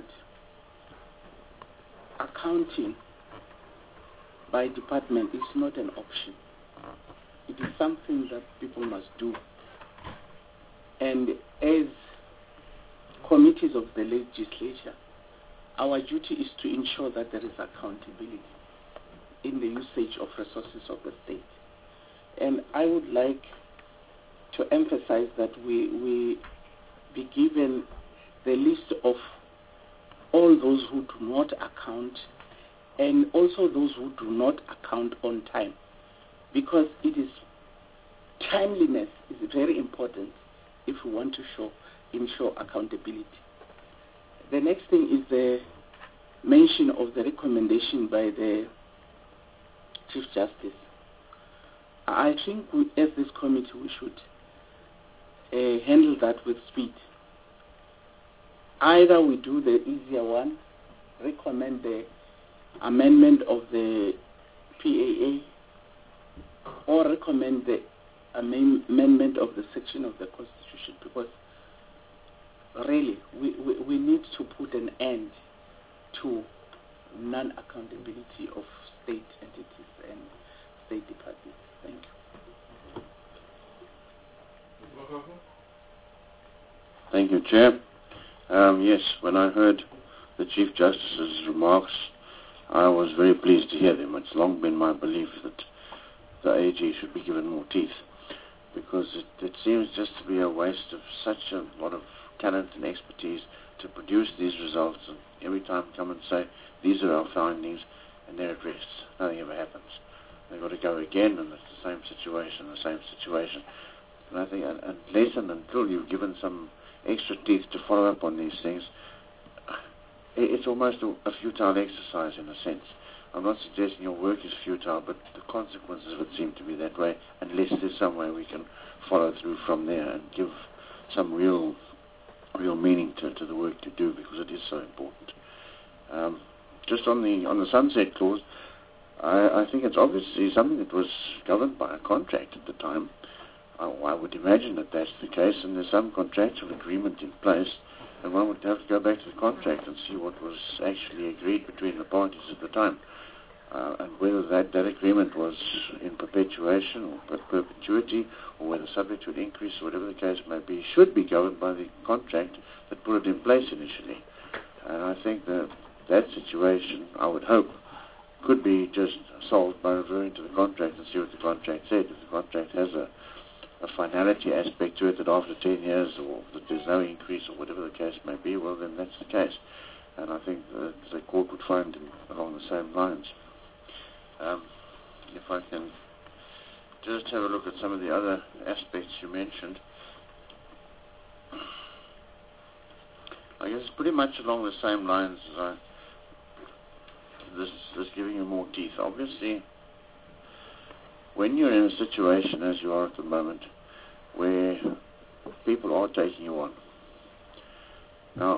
accounting by department is not an option. It is something that people must do. And as committees of the legislature, our duty is to ensure that there is accountability in the usage of resources of the state. And I would like to emphasize that we be given the list of all those who do not account and also those who do not account on time, because it is timeliness is very important if we want to ensure accountability. The next thing is the mention of the recommendation by the Chief Justice. I think as this committee we should handle that with speed. Either we do the easier one, recommend the amendment of the PAA, or recommend the amendment of the section of the Constitution, because really we need to put an end to non-accountability of state entities and state departments. Thank you. Thank you, Chair. Yes, when I heard the Chief Justice's remarks, I was very pleased to hear them. It's long been my belief that the AG should be given more teeth, because it seems just to be a waste of such a lot of talent and expertise to produce these results, and every time come and say, these are our findings, and they're addressed. Nothing ever happens. They've got to go again, and it's the same situation. And I think unless and until you've given some extra teeth to follow up on these things, it's almost a futile exercise in a sense. I'm not suggesting your work is futile, but the consequences would seem to be that way, unless there's some way we can follow through from there and give some real meaning to the work you do, because it is so important. Just on the sunset clause, I think it's obviously something that was governed by a contract at the time. I would imagine that that's the case, and there's some contractual agreement in place, and one would have to go back to the contract and see what was actually agreed between the parties at the time, and whether that agreement was in perpetuation or perpetuity, or whether subject to an increase, or whatever the case may be, should be governed by the contract that put it in place initially. And I think that situation, I would hope, could be just solved by referring to the contract and see what the contract said. If the contract has a finality aspect to it, that after 10 years or that there's no increase or whatever the case may be, well, then that's the case. And I think that the court would find along the same lines. If I can just have a look at some of the other aspects you mentioned. I guess it's pretty much along the same lines as this giving you more teeth. Obviously, when you're in a situation as you are at the moment, where people are taking you on. Now,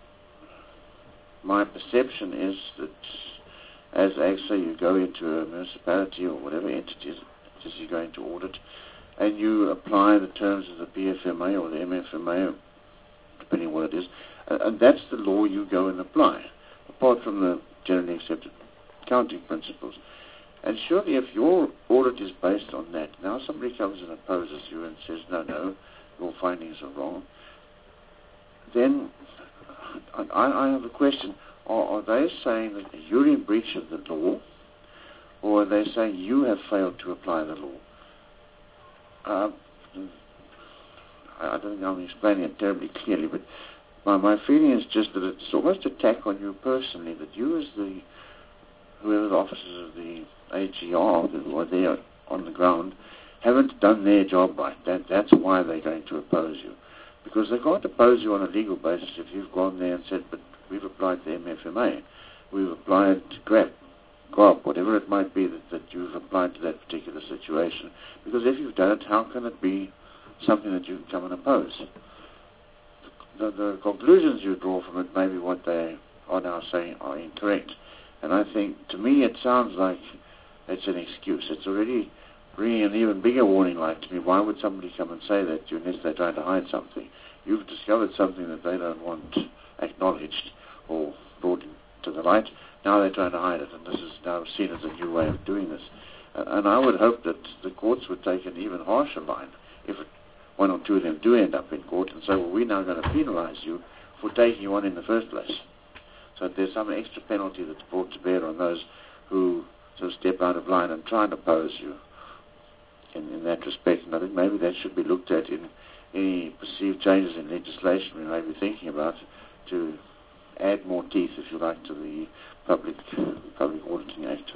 my perception is that as AGSA you go into a municipality or whatever entity it is you're going to audit, and you apply the terms of the PFMA or the MFMA, depending on what it is, and that's the law you go and apply, apart from the generally accepted accounting principles. And surely if your audit is based on that, now somebody comes and opposes you and says, no, your findings are wrong, then I have a question. Are they saying that you're in breach of the law, or are they saying you have failed to apply the law? I don't think I'm explaining it terribly clearly, but my feeling is just that it's almost an attack on you personally, that you as whoever the officers of the AGR who are there on the ground haven't done their job right. That's why they're going to oppose you. Because they can't oppose you on a legal basis if you've gone there and said, but we've applied the MFMA. we've applied GRAP, whatever it might be that you've applied to that particular situation. Because if you've done it, how can it be something that you can come and oppose? The conclusions you draw from it may be what they are now saying are incorrect. And I think, to me, it sounds like it's an excuse. It's already bringing an even bigger warning light to me. Why would somebody come and say that to you unless they're trying to hide something? You've discovered something that they don't want acknowledged or brought to the light. Now they're trying to hide it, and this is now seen as a new way of doing this. And I would hope that the courts would take an even harsher line if one or two of them do end up in court and say, well, we're now going to penalize you for taking you on in the first place. So there's some extra penalty that's brought to bear on those who sort of step out of line and try and oppose you in that respect. And I think maybe that should be looked at in any perceived changes in legislation we may be thinking about to add more teeth, if you like, to the Public Auditing Act.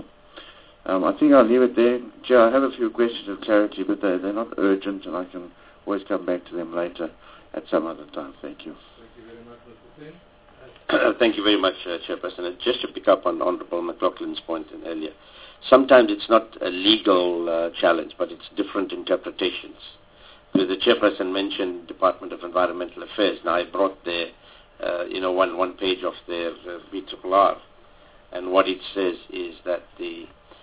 I think I'll leave it there. Chair, I have a few questions of clarity, but they're not urgent, and I can always come back to them later at some other time. Thank you. Thank you very much, Mr. Singh. Thank you very much, Chairperson. And just to pick up on Honourable McLaughlin's point earlier, sometimes it's not a legal challenge, but it's different interpretations. So the Chairperson mentioned Department of Environmental Affairs. Now, I brought there, one page of their VRRR, and what it says is that the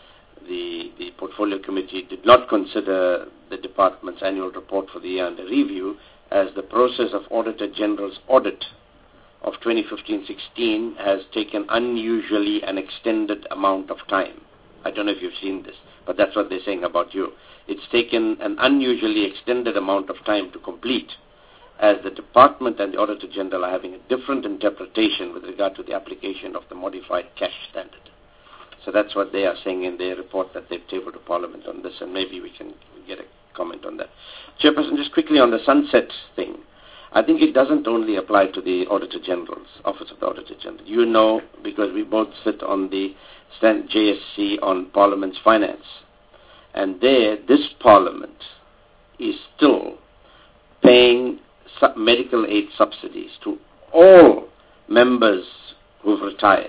Portfolio Committee did not consider the Department's annual report for the year under review, as the process of Auditor General's audit of 2015-16 has taken unusually an extended amount of time. I don't know if you've seen this, but that's what they're saying about you. It's taken an unusually extended amount of time to complete, as the Department and the Auditor General are having a different interpretation with regard to the application of the modified cash standard. So that's what they are saying in their report that they've tabled to Parliament on this, and maybe we can get a comment on that. Chairperson, just quickly on the sunset thing. I think it doesn't only apply to the Auditor General's Office of the Auditor General. You know, because we both sit on the JSC on Parliament's finance. And there, this Parliament is still paying medical aid subsidies to all members who've retired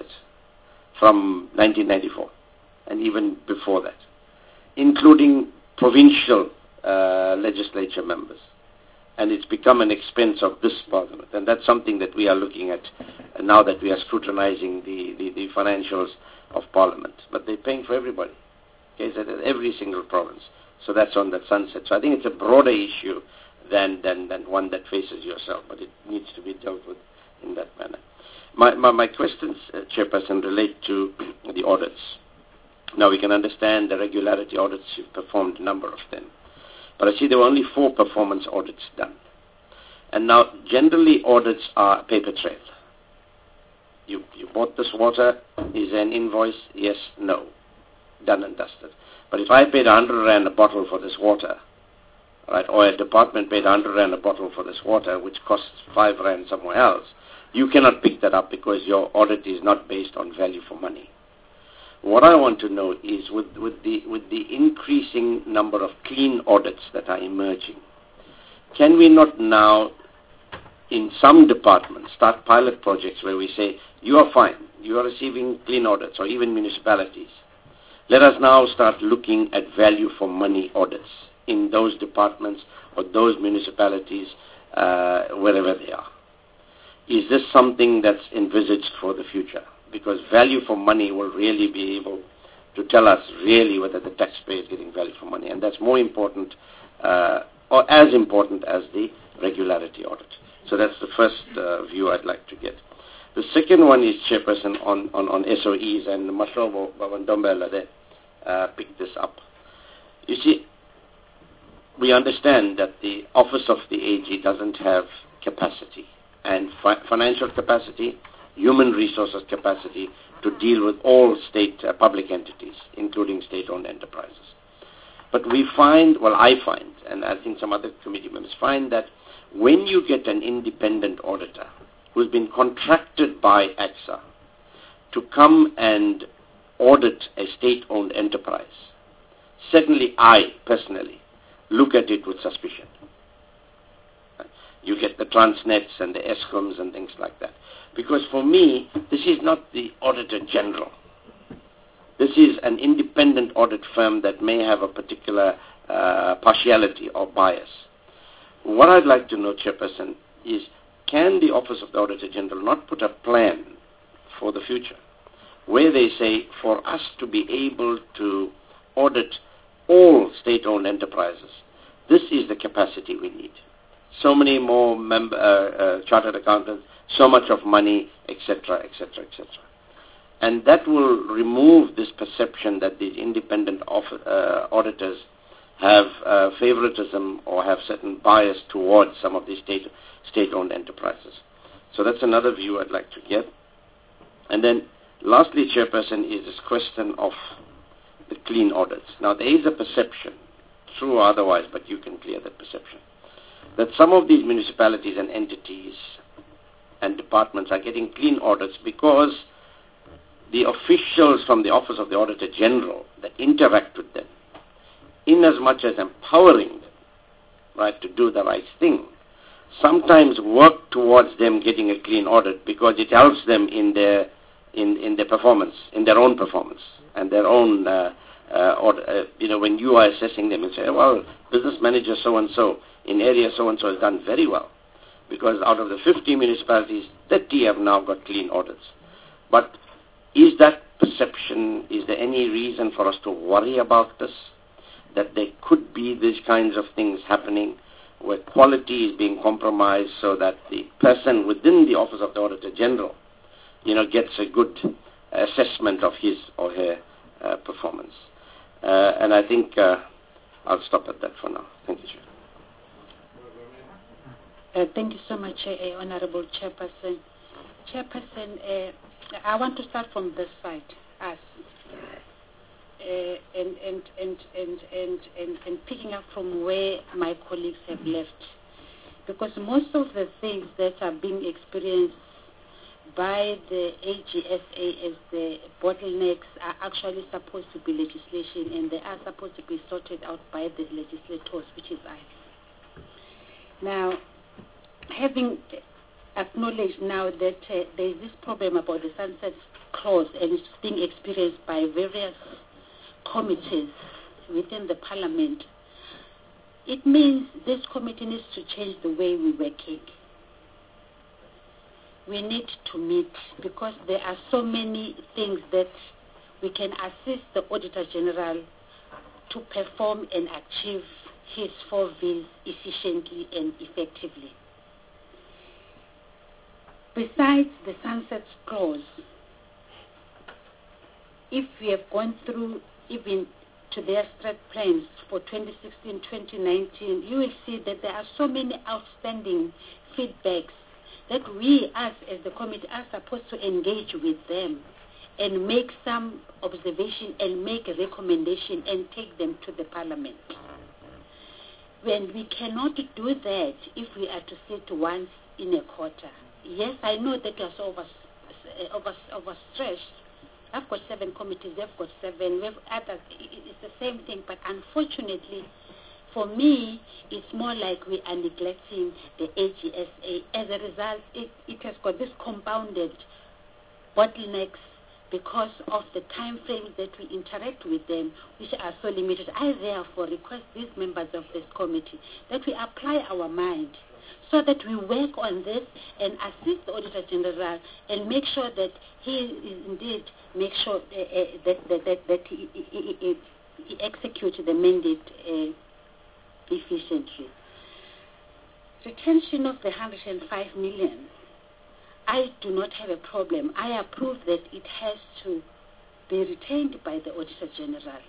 from 1994 and even before that, including provincial legislature members. And it's become an expense of this Parliament. And that's something that we are looking at now that we are scrutinizing the financials of Parliament. But they're paying for everybody. Okay, so every single province. So that's on that sunset. So I think it's a broader issue than one that faces yourself, but it needs to be dealt with in that manner. My questions, Chairperson, relate to the audits. Now, we can understand the regularity audits. You've performed a number of them. But I see there were only 4 performance audits done. And now, generally, audits are paper trail. You bought this water. Is there an invoice? Yes, no. Done and dusted. But if I paid 100 Rand a bottle for this water, right, or a department paid 100 Rand a bottle for this water, which costs 5 Rand somewhere else, you cannot pick that up because your audit is not based on value for money. What I want to know is, with the increasing number of clean audits that are emerging, can we not now, in some departments, start pilot projects where we say, you are fine, you are receiving clean audits, or even municipalities. Let us now start looking at value for money audits in those departments or those municipalities, wherever they are. Is this something that's envisaged for the future? Because value for money will really be able to tell us really whether the taxpayer is getting value for money. And that's more important, or as important as the regularity audit. So that's the first view I'd like to get. The second one is, Chairperson, on SOEs, and Mashobo Babandombela there picked this up. You see, we understand that the Office of the AG doesn't have capacity, and financial capacity, human resources capacity to deal with all state public entities, including state-owned enterprises. But we find, well, I find, and I think some other committee members find, that when you get an independent auditor who's been contracted by AXA to come and audit a state-owned enterprise, certainly I, personally, look at it with suspicion. You get the Transnets and the Escoms and things like that. Because for me, this is not the Auditor General. This is an independent audit firm that may have a particular partiality or bias. What I'd like to know, Chairperson, is can the Office of the Auditor General not put a plan for the future where they say for us to be able to audit all state-owned enterprises, this is the capacity we need. So many more chartered accountants, so much of money, etc., etc., etc. And that will remove this perception that these independent auditors have favoritism or have certain bias towards some of these state-owned enterprises. So that's another view I'd like to get. And then lastly, Chairperson, is this question of the clean audits. Now, there is a perception, true or otherwise, but you can clear that perception, that some of these municipalities and entities and departments are getting clean audits because the officials from the Office of the Auditor General that interact with them, in as much as empowering them, right, to do the right thing, sometimes work towards them getting a clean audit because it helps them in their performance, in their own performance, and their own, when you are assessing them, you say, well, business manager so-and-so in area so-and-so has done very well, because out of the 50 municipalities, 30 have now got clean audits. But is that perception, is there any reason for us to worry about this? That there could be these kinds of things happening where quality is being compromised so that the person within the Office of the Auditor General, gets a good assessment of his or her performance. And I think I'll stop at that for now. Thank you, Chair. Thank you so much, Honorable Chairperson. Chairperson, I want to start from this side, us, and picking up from where my colleagues have left, because most of the things that are being experienced by the AGSA as the bottlenecks are actually supposed to be legislation, and they are supposed to be sorted out by the legislators, which is us. Now, having acknowledged now that there is this problem about the sunset clause and it's being experienced by various committees within the parliament, it means this committee needs to change the way we're working. We need to meet because there are so many things that we can assist the Auditor General to perform and achieve his 4 V's efficiently and effectively. Besides the sunset clause, if we have gone through even to their strat plans for 2016-2019, you will see that there are so many outstanding feedbacks that we, us as the committee, are supposed to engage with them and make some observation and make a recommendation and take them to the parliament. When we cannot do that if we are to sit once in a quarter. Yes, I know that we are so overstretched. I've got 7 committees, they've got 7, we have others, it's the same thing, but unfortunately, for me, it's more like we are neglecting the AGSA. As a result, it has got this compounded bottlenecks because of the time frames that we interact with them, which are so limited. I therefore request these members of this committee that we apply our mind so that we work on this and assist the Auditor General and make sure that he indeed makes sure that he executes the mandate efficiently. Retention of the 105 million, I do not have a problem. I approve that it has to be retained by the Auditor General.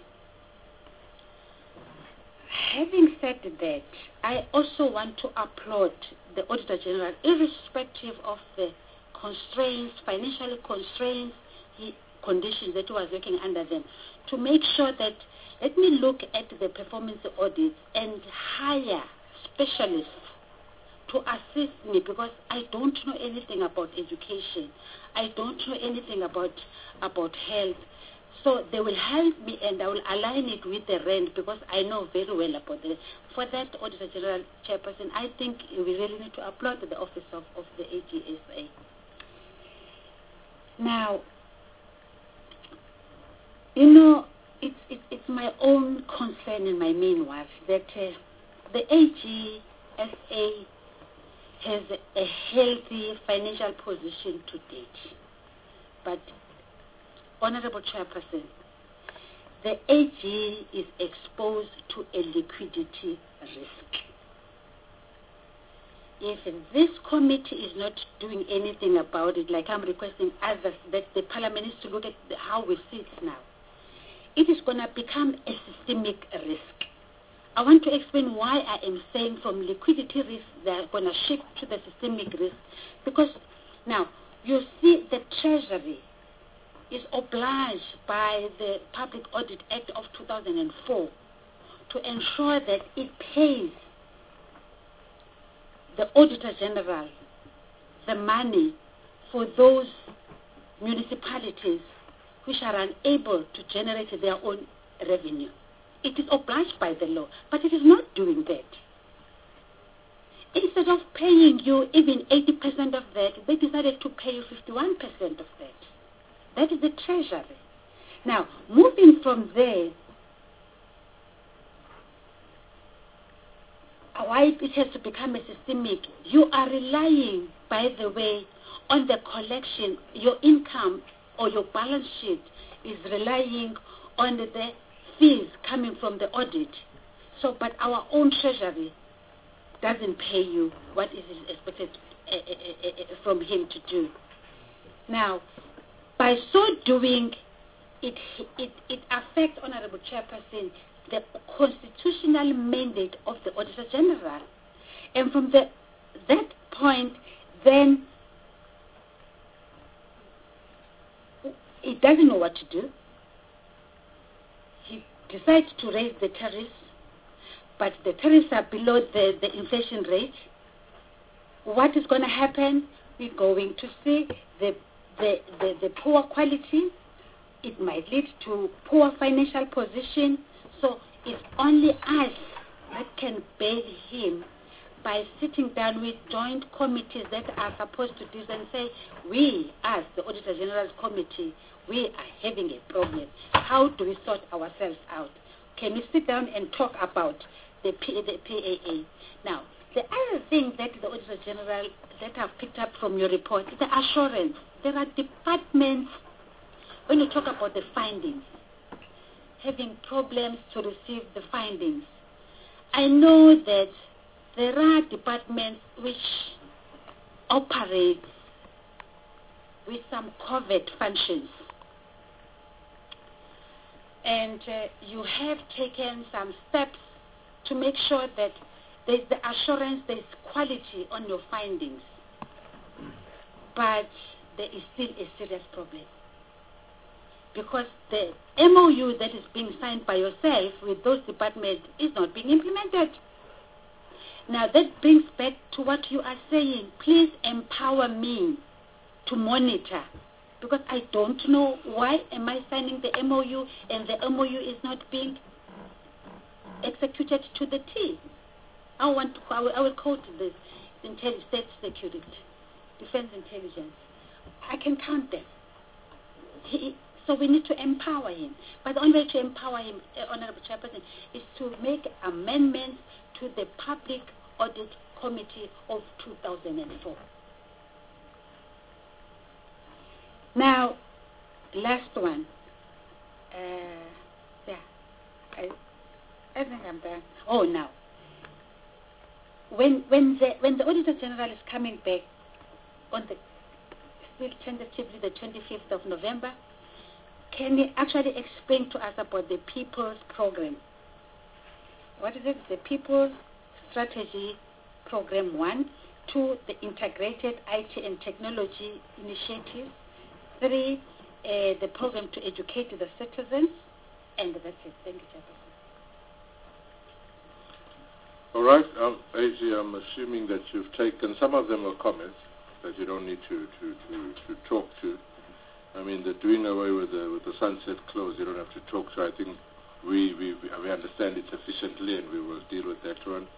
Having said that, I also want to applaud the Auditor General, irrespective of the constraints, financial constraints, conditions that he was working under them, to make sure that, let me look at the performance audits and hire specialists to assist me, because I don't know anything about education. I don't know anything about health. So they will help me, and I will align it with the rent, because I know very well about it. For that Auditor General Chairperson, I think we really need to applaud the office of the AGSA. Now, you know, it's my own concern and my main worry that the AGSA has a healthy financial position to date. But, Honorable Chairperson, the AG is exposed to a liquidity risk. If this committee is not doing anything about it, like I'm requesting others, that the Parliament needs to look at how we sit now, it is going to become a systemic risk. I want to explain why I am saying from liquidity risk they're going to shift to the systemic risk. Because now, you see the Treasury is obliged by the Public Audit Act of 2004 to ensure that it pays the Auditor General the money for those municipalities which are unable to generate their own revenue. It is obliged by the law, but it is not doing that. Instead of paying you even 80% of that, they decided to pay you 51% of that. That is the Treasury. Now, moving from there, why it has to become a systemic, you are relying, by the way, on the collection. Your income or your balance sheet is relying on the fees coming from the audit. So, but our own Treasury doesn't pay you what is expected from him to do. Now, by so doing, it affects, Honorable Chairperson, the constitutional mandate of the Auditor General. And from that point, then he doesn't know what to do. He decides to raise the tariffs, but the tariffs are below the inflation rate. What is going to happen? We're going to see the poor quality. It might lead to poor financial position. So it's only us that can bail him by sitting down with joint committees that are supposed to do and say, we, as the Auditor General's Committee, we are having a problem. How do we sort ourselves out? Can we sit down and talk about the PAA? Now, the other thing that the Auditor General that I've picked up from your report is the assurance. There are departments, when you talk about the findings, having problems to receive the findings. I know that there are departments which operate with some covert functions. And you have taken some steps to make sure that there's the assurance, there's quality on your findings. But there is still a serious problem. Because the MOU that is being signed by yourself with those departments is not being implemented. Now that brings back to what you are saying. Please empower me to monitor. Because I don't know why am I signing the MOU and the MOU is not being executed to the T. I will quote this, state security, defense intelligence. I can count them. So we need to empower him. But the only way to empower him, Honorable Chairperson, is to make amendments to the Public Audit Committee of 2004. Now, last one. I think I'm done. Oh, now. When the Auditor General is coming back on the still tentatively the 25th of November, can you actually explain to us about the People's Program? What is it? The People's Strategy Program 1, 2, the Integrated IT and Technology Initiative, 3, the program to educate the citizens, and that's it. Thank you, Chairperson. All right, AG, I'm assuming that you've taken, some of them are comments that you don't need to talk to. I mean, the doing away with the sunset clause, you don't have to talk. So I think we understand it sufficiently, and we will deal with that one.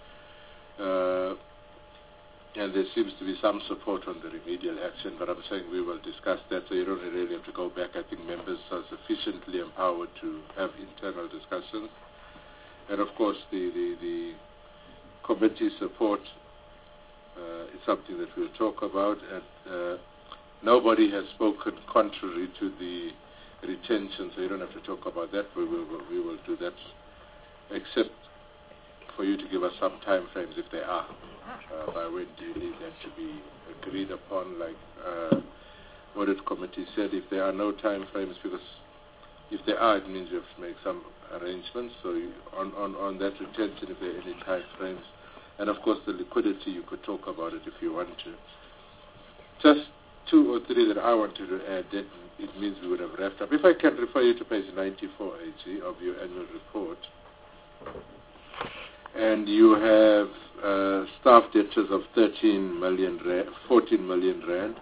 And there seems to be some support on the remedial action, but I'm saying we will discuss that, so you don't really have to go back. I think members are sufficiently empowered to have internal discussions. And of course, the committee support is something that we'll talk about. And nobody has spoken contrary to the retention, so you don't have to talk about that. We will do that, except for you to give us some time frames if they are. By when do you need that to be agreed upon, like audit committee said, if there are no time frames, because if there are, it means you have to make some arrangements. So on that retention, if there are any time frames, and of course the liquidity, you could talk about it if you want to. Just 2 or 3 that I wanted to add, that it means we would have wrapped up. If I can refer you to page 94, AG, of your annual report. And you have staff debtors of 14 million rand.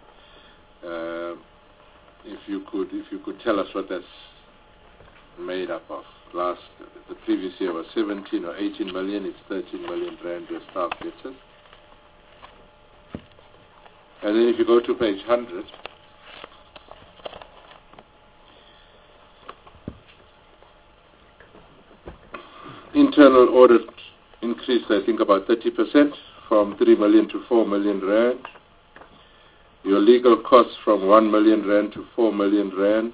If you could tell us what that's made up of. The previous year was 17 or 18 million. It's 13 million rand your staff debtors. And then if you go to page 100, internal audit increased, I think, about 30%, from 3 million to 4 million rand. Your legal costs from 1 million rand to 4 million rand.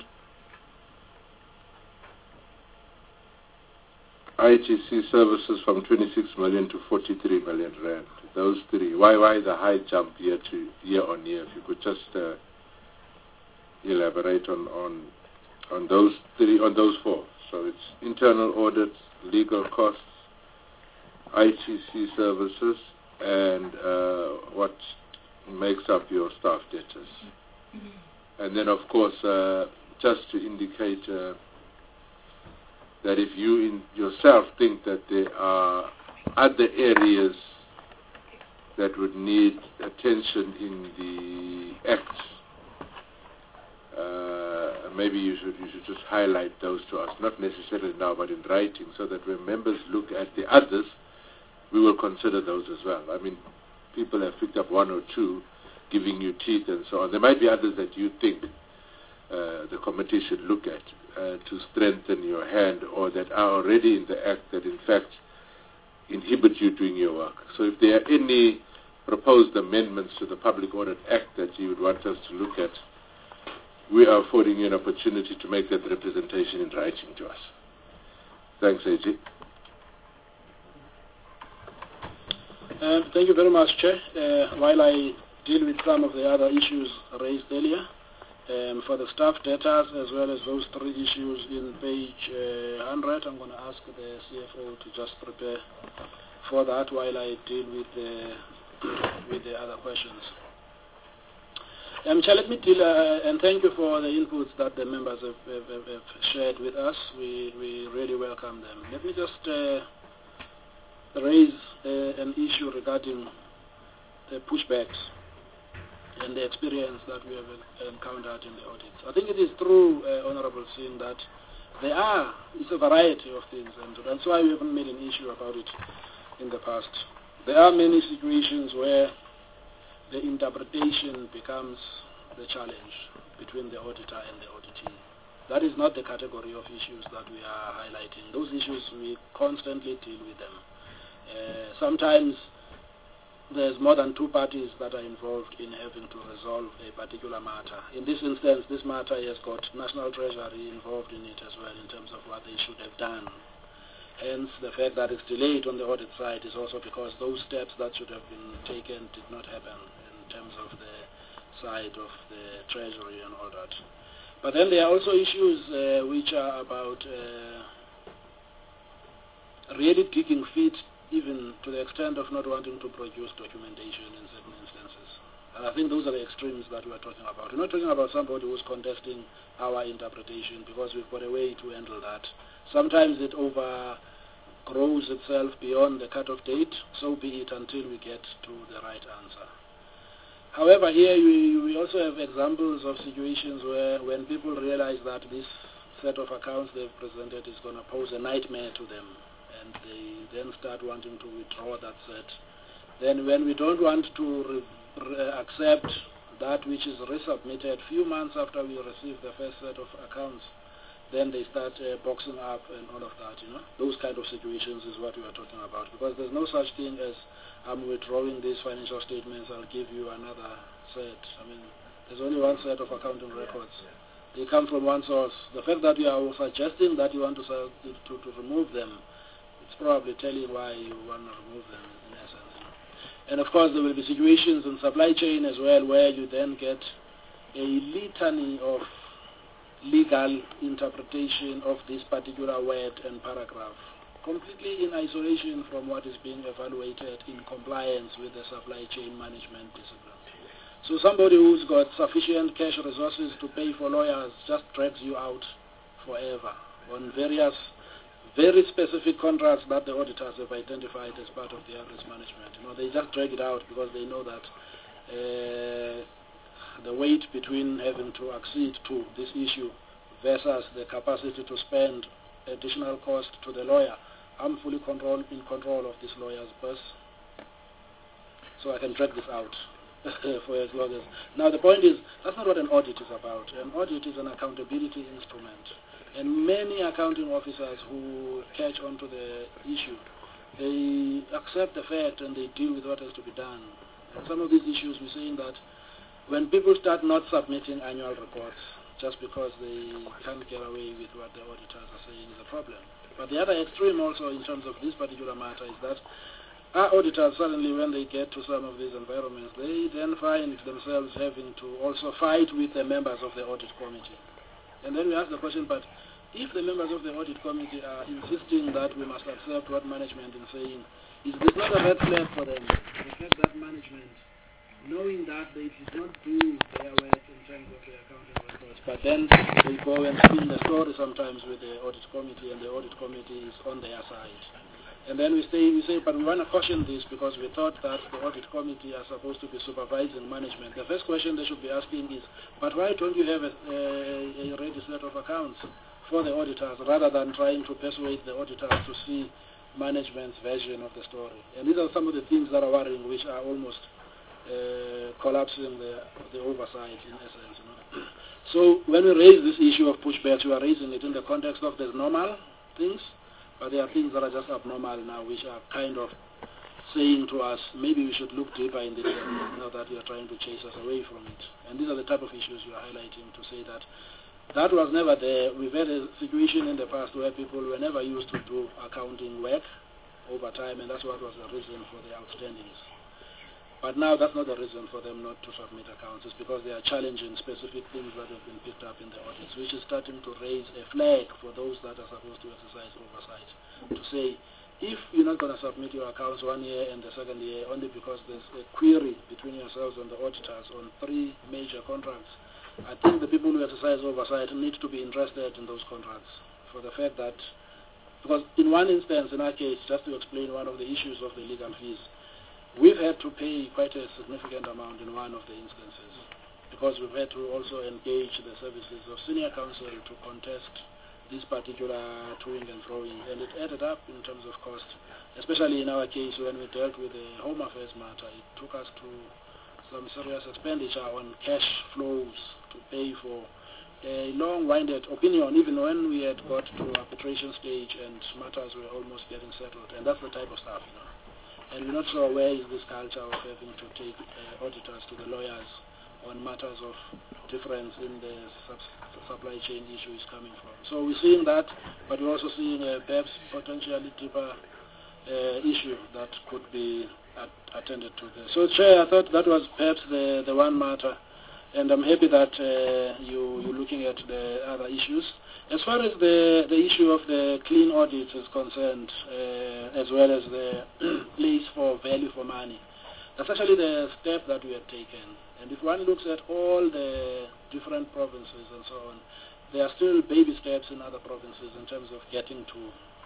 ITC services from 26 million to 43 million rand. Those 3. Why the high jump year on year? If you could just elaborate on those 3, on those 4. So it's internal audits, legal costs, ITC services, and what makes up your staff debtors. And then, of course, just to indicate that if you yourself think that there are other areas that would need attention in the Act, maybe you should just highlight those to us, not necessarily now, but in writing, so that when members look at the others, we will consider those as well. I mean, people have picked up 1 or 2, giving you teeth and so on. There might be others that you think the committee should look at to strengthen your hand, or that are already in the Act that in fact inhibit you doing your work. So if there are any proposed amendments to the Public Audit Act that you would want us to look at, we are affording you an opportunity to make that representation in writing to us. Thanks, AG. Thank you very much, Chair. While I deal with some of the other issues raised earlier, for the staff debtors as well as those 3 issues in page 100, I'm going to ask the CFO to just prepare for that while I deal with the other questions. Chair, let me deal, and thank you for the inputs that the members have shared with us. We really welcome them. Let me just raise an issue regarding the pushbacks and the experience that we have encountered in the audits. I think it is true, Honorable Singh, that it's a variety of things, and that's why we haven't made an issue about it in the past. There are many situations where the interpretation becomes the challenge between the auditor and the auditee. That is not the category of issues that we are highlighting. Those issues, we constantly deal with them. Sometimes there's more than 2 parties that are involved in having to resolve a particular matter. In this instance, this matter has got National Treasury involved in it as well in terms of what they should have done. Hence, the fact that it's delayed on the audit side is also because those steps that should have been taken did not happen in terms of the side of the Treasury and all that. But then there are also issues which are about really digging feet, even to the extent of not wanting to produce documentation in certain instances. And I think those are the extremes that we are talking about. We're not talking about somebody who's contesting our interpretation, because we've got a way to handle that. Sometimes it overgrows itself beyond the cut-off date, so be it, until we get to the right answer. However, here we also have examples of situations where when people realize that this set of accounts they've presented is going to pose a nightmare to them, and they then start wanting to withdraw that set. Then when we don't want to accept that which is resubmitted few months after we receive the first set of accounts, then they start boxing up and all of that, Those kind of situations is what we are talking about, because there's no such thing as I'm withdrawing these financial statements, I'll give you another set. I mean, there's only one set of accounting records. They come from one source. The fact that you are suggesting that you want to remove them, it's probably telling why you want to remove them in essence. And of course, there will be situations in supply chain as well where you then get a litany of legal interpretation of this particular word and paragraph, completely in isolation from what is being evaluated in compliance with the supply chain management discipline. So somebody who's got sufficient cash resources to pay for lawyers just drags you out forever on various very specific contracts that the auditors have identified as part of their risk management. They just drag it out because they know that the weight between having to accede to this issue versus the capacity to spend additional cost to the lawyer. I'm fully in control of this lawyer's purse, so I can drag this out for as long as... Now the point is, that's not what an audit is about. An audit is an accountability instrument. And many accounting officers who catch on to the issue, they accept the fact and they deal with what has to be done. And some of these issues, we're saying that when people start not submitting annual reports just because they can't get away with what the auditors are saying is a problem. But the other extreme also in terms of this particular matter is that our auditors suddenly, when they get to some of these environments, they then find themselves having to also fight with the members of the audit committee. And then we ask the question, but if the members of the audit committee are insisting that we must accept what management is saying, is this not a red flag for them? The fact that management, knowing that they did not do their work in terms of the accounting records, but then they go and spin the story sometimes with the audit committee, and the audit committee is on their side. And then we say, but we want to caution this because we thought that the audit committee are supposed to be supervising management. The first question they should be asking is, but why don't you have a ready set of accounts for the auditors rather than trying to persuade the auditors to see management's version of the story? And these are some of the things that are worrying, which are almost collapsing the oversight in essence. So when we raise this issue of pushbacks, we are raising it in the context of the normal things, but there are things that are just abnormal now, which are kind of saying to us, maybe we should look deeper in this area now that you are trying to chase us away from it. And these are the type of issues you are highlighting to say that that was never there. We've had a situation in the past where people were never used to do accounting work over time, and that's what was the reason for the outstandings. But now that's not the reason for them not to submit accounts. It's because they are challenging specific things that have been picked up in the audits, which is starting to raise a flag for those that are supposed to exercise oversight. To say, if you're not going to submit your accounts 1 year and the second year only because there's a query between yourselves and the auditors on 3 major contracts, I think the people who exercise oversight need to be interested in those contracts for the fact that, because in one instance, in our case, just to explain one of the issues of the legal fees, we've had to pay quite a significant amount in one of the instances because we've had to also engage the services of senior counsel to contest this particular toing and froing, and it added up in terms of cost, especially in our case when we dealt with the Home Affairs matter. It took us to some serious expenditure on cash flows to pay for a long-winded opinion, even when we had got to arbitration stage and matters were almost getting settled, and that's the type of stuff, And we're not sure where is this culture of having to take auditors to the lawyers on matters of difference in the supply chain issue is coming from. So we're seeing that, but we're also seeing perhaps potentially deeper issue that could be attended to there. So Chair, I thought that was perhaps the one matter, and I'm happy that you're looking at the other issues. As far as the issue of the clean audit is concerned, as well as the place for value for money, that's actually the step that we have taken. And if one looks at all the different provinces and so on, there are still baby steps in other provinces in terms of getting to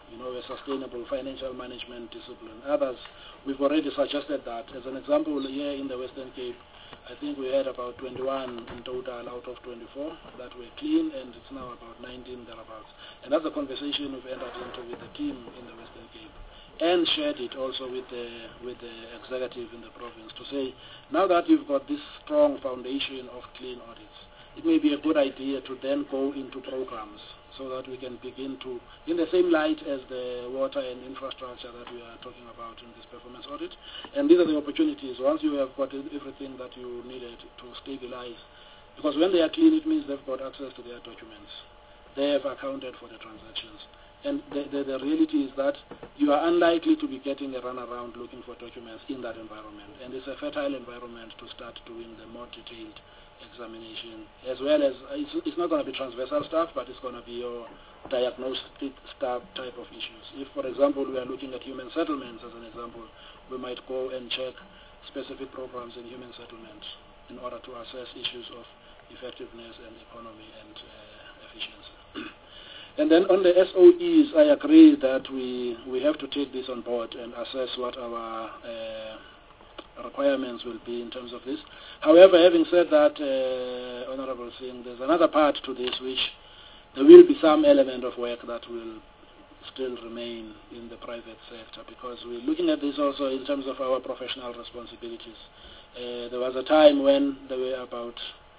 a sustainable financial management discipline. Others, we've already suggested that. As an example, here in the Western Cape, I think we had about 21 in total out of 24 that were clean, and it's now about 19 thereabouts. And that's a conversation we've entered into with the team in the Western Cape, and shared it also with the executive in the province to say, now that you've got this strong foundation of clean audits, it may be a good idea to then go into programs so that we can begin to, in the same light as the water and infrastructure that we are talking about in this performance audit. And these are the opportunities. Once you have got everything that you needed to stabilize, because when they are clean, it means they've got access to their documents. They have accounted for the transactions. And the reality is that you are unlikely to be getting a runaround looking for documents in that environment. And it's a fertile environment to start doing the more detailed examination, as well as it's not going to be transversal stuff, but it's going to be your diagnostic stuff type of issues. If, for example, we are looking at human settlements as an example, we might go and check specific programs in human settlements in order to assess issues of effectiveness and economy and efficiency. And then on the SOEs, I agree that we have to take this on board and assess what our requirements will be in terms of this. However, having said that, Honorable Singh, there's another part to this which there will be some element of work that will still remain in the private sector, because we're looking at this also in terms of our professional responsibilities. There was a time when there were about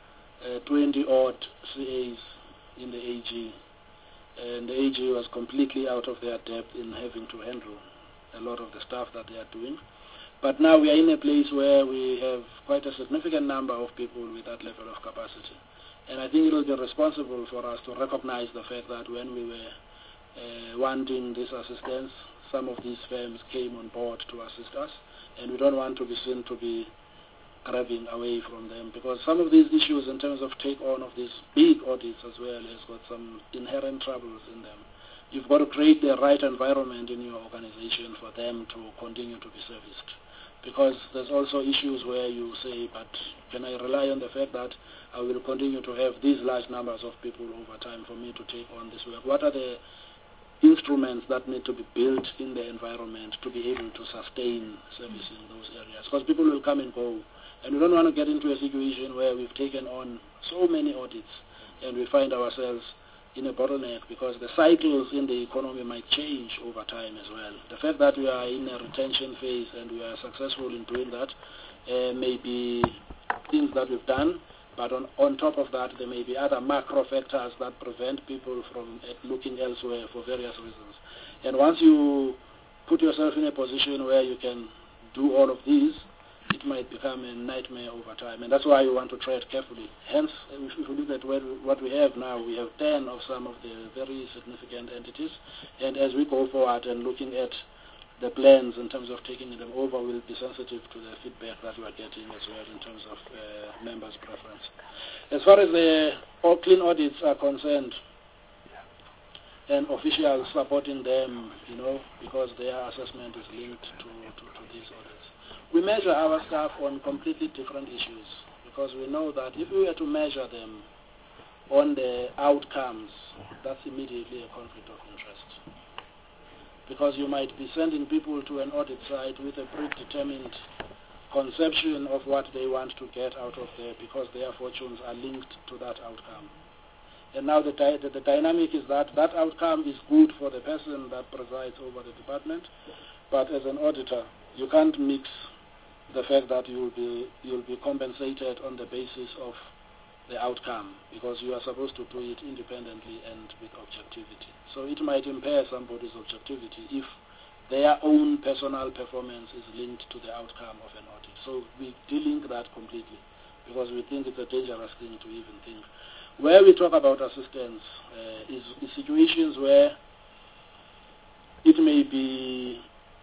20-odd CAs in the AG, and the AG was completely out of their depth in having to handle a lot of the stuff that they are doing. But now we are in a place where we have quite a significant number of people with that level of capacity. And I think it will be responsible for us to recognize the fact that when we were wanting this assistance, some of these firms came on board to assist us, and we don't want to be seen to be grabbing away from them, because some of these issues in terms of take on of these big audits as well has got some inherent troubles in them. You've got to create the right environment in your organization for them to continue to be serviced. Because there's also issues where you say, but can I rely on the fact that I will continue to have these large numbers of people over time for me to take on this work? What are the instruments that need to be built in the environment to be able to sustain servicing those areas? Because people will come and go, and we don't want to get into a situation where we've taken on so many audits and we find ourselves in a bottleneck, because the cycles in the economy might change over time as well. The fact that we are in a retention phase and we are successful in doing that may be things that we've done, but on top of that there may be other macro factors that prevent people from looking elsewhere for various reasons. And once you put yourself in a position where you can do all of these, it might become a nightmare over time, and that's why you want to tread carefully. Hence, if we look at what we have now, we have 10 of some of the very significant entities, and as we go forward and looking at the plans in terms of taking them over, we'll be sensitive to the feedback that we are getting as well in terms of members' preference. As far as the clean audits are concerned, and officials supporting them, because their assessment is linked to these audits. We measure our staff on completely different issues, because we know that if we were to measure them on the outcomes, that's immediately a conflict of interest. Because you might be sending people to an audit site with a predetermined conception of what they want to get out of there, because their fortunes are linked to that outcome. And now the dynamic is that that outcome is good for the person that presides over the department, but as an auditor, you can't mix the fact that you'll be compensated on the basis of the outcome, because you are supposed to do it independently and with objectivity. So it might impair somebody's objectivity if their own personal performance is linked to the outcome of an audit. So we delink that completely, because we think it's a dangerous thing to even think. Where we talk about assistance is situations where it may be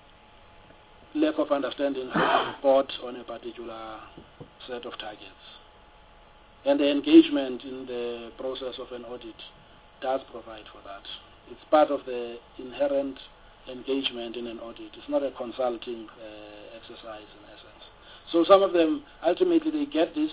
lack of understanding how to report on a particular set of targets. And the engagement in the process of an audit does provide for that. It's part of the inherent engagement in an audit. It's not a consulting exercise in essence. So some of them, ultimately they get this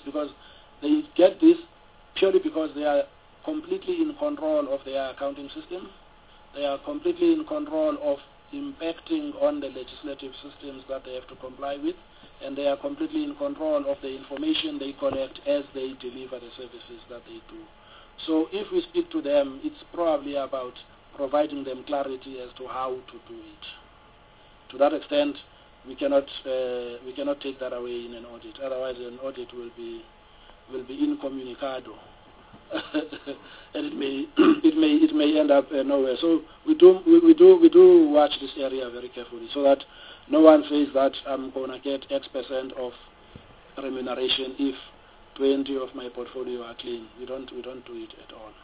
purely because they are completely in control of their accounting system, They are completely in control of impacting on the legislative systems that they have to comply with, and they are completely in control of the information they collect as they deliver the services that they do. So if we speak to them, it's probably about providing them clarity as to how to do it. To that extent, we cannot take that away in an audit. Otherwise, an audit will be incommunicado, and it may end up nowhere. So we do watch this area very carefully, so that no one says that I'm gonna get X% of remuneration if 20 of my portfolio are clean. We don't do it at all.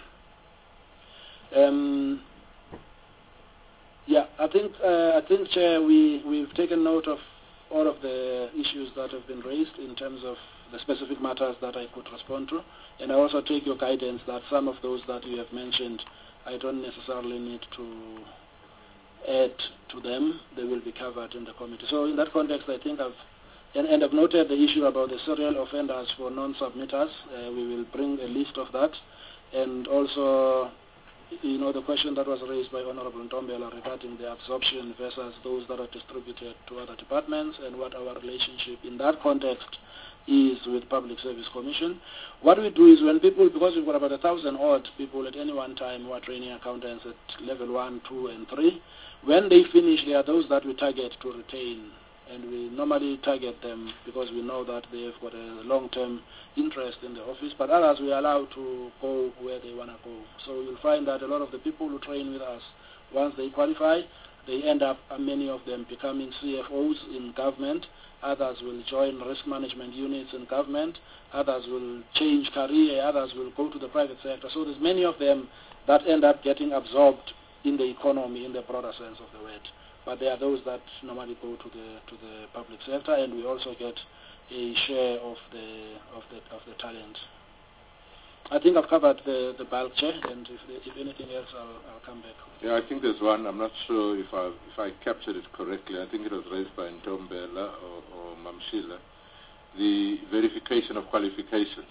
Yeah, I think, Chair, we've taken note of all of the issues that have been raised in terms of the specific matters that I could respond to, and I also take your guidance that some of those that you have mentioned, I don't necessarily need to add to them. They will be covered in the committee. So in that context, I think I've noted the issue about the serial offenders for non-submitters. We will bring a list of that, and also, the question that was raised by Honorable Ntombela regarding the absorption versus those that are distributed to other departments, and what our relationship in that context is with Public Service Commission. What we do is when people, because we've got about 1,000 odd people at any one time who are training accountants at level 1, 2, and 3, when they finish, there are those that we target to retain, and we normally target them because we know that they've got a long-term interest in the office, but others we allow to go where they want to go. So you'll find that a lot of the people who train with us, once they qualify, they end up, many of them, becoming CFOs in government. Others will join risk management units in government. Others will change career. Others will go to the private sector. So there's many of them that end up getting absorbed in the economy in the broader sense of the word. But there are those that normally go to the public sector, and we also get a share of the talent. I think I've covered the bulk, Chair, and if anything else, I'll come back. Yeah, I think there's one. I'm not sure if I captured it correctly. I think it was raised by Ntombela or Mamshila. The verification of qualifications.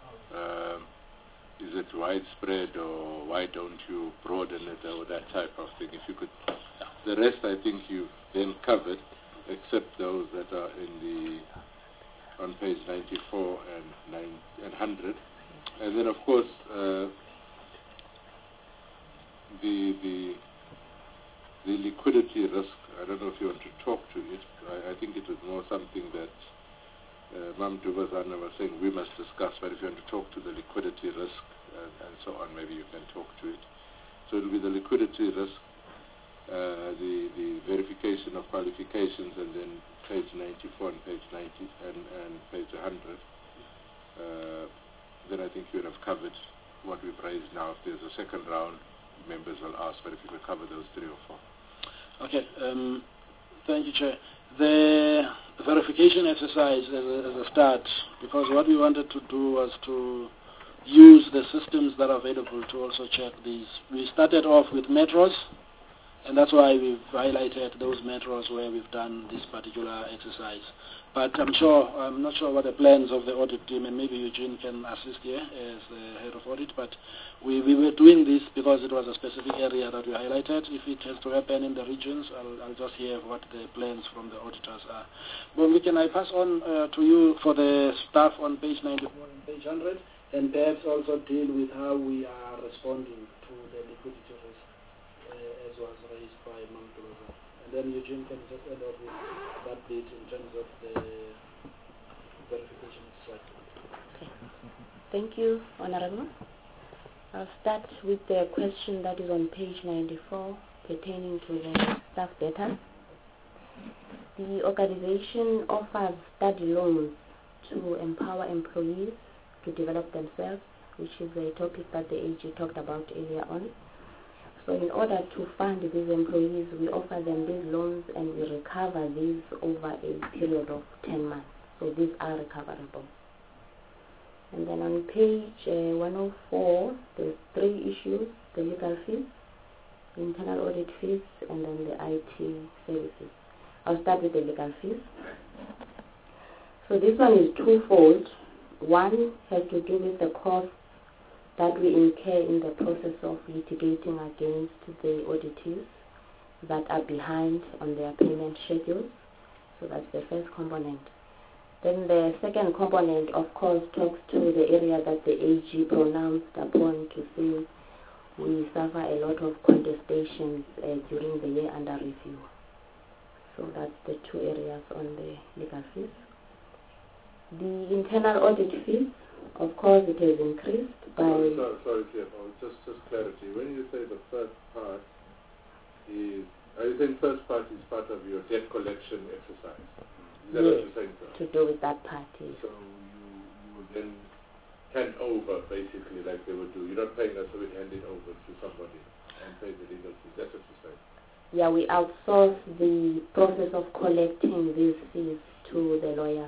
Is it widespread, or why don't you broaden it, or that type of thing? If you could. The rest, I think you've then covered, except those that are on page 94 and 100. And then, of course, the liquidity risk. I don't know if you want to talk to it. I think it was more something that Mam Dubazana was saying we must discuss. But if you want to talk to the liquidity risk and so on, maybe you can talk to it. So it will be the liquidity risk, the verification of qualifications, and then page 94 and page 90 and page 100. Then I think you would have covered what we've raised now. If there's a second round, members will ask, but if you could cover those 3 or 4. Okay. Thank you, Chair. The verification exercise as a start, because what we wanted to do was to use the systems that are available to also check these. We started off with metros, and that's why we've highlighted those metros where we've done this particular exercise. But I'm not sure what the plans of the audit team, and maybe Eugene can assist here as the head of audit, but we were doing this because it was a specific area that we highlighted. If it has to happen in the regions, I'll just hear what the plans from the auditors are. Well, can I pass on to you for the staff on page 94 and page 100, and perhaps also deal with how we are responding to the liquidity risk as was raised by Mamdula. And then Eugene can just end up with that bit in terms of the verification cycle. Okay. Thank you, Honorable. I'll start with the question that is on page 94 pertaining to the staff data. The organization offers study loans to empower employees to develop themselves, which is a topic that the AG talked about earlier on. So in order to fund these employees, we offer them these loans and we recover these over a period of 10 months. So these are recoverable. And then on page 104, there's 3 issues: the legal fees, the internal audit fees, and then the IT services. I'll start with the legal fees. So this one is twofold. One has to do with the cost that we incur in the process of litigating against the auditors that are behind on their payment schedules. So that's the first component. Then the second component, of course, talks to the area that the AG pronounced upon to say we suffer a lot of contestations during the year under review. So that's the two areas on the legal fees. The internal audit fees, of course, it has increased by... Sorry, Chair, just clarity. When you say the first part is... Are you saying first part is part of your debt collection exercise? Is that what you're saying, sir? To do with that party. So you would then hand over, basically, like they would do. You're not paying us, so we hand it over to somebody and pay the legal fees. That's what you're saying? Yeah, we outsource the process of collecting these fees to the lawyers.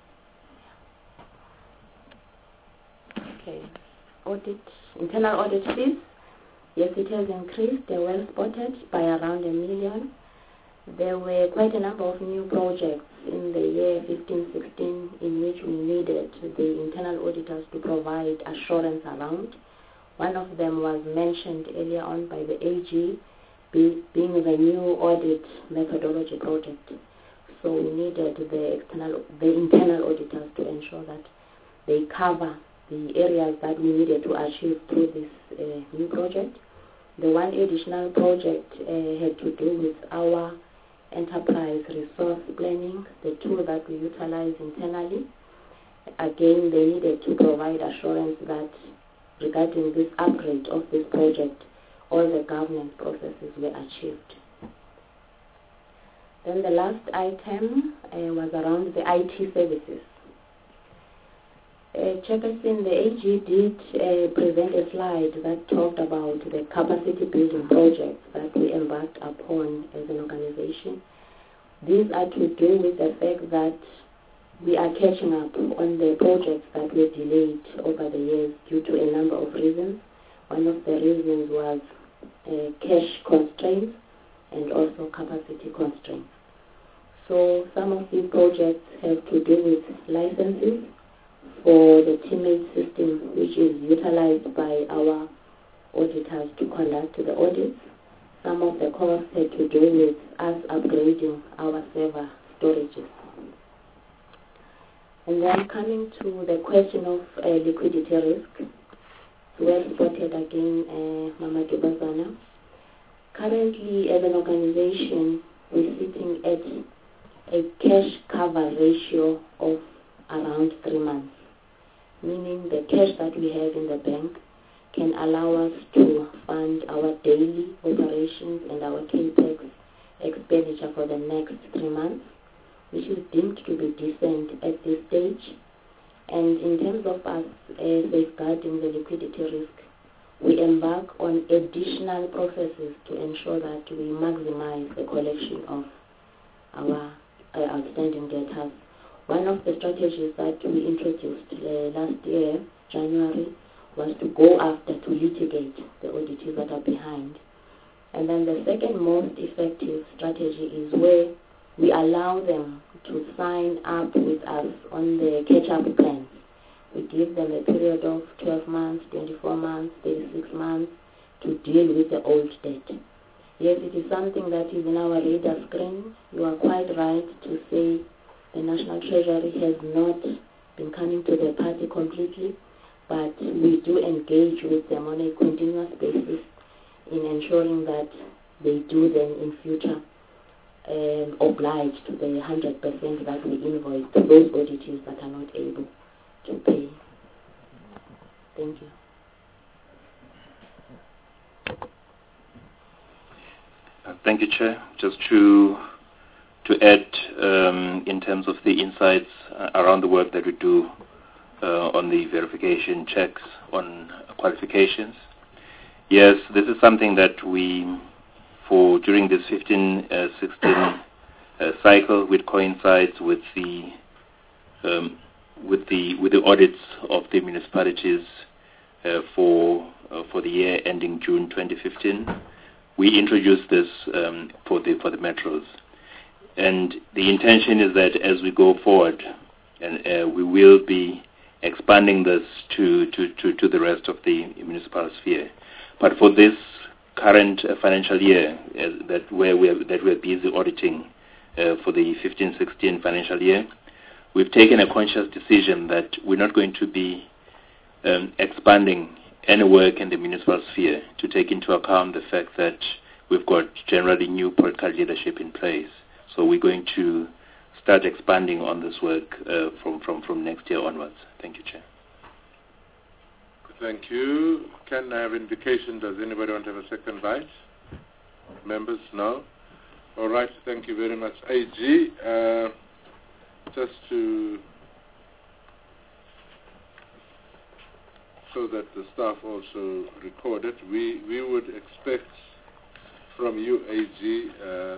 Okay. Internal audit fees. Yes, it has increased. They were spotted by around 1 million. There were quite a number of new projects in the year 15-16 in which we needed the internal auditors to provide assurance around. One of them was mentioned earlier on by the AG, being the new audit methodology project. So we needed the internal auditors to ensure that they cover the areas that we needed to achieve through this new project. The one additional project had to do with our enterprise resource planning, the tool that we utilize internally. Again, they needed to provide assurance that regarding this upgrade of this project, all the governance processes were achieved. Then the last item was around the IT services. Chairperson, the AG did present a slide that talked about the capacity building projects that we embarked upon as an organization. These are to do with the fact that we are catching up on the projects that were delayed over the years due to a number of reasons. One of the reasons was cash constraints and also capacity constraints. So some of these projects have to do with licenses for the teammate system, which is utilized by our auditors to conduct the audits. Some of the costs had to do with us upgrading our server storages. And then coming to the question of liquidity risk, well spotted again, Mama Dubazana. Currently, as an organization, we're sitting at a cash cover ratio of around 3 months, meaning the cash that we have in the bank can allow us to fund our daily operations and our CAPEX expenditure for the next 3 months, which is deemed to be decent at this stage. And in terms of us safeguarding the liquidity risk, we embark on additional processes to ensure that we maximize the collection of our outstanding debtors. One of the strategies that we introduced last year, January, was to go after, to litigate the auditors that are behind. And then the second most effective strategy is where we allow them to sign up with us on the catch-up plans. We give them a period of 12 months, 24 months, 36 months to deal with the old debt. Yes, it is something that is in our radar screen. You are quite right to say the National Treasury has not been coming to the party completely, but we do engage with them on a continuous basis in ensuring that they do then in future oblige to the 100% that we invoice to those auditors that are not able to pay. Thank you. Thank you, Chair. Just to add in terms of the insights around the work that we do on the verification checks on qualifications. Yes, this is something that we, during this 15-16 cycle, which coincides with the audits of the municipalities for the year ending June 2015. We introduced this for the metros, and the intention is that as we go forward, and we will be expanding this to the rest of the municipal sphere. But for this current financial year that we're busy auditing for the 15-16 financial year, we've taken a conscious decision that we're not going to be expanding any work in the municipal sphere to take into account the fact that we've got generally new political leadership in place. So we're going to start expanding on this work from next year onwards. Thank you, Chair. Thank you. Can I have indication? Does anybody want to have a second bite? Members? No? All right. Thank you very much. AG, just to so that the staff also record it, we would expect from you, AG,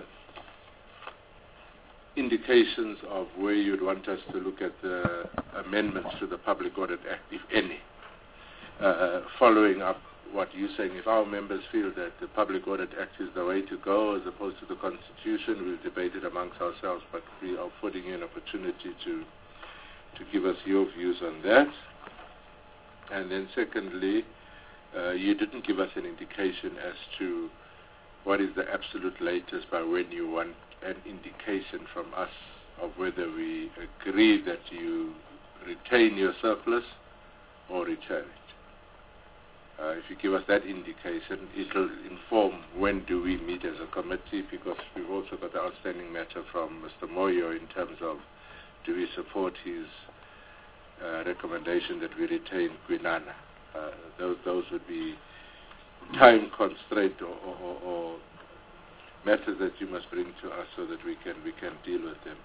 indications of where you'd want us to look at the amendments to the Public Audit Act, if any. Following up what you're saying, if our members feel that the Public Audit Act is the way to go as opposed to the Constitution, we'll debate it amongst ourselves, but we are affording you an opportunity to give us your views on that. And then secondly, you didn't give us an indication as to what is the absolute latest by when you want an indication from us of whether we agree that you retain your surplus or return it. If you give us that indication, it will inform when do we meet as a committee, because we've also got the outstanding matter from Mr. Moyo in terms of do we support his recommendation that we retain Kwinana. Those would be time constraint or matters that you must bring to us so that we can deal with them.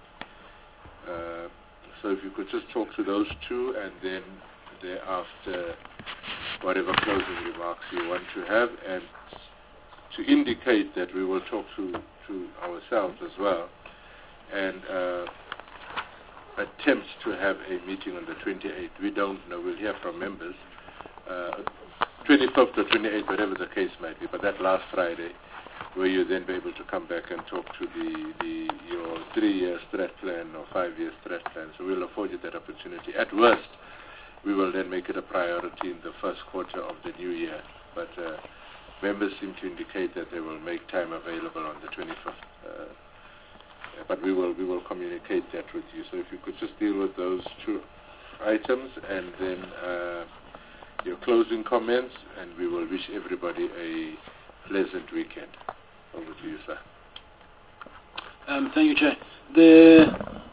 So if you could just talk to those two, and then thereafter whatever closing remarks you want to have, and to indicate that we will talk to ourselves as well and attempt to have a meeting on the 28th. We don't know. We'll hear from members. 25th or 28th, whatever the case might be, but that last Friday, where you then be able to come back and talk to your 3-year strat plan or 5-year strat plan. So we'll afford you that opportunity. At worst, we will then make it a priority in the first quarter of the new year. But members seem to indicate that they will make time available on the 25th. But we will communicate that with you. So if you could just deal with those two items, and then your closing comments, and we will wish everybody a pleasant weekend. Over to you, sir. Thank you, Chair. The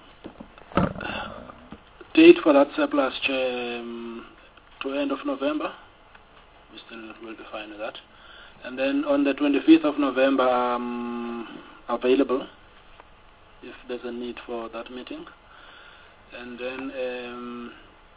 date for that surplus, Chair, to end of November. We still will be fine with that. And then on the 25th of November, I'm available if there's a need for that meeting. And then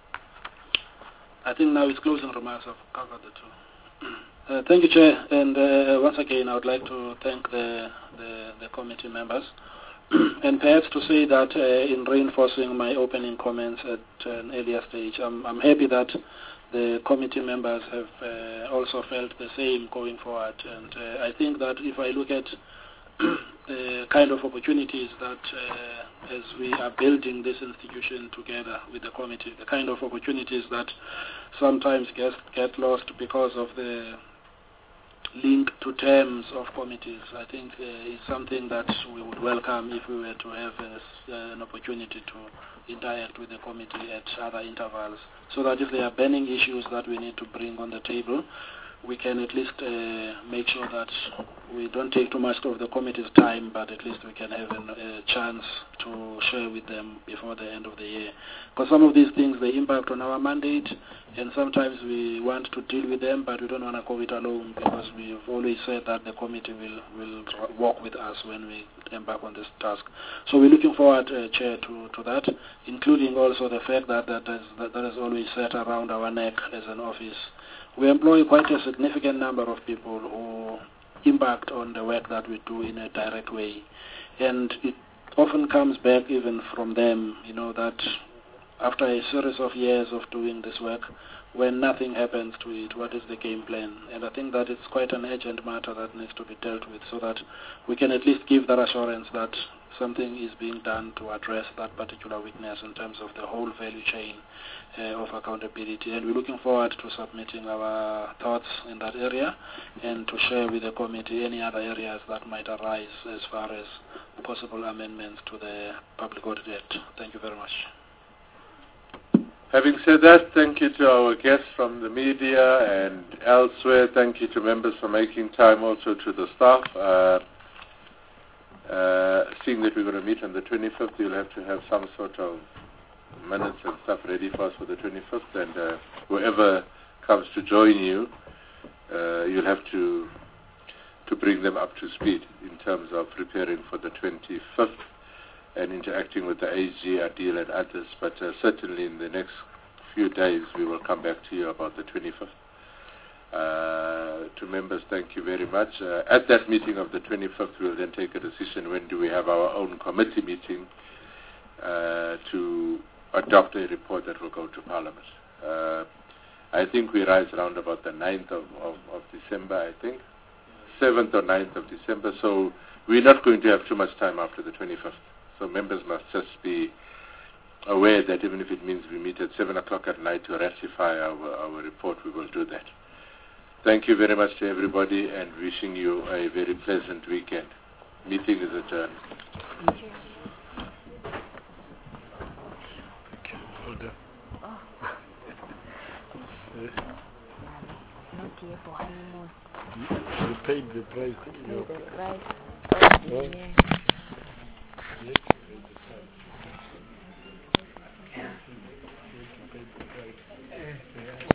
I think now it's closing remarks. I've covered the two. Thank you, Chair. And once again, I would like to thank the committee members. And perhaps to say that in reinforcing my opening comments at an earlier stage, I'm happy that the committee members have also felt the same going forward. And I think that if I look at the kind of opportunities that as we are building this institution together with the committee, the kind of opportunities that sometimes get lost because of the link to terms of committees, I think is something that we would welcome if we were to have an opportunity to interact with the committee at other intervals, so that if there are burning issues that we need to bring on the table, we can at least make sure that we don't take too much of the committee's time, but at least we can have a chance to share with them before the end of the year. Because some of these things, they impact on our mandate, and sometimes we want to deal with them, but we don't want to go it alone, because we've always said that the committee will work with us when we embark on this task. So we're looking forward, Chair, to that, including also the fact that is always set around our neck as an office. We employ quite a significant number of people who impact on the work that we do in a direct way. And it often comes back even from them, that after a series of years of doing this work, when nothing happens to it, what is the game plan? And I think that it's quite an urgent matter that needs to be dealt with so that we can at least give that assurance that something is being done to address that particular weakness in terms of the whole value chain of accountability. And we're looking forward to submitting our thoughts in that area and to share with the committee any other areas that might arise as far as possible amendments to the Public Audit Act. Thank you very much. Having said that, thank you to our guests from the media and elsewhere. Thank you to members for making time, also to the staff. Seeing that we're going to meet on the 25th, you'll have to have some sort of minutes and stuff ready for us for the 25th, and whoever comes to join you, you'll have to bring them up to speed in terms of preparing for the 25th and interacting with the AG, Adil and others, but certainly in the next few days we will come back to you about the 25th. To members, thank you very much. At that meeting of the 25th, we'll then take a decision when do we have our own committee meeting to adopt a report that will go to Parliament. I think we rise around about the 9th of December, I think. 7th or 9th of December, so we're not going to have too much time after the 25th. So members must just be aware that even if it means we meet at 7 o'clock at night to ratify our report, we will do that. Thank you very much to everybody and wishing you a very pleasant weekend. Meeting is adjourned. Thank you. Not here for honeymoon. You paid the price. Paid the price. Oh. Yeah.